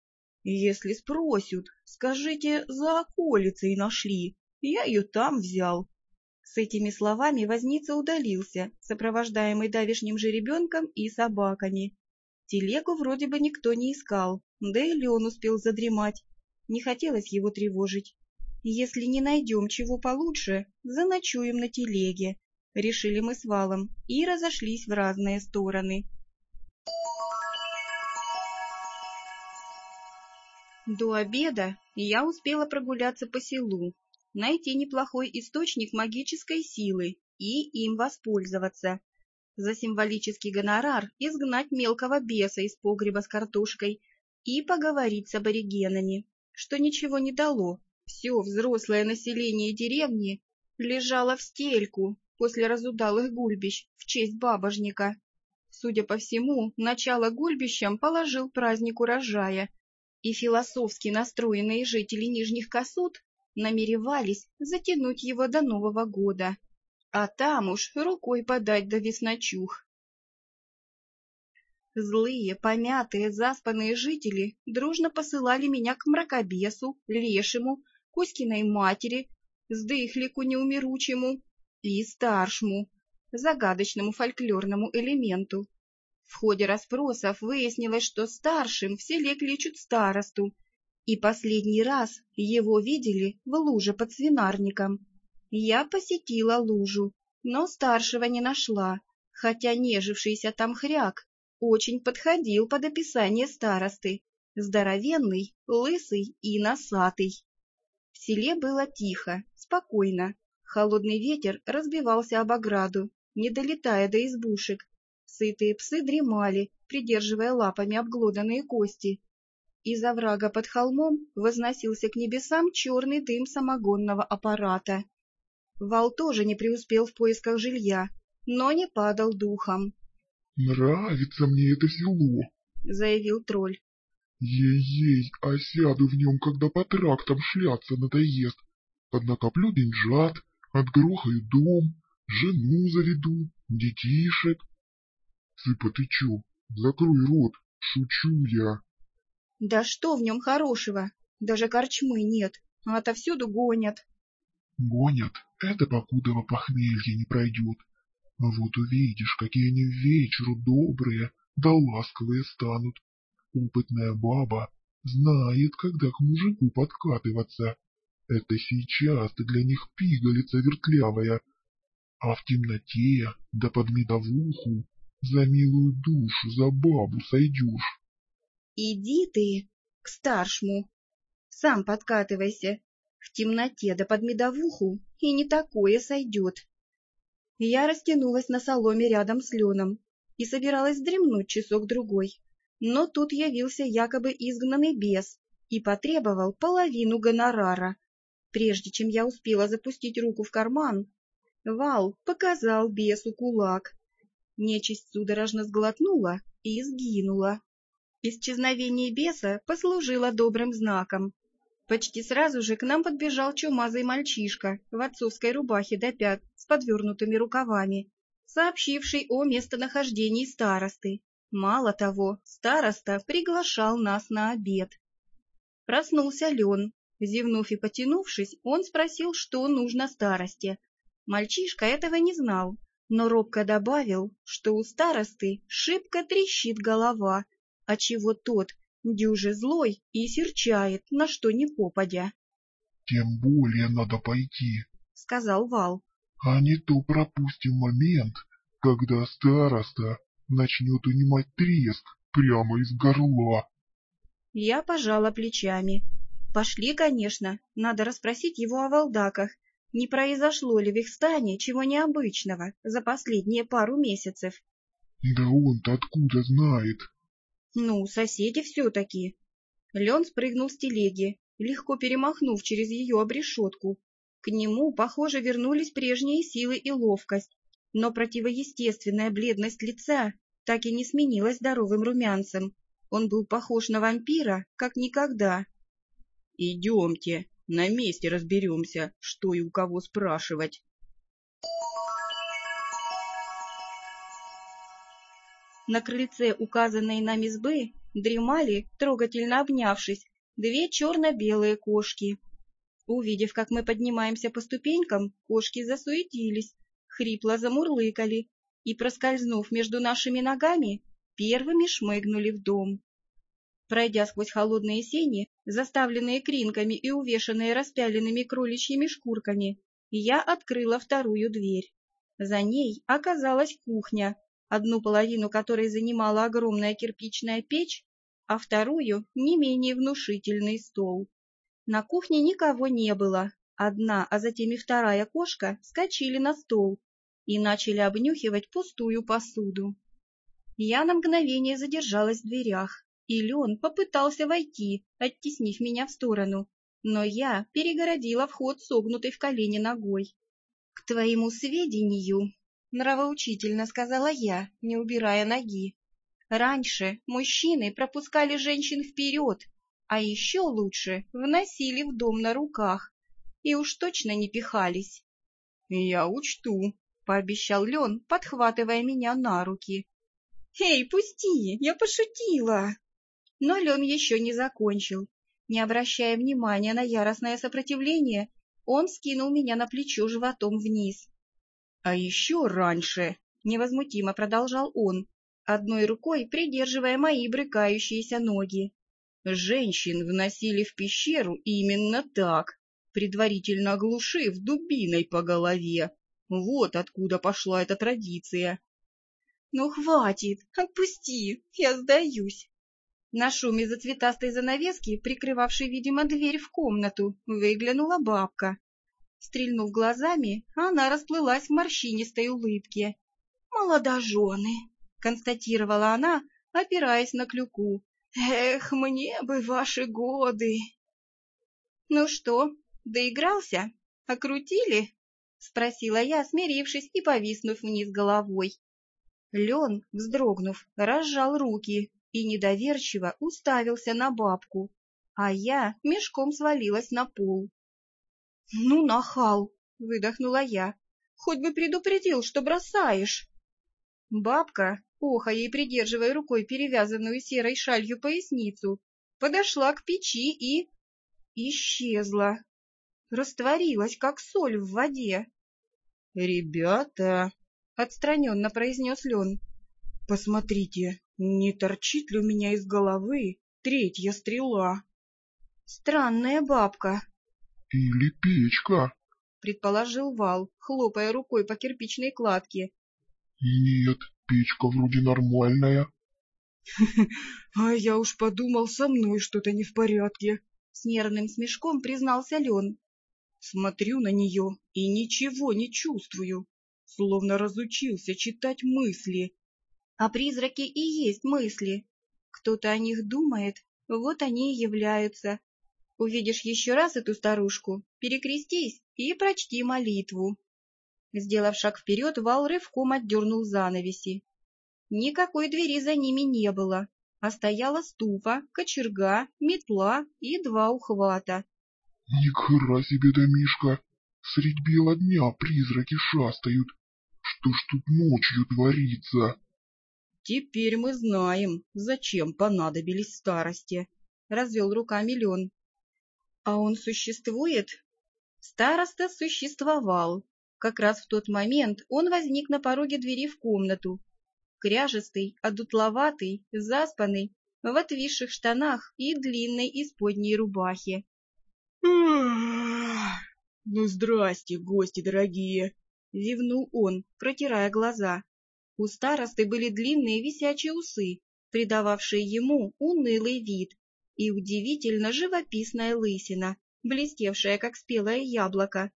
D: Если спросят, скажите, за околицей нашли. Я ее там взял.
A: С этими словами возница удалился, сопровождаемый давешним жеребенком и собаками. Телегу вроде бы никто не искал, да и Лен успел задремать. Не хотелось его тревожить. Если не найдем чего получше, заночуем на телеге, решили мы с Валом и разошлись в разные стороны. До обеда я успела прогуляться по селу, найти неплохой источник магической силы и им воспользоваться. За символический гонорар изгнать мелкого беса из погреба с картошкой и поговорить с аборигенами, что ничего не дало. Все взрослое население деревни лежало в стельку после разудалых гульбищ в честь бабожника. Судя по всему, начало гульбищам положил праздник урожая, и философски настроенные жители Нижних Косуд намеревались затянуть его до Нового года, а там уж рукой подать до весночух. Злые, помятые, заспанные жители дружно посылали меня к мракобесу, лешему, Кузькиной матери, сдыхлику неумиручему и старшему, загадочному фольклорному элементу. В ходе расспросов выяснилось, что старшим в селе кличут старосту, и последний раз его видели в луже под свинарником. Я посетила лужу, но старшего не нашла, хотя нежившийся там хряк очень подходил под описание старосты, здоровенный, лысый и носатый. В селе было тихо, спокойно, холодный ветер разбивался об ограду, не долетая до избушек. Сытые псы дремали, придерживая лапами обглоданные кости. Из оврага под холмом возносился к небесам черный дым самогонного аппарата. Вал тоже не преуспел в поисках жилья, но не падал духом.
B: — Нравится мне это село,
A: — заявил тролль.
B: — ей-ей, а сяду в нем, когда по трактам шляться надоест. Поднакоплю деньжат, отгрохаю дом, жену заведу, детишек. Цыпа, ты чё? Закрой рот, шучу я.
A: — Да что в нем хорошего? Даже корчмы нет, а отовсюду гонят.
B: — Гонят, это покудова похмелье не пройдет. А вот увидишь, какие они вечеру добрые да ласковые станут. Опытная баба знает, когда к мужику подкатываться. Это сейчас-то для них пигалица вертлявая. А в темноте да под медовуху за милую душу, за бабу сойдешь.
A: — Иди ты к старшему, — Сам подкатывайся. В темноте да под медовуху и не такое сойдет. Я растянулась на соломе рядом с Леном и собиралась вздремнуть часок-другой. Но тут явился якобы изгнанный бес и потребовал половину гонорара. Прежде чем я успела запустить руку в карман, Вал показал бесу кулак. Нечисть судорожно сглотнула и сгинула. Исчезновение беса послужило добрым знаком. Почти сразу же к нам подбежал чумазый мальчишка в отцовской рубахе до пят с подвернутыми рукавами, сообщивший о местонахождении старосты. Мало того, староста приглашал нас на обед. Проснулся Лен. Зевнув и потянувшись, он спросил, что нужно старосте. Мальчишка этого не знал, но робко добавил, что у старосты шибко трещит голова, отчего тот дюже злой и серчает, на что ни попадя.
B: — Тем более надо пойти,
A: — сказал Вал.
B: — а не то пропустим момент, когда староста начнет унимать треск прямо из горла.
A: Я пожала плечами. Пошли, конечно, надо расспросить его о валдаках, не произошло ли в их стане чего необычного за последние пару месяцев.
B: — Да он-то откуда знает?
A: Ну, соседи все-таки. Лен спрыгнул с телеги, легко перемахнув через ее обрешетку. К нему, похоже, вернулись прежние силы и ловкость, но противоестественная бледность лица так и не сменилась здоровым румянцем. Он был похож на вампира, как никогда. — Идемте, на месте разберемся, что и у кого спрашивать. На крыльце указанной нам избы дремали, трогательно обнявшись, две черно-белые кошки. Увидев, как мы поднимаемся по ступенькам, кошки засуетились, хрипло замурлыкали и, проскользнув между нашими ногами, первыми шмыгнули в дом. Пройдя сквозь холодные сени, заставленные кринками и увешанные распяленными кроличьими шкурками, я открыла вторую дверь. За ней оказалась кухня, одну половину которой занимала огромная кирпичная печь, а вторую — не менее внушительный стол. На кухне никого не было. Одна, а затем и вторая кошка вскочили на стол и начали обнюхивать пустую посуду. Я на мгновение задержалась в дверях, и Лен попытался войти, оттеснив меня в сторону, но я перегородила вход согнутой в колени ногой. — К твоему сведению, — нравоучительно сказала я, не убирая ноги, — раньше мужчины пропускали женщин вперед, а еще лучше вносили в дом на руках и уж точно не пихались. — Я учту, — пообещал Лен, подхватывая меня на руки. — Эй, пусти, я пошутила! Но Лен еще не закончил. Не обращая внимания на яростное сопротивление, он скинул меня на плечо животом вниз. — А еще раньше, — невозмутимо продолжал он, одной рукой придерживая мои брыкающиеся ноги, — женщин вносили в пещеру именно так, предварительно оглушив дубиной по голове. Вот откуда пошла эта традиция. — Ну, хватит, отпусти, я сдаюсь. На шуме за цветастой занавески, прикрывавшей, видимо, дверь в комнату, выглянула бабка. Стрельнув глазами, она расплылась в морщинистой улыбке. «Молодожены!» — констатировала она, опираясь на клюку. «Эх, мне бы ваши годы!» «Ну что, доигрался? Окрутили?» — спросила я, смирившись и повиснув вниз головой. Лен, вздрогнув, разжал руки и недоверчиво уставился на бабку, а я мешком свалилась на пол. — Ну, нахал! — выдохнула я. — Хоть бы предупредил, что бросаешь. Бабка, охая и придерживая рукой перевязанную серой шалью поясницу, подошла к печи и... исчезла. Растворилась, как соль в воде. — Ребята! — отстраненно произнес Лен. — Посмотрите, не торчит ли у меня из головы третья стрела? — Странная бабка.
B: — Или печка.
A: — предположил Вал, хлопая рукой по кирпичной кладке.
B: — Нет, печка вроде нормальная.
D: — А я уж подумал, со мной что-то не в порядке, С нервным смешком признался Лен. Смотрю на нее и ничего не чувствую, словно разучился читать мысли.
A: А призраки и есть мысли. Кто-то о них думает, вот они и являются. Увидишь еще раз эту старушку, перекрестись и прочти молитву. Сделав шаг вперед, Вал рывком отдернул занавеси. Никакой двери за ними не было, а стояла ступа, кочерга, метла и 2 ухвата.
B: Нихера себе, домишка! Средь бела дня призраки шастают. Что ж тут ночью творится?
D: Теперь мы знаем, зачем понадобились старости, — развел руками Лен.
A: А он существует? Староста существовал. Как раз в тот момент он возник на пороге двери в комнату. Кряжестый, одутловатый, заспанный, в отвисших штанах и длинной исподней рубахе.
D: Ну, здрасте, гости дорогие, —
A: Зевнул он, протирая глаза. У старосты были длинные висячие усы, придававшие ему унылый вид, и удивительно живописная лысина, блестевшая, как спелое яблоко.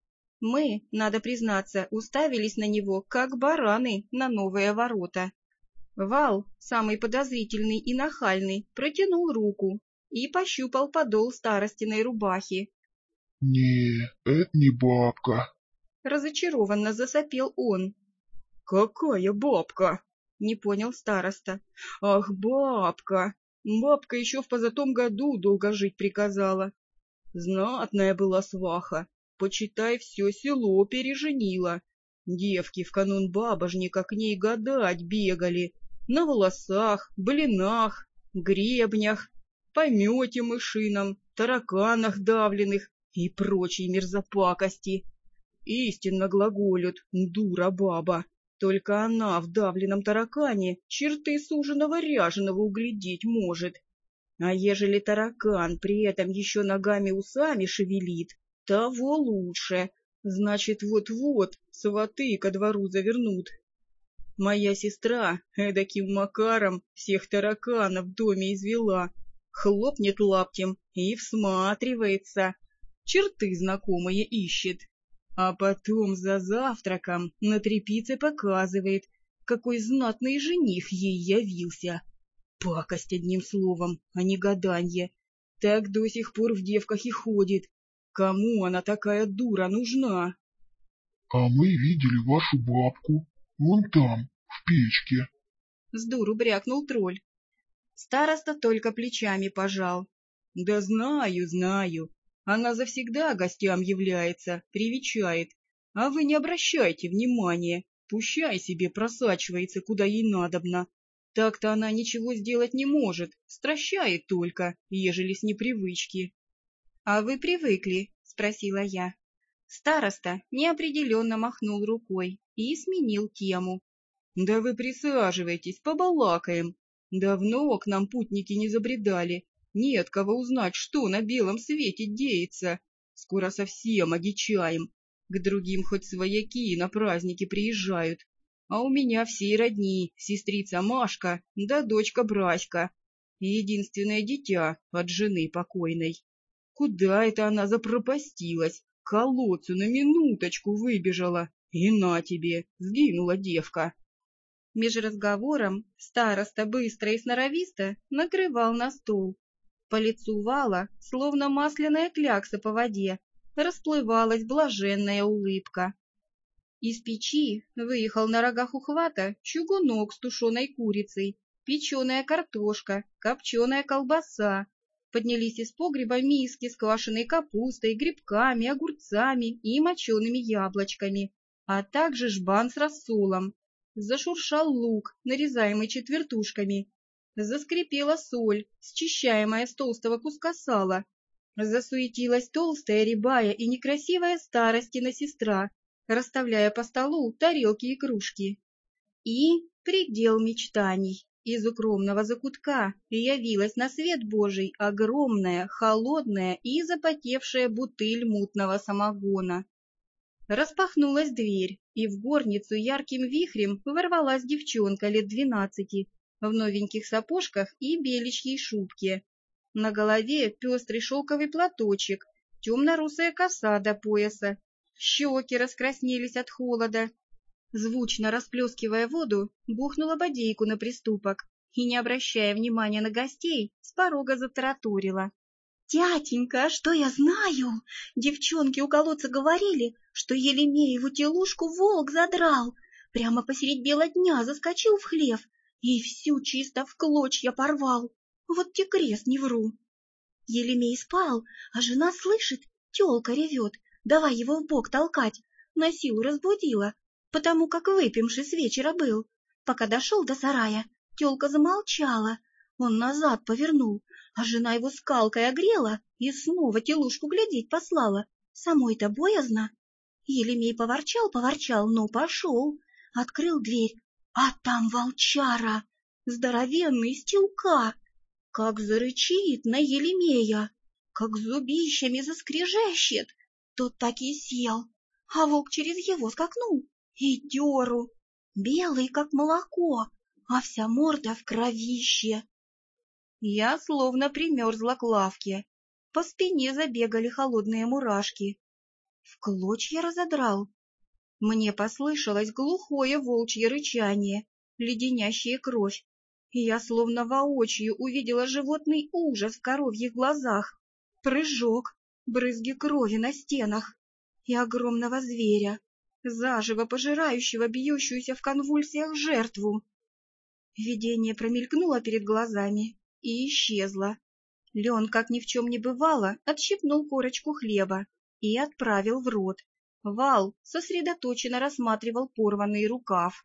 A: Мы, надо признаться, уставились на него, как бараны на новые ворота. Вал, самый подозрительный и нахальный, протянул руку и пощупал подол старостиной рубахи.
B: — Не, это не бабка.
A: Разочарованно засопел он.
D: — Какая бабка? — не понял староста. — Ах, бабка! Бабка еще в позатом году долго жить приказала. Знатная была сваха. Почитай, все село переженила. Девки в канун бабожника к ней гадать бегали. На волосах, блинах, гребнях, помете мышином, тараканах давленных и прочей мерзопакости. Истинно глаголют «дура баба». Только она в давленном таракане черты суженого ряженого углядеть может. А ежели таракан при этом еще ногами-усами шевелит, того лучше, значит, вот-вот сваты ко двору завернут. Моя сестра эдаким макаром всех тараканов в доме извела, хлопнет лаптем и всматривается, черты знакомые ищет, а потом за завтраком на трепице показывает, какой знатный жених ей явился. Пакость, одним словом, а не гаданье. Так до сих пор в девках и ходит. Кому она такая дура нужна?
B: — А мы видели вашу бабку. Вон там, в печке.
A: Сдуру брякнул тролль. Староста только плечами пожал.
D: Да знаю, знаю. Она завсегда гостям является, привечает. А вы не обращайте внимания. Пущай себе просачивается, куда ей надобно. Так-то она ничего сделать не может, стращает только, ежели с непривычки.
A: — А вы привыкли? — спросила я. Староста неопределенно махнул рукой и сменил тему.
D: — Да вы присаживайтесь, побалакаем. Давно к нам путники не забредали. Нет кого узнать, что на белом свете деется. Скоро совсем одичаем. К другим хоть свояки на праздники приезжают. А у меня всей родни сестрица Машка да дочка Браська. Единственное дитя от жены покойной. Куда это она запропастилась? К колодцу на минуточку выбежала. И на тебе, сгинула девка.
A: Меж разговором староста быстро и сноровисто накрывал на стол. По лицу Вала, словно масляная клякса по воде, расплывалась блаженная улыбка. Из печи выехал на рогах ухвата чугунок с тушеной курицей, печеная картошка, копченая колбаса. Поднялись из погреба миски с квашеной капустой, грибками, огурцами и мочеными яблочками, а также жбан с рассолом. Зашуршал лук, нарезаемый четвертушками. Заскрипела соль, счищаемая с толстого куска сала. Засуетилась толстая, рябая и некрасивая старостина сестра, расставляя по столу тарелки и кружки. И предел мечтаний. Из укромного закутка явилась на свет Божий огромная, холодная и запотевшая бутыль мутного самогона. Распахнулась дверь, и в горницу ярким вихрем ворвалась девчонка лет 12 в новеньких сапожках и беличьей шубке. На голове пестрый шелковый платочек, темно-русая коса до пояса, щеки раскраснелись от холода. Звучно расплескивая воду, бухнула бодейку на приступок и, не обращая внимания на гостей, с порога затараторила. «Тятенька, а что я знаю? Девчонки у колодца говорили, что Елемееву телушку волк задрал, прямо посредь бела дня заскочил в хлев и всю чисто в клочья порвал. Вот те крест, не вру. Елемей спал, а жена слышит, тёлка ревет, давай его в бок толкать, на силу разбудила, потому как выпивший с вечера был. Пока дошел до сарая, тёлка замолчала, он назад повернул, а жена его скалкой огрела и снова телушку глядеть послала. Самой-то боязно. Елемей поворчал, но пошел, открыл дверь, а там волчара, здоровенный стилка. Как зарычит на Елемея, как зубищами заскрежещет, тот так и сел, а волк через его скакнул и деру, белый, как молоко, а вся морда в кровище. Я словно примерзла к лавке, по спине забегали холодные мурашки. В клочья разодрал. Мне послышалось глухое волчье рычание, леденящее кровь. И я словно воочию увидела животный ужас в коровьих глазах, прыжок, брызги крови на стенах и огромного зверя, заживо пожирающего бьющуюся в конвульсиях жертву. Видение промелькнуло перед глазами и исчезло. Лен, как ни в чем не бывало, отщипнул корочку хлеба и отправил в рот. Вал сосредоточенно рассматривал порванный рукав.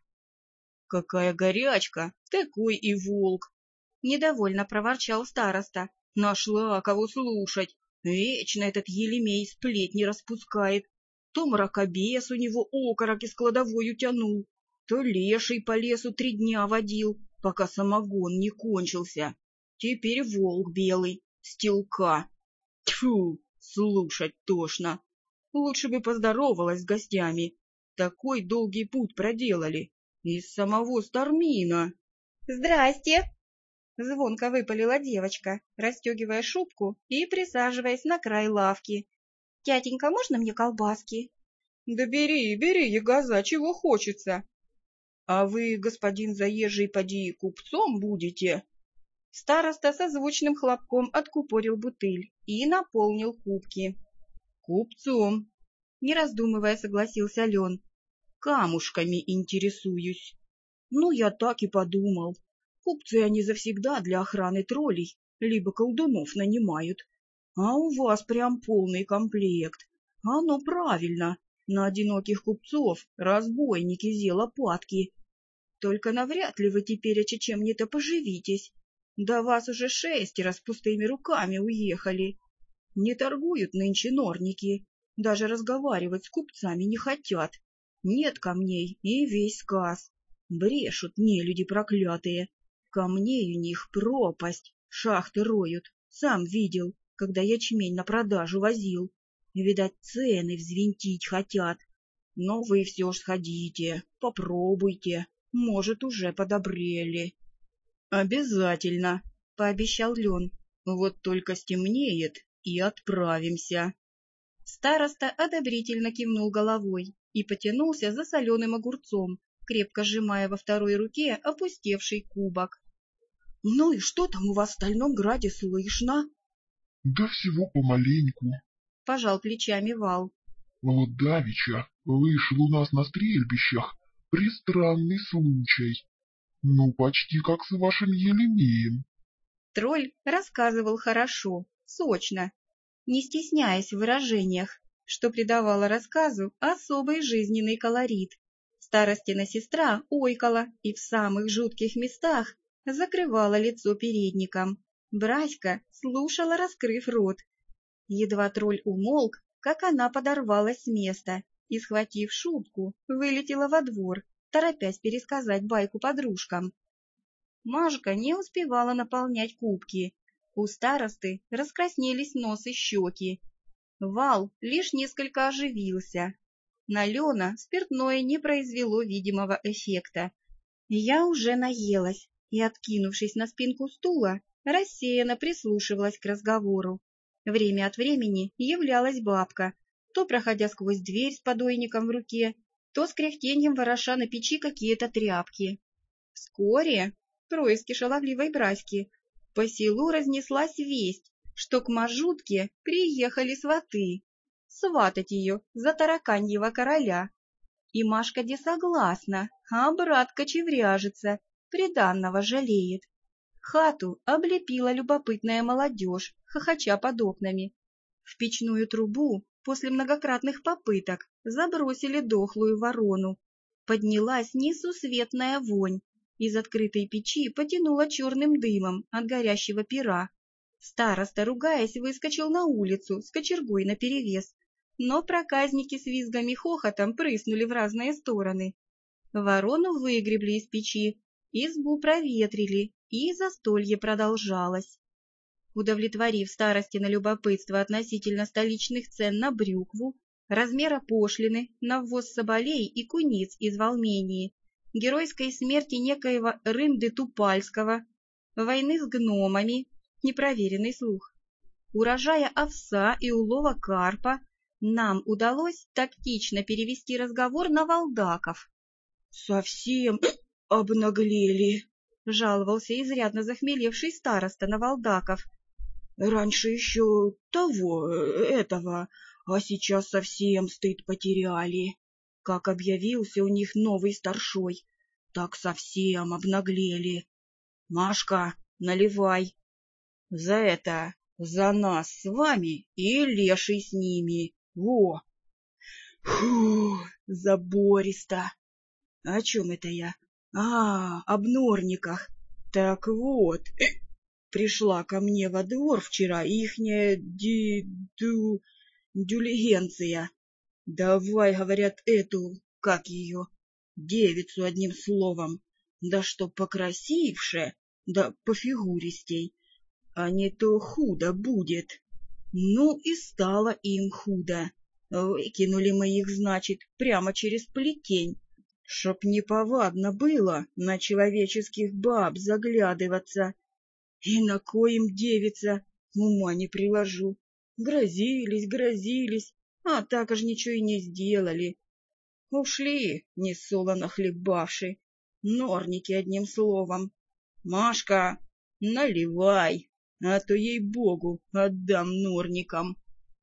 A: «Какая горячка, такой и волк!» — недовольно проворчал староста. «Нашла кого слушать. Вечно этот Елемей сплетни распускает. То мракобес у него окорок из кладовой утянул, то леший по лесу 3 дня водил, пока самогон не кончился. Теперь волк белый, стилка. Тьфу, слушать тошно. Лучше бы поздоровалась с гостями. Такой долгий путь проделали. Из самого Стармина. «Здрасте!» — звонко выпалила девочка, расстегивая шубку и присаживаясь на край лавки. «Тятенька, можно мне колбаски?» «Да бери, бери, ягоза, чего хочется!» «А вы, господин заезжий, поди, купцом будете?» Староста со звучным хлопком откупорил бутыль и наполнил кубки. «Купцом!» — не раздумывая согласился Лен. «Камушками интересуюсь». «Ну, я так и подумал. Купцы они завсегда для охраны троллей, либо колдунов нанимают. А у вас прям полный комплект. Оно правильно. На одиноких купцов разбойники зелопатки. Только навряд ли вы теперь чем-то поживитесь. Да вас уже 6 с пустыми руками уехали. Не торгуют нынче норники, даже разговаривать с купцами не хотят. Нет камней и весь сказ. Брешут нелюди проклятые. Камней у них пропасть, шахты роют. Сам видел, когда ячмень на продажу возил. Видать, цены взвинтить хотят. Но вы все ж сходите, попробуйте, может, уже подобрели. Обязательно, пообещал Лен. Вот только стемнеет и отправимся. Староста одобрительно кивнул головой и потянулся за соленым огурцом, крепко сжимая во второй руке опустевший кубок. — Ну и что там у вас в Стальном Граде слышно?
B: — Да всего помаленьку,
A: — пожал плечами Вал.
B: — Вот давеча вышел у нас на стрельбищах пристранный случай. Ну, почти как с вашим Елемеем.
A: Тролль рассказывал хорошо, сочно, не стесняясь в выражениях, что придавало рассказу особый жизненный колорит. Старостина сестра ойкала и в самых жутких местах закрывала лицо передником. Браська слушала, раскрыв рот. Едва тролль умолк, как она подорвалась с места и, схватив шубку, вылетела во двор, торопясь пересказать байку подружкам. Машка не успевала наполнять кубки. У старосты раскраснелись нос и щеки. Вал лишь несколько оживился. На Лена спиртное не произвело видимого эффекта. Я уже наелась и, откинувшись на спинку стула, рассеянно прислушивалась к разговору. Время от времени являлась бабка, то проходя сквозь дверь с подойником в руке, то с кряхтеньем вороша на печи какие-то тряпки. Вскоре, происки шаловливой Браськи, по селу разнеслась весть, что к Мажутке приехали сваты, сватать ее за тараканьего короля. И Машка де согласна, а брат кочевряжется, приданного жалеет. Хату облепила любопытная молодежь, хохоча под окнами. В печную трубу после многократных попыток забросили дохлую ворону. Поднялась несусветная вонь. Из открытой печи потянуло черным дымом от горящего пера. Староста, ругаясь, выскочил на улицу с кочергой наперевес. Но проказники с визгом и хохотом прыснули в разные стороны. Ворону выгребли из печи, избу проветрили, и застолье продолжалось. Удовлетворив старостино любопытство относительно столичных цен на брюкву, размера пошлины на ввоз соболей и куниц из Волмении, геройской смерти некоего Рынды Тупальского, войны с гномами, непроверенный слух, урожая овса и улова карпа, нам удалось тактично перевести разговор на валдаков.
D: «Совсем обнаглели», —
A: жаловался изрядно захмелевший староста на валдаков.
D: «Раньше еще этого, а сейчас совсем стыд потеряли. Как объявился у них новый старшой, так совсем обнаглели. Машка, наливай. За нас с вами и леший с ними. Во!» Фу, забористо. О чем это я? Об норниках. Так вот, пришла ко мне во двор вчера ихняя дюлигенция. Давай, говорят, эту, как ее, девицу одним словом, да что покрасивше, да пофигуристей, а не то худо будет. Ну и стало им худо. Выкинули мы их, значит, прямо через плетень, чтоб неповадно было на человеческих баб заглядываться. И на коим девица, ума не приложу. Грозились, а так аж ничего и не сделали. Ушли, несолоно хлебавши, норники одним словом. Машка, наливай, а то, ей-богу, отдам норникам.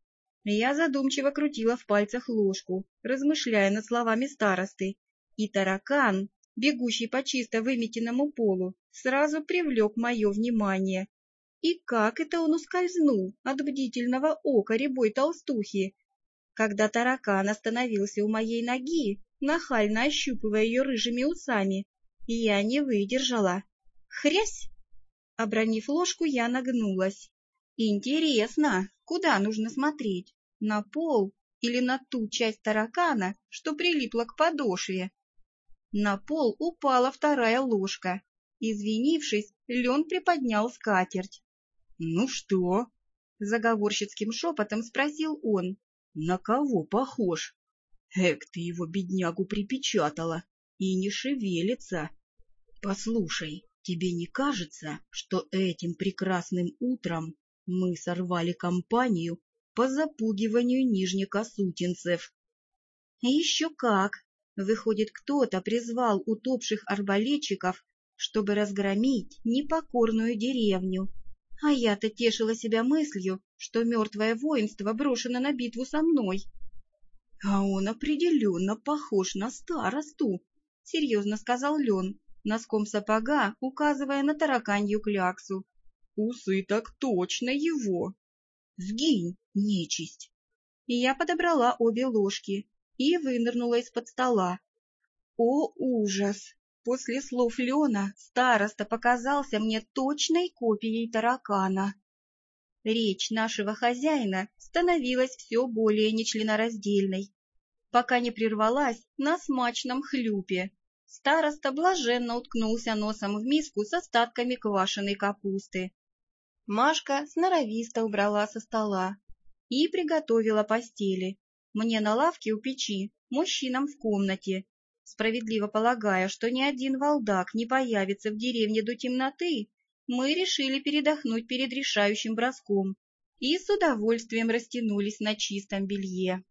A: Я задумчиво крутила в пальцах ложку, размышляя над словами старосты, и таракан, бегущий по чисто выметенному полу, сразу привлек мое внимание. И как это он ускользнул от бдительного ока рябой толстухи? Когда таракан остановился у моей ноги, нахально ощупывая ее рыжими усами, я не выдержала. Хрясь! Обронив ложку, я нагнулась. Интересно, куда нужно смотреть? На пол или на ту часть таракана, что прилипла к подошве? На пол упала вторая ложка. Извинившись, Лен приподнял скатерть. — Ну что? — заговорщицким шепотом спросил он. — На кого похож? Эк, ты его, беднягу, припечатала и не шевелится. Послушай, тебе не кажется, что этим прекрасным утром мы сорвали кампанию по запугиванию нижнекосутинцев? — Еще как! Выходит, кто-то призвал утопших арбалетчиков, чтобы разгромить непокорную деревню. А я-то тешила себя мыслью, что мертвое воинство брошено на битву со мной. — А он определенно похож на старосту, — серьезно сказал Лен, носком сапога указывая на тараканью кляксу. — Усы так точно его. — Сгинь, нечисть! И я подобрала обе ложки и вынырнула из-под стола. О, ужас! После слов Лена староста показался мне точной копией таракана. Речь нашего хозяина становилась все более нечленораздельной, пока не прервалась на смачном хлюпе. Староста блаженно уткнулся носом в миску с остатками квашеной капусты. Машка сноровисто убрала со стола и приготовила постели. Мне на лавке у печи, мужчинам в комнате, справедливо полагая, что ни один валдак не появится в деревне до темноты, мы решили передохнуть перед решающим броском и с удовольствием растянулись на чистом белье.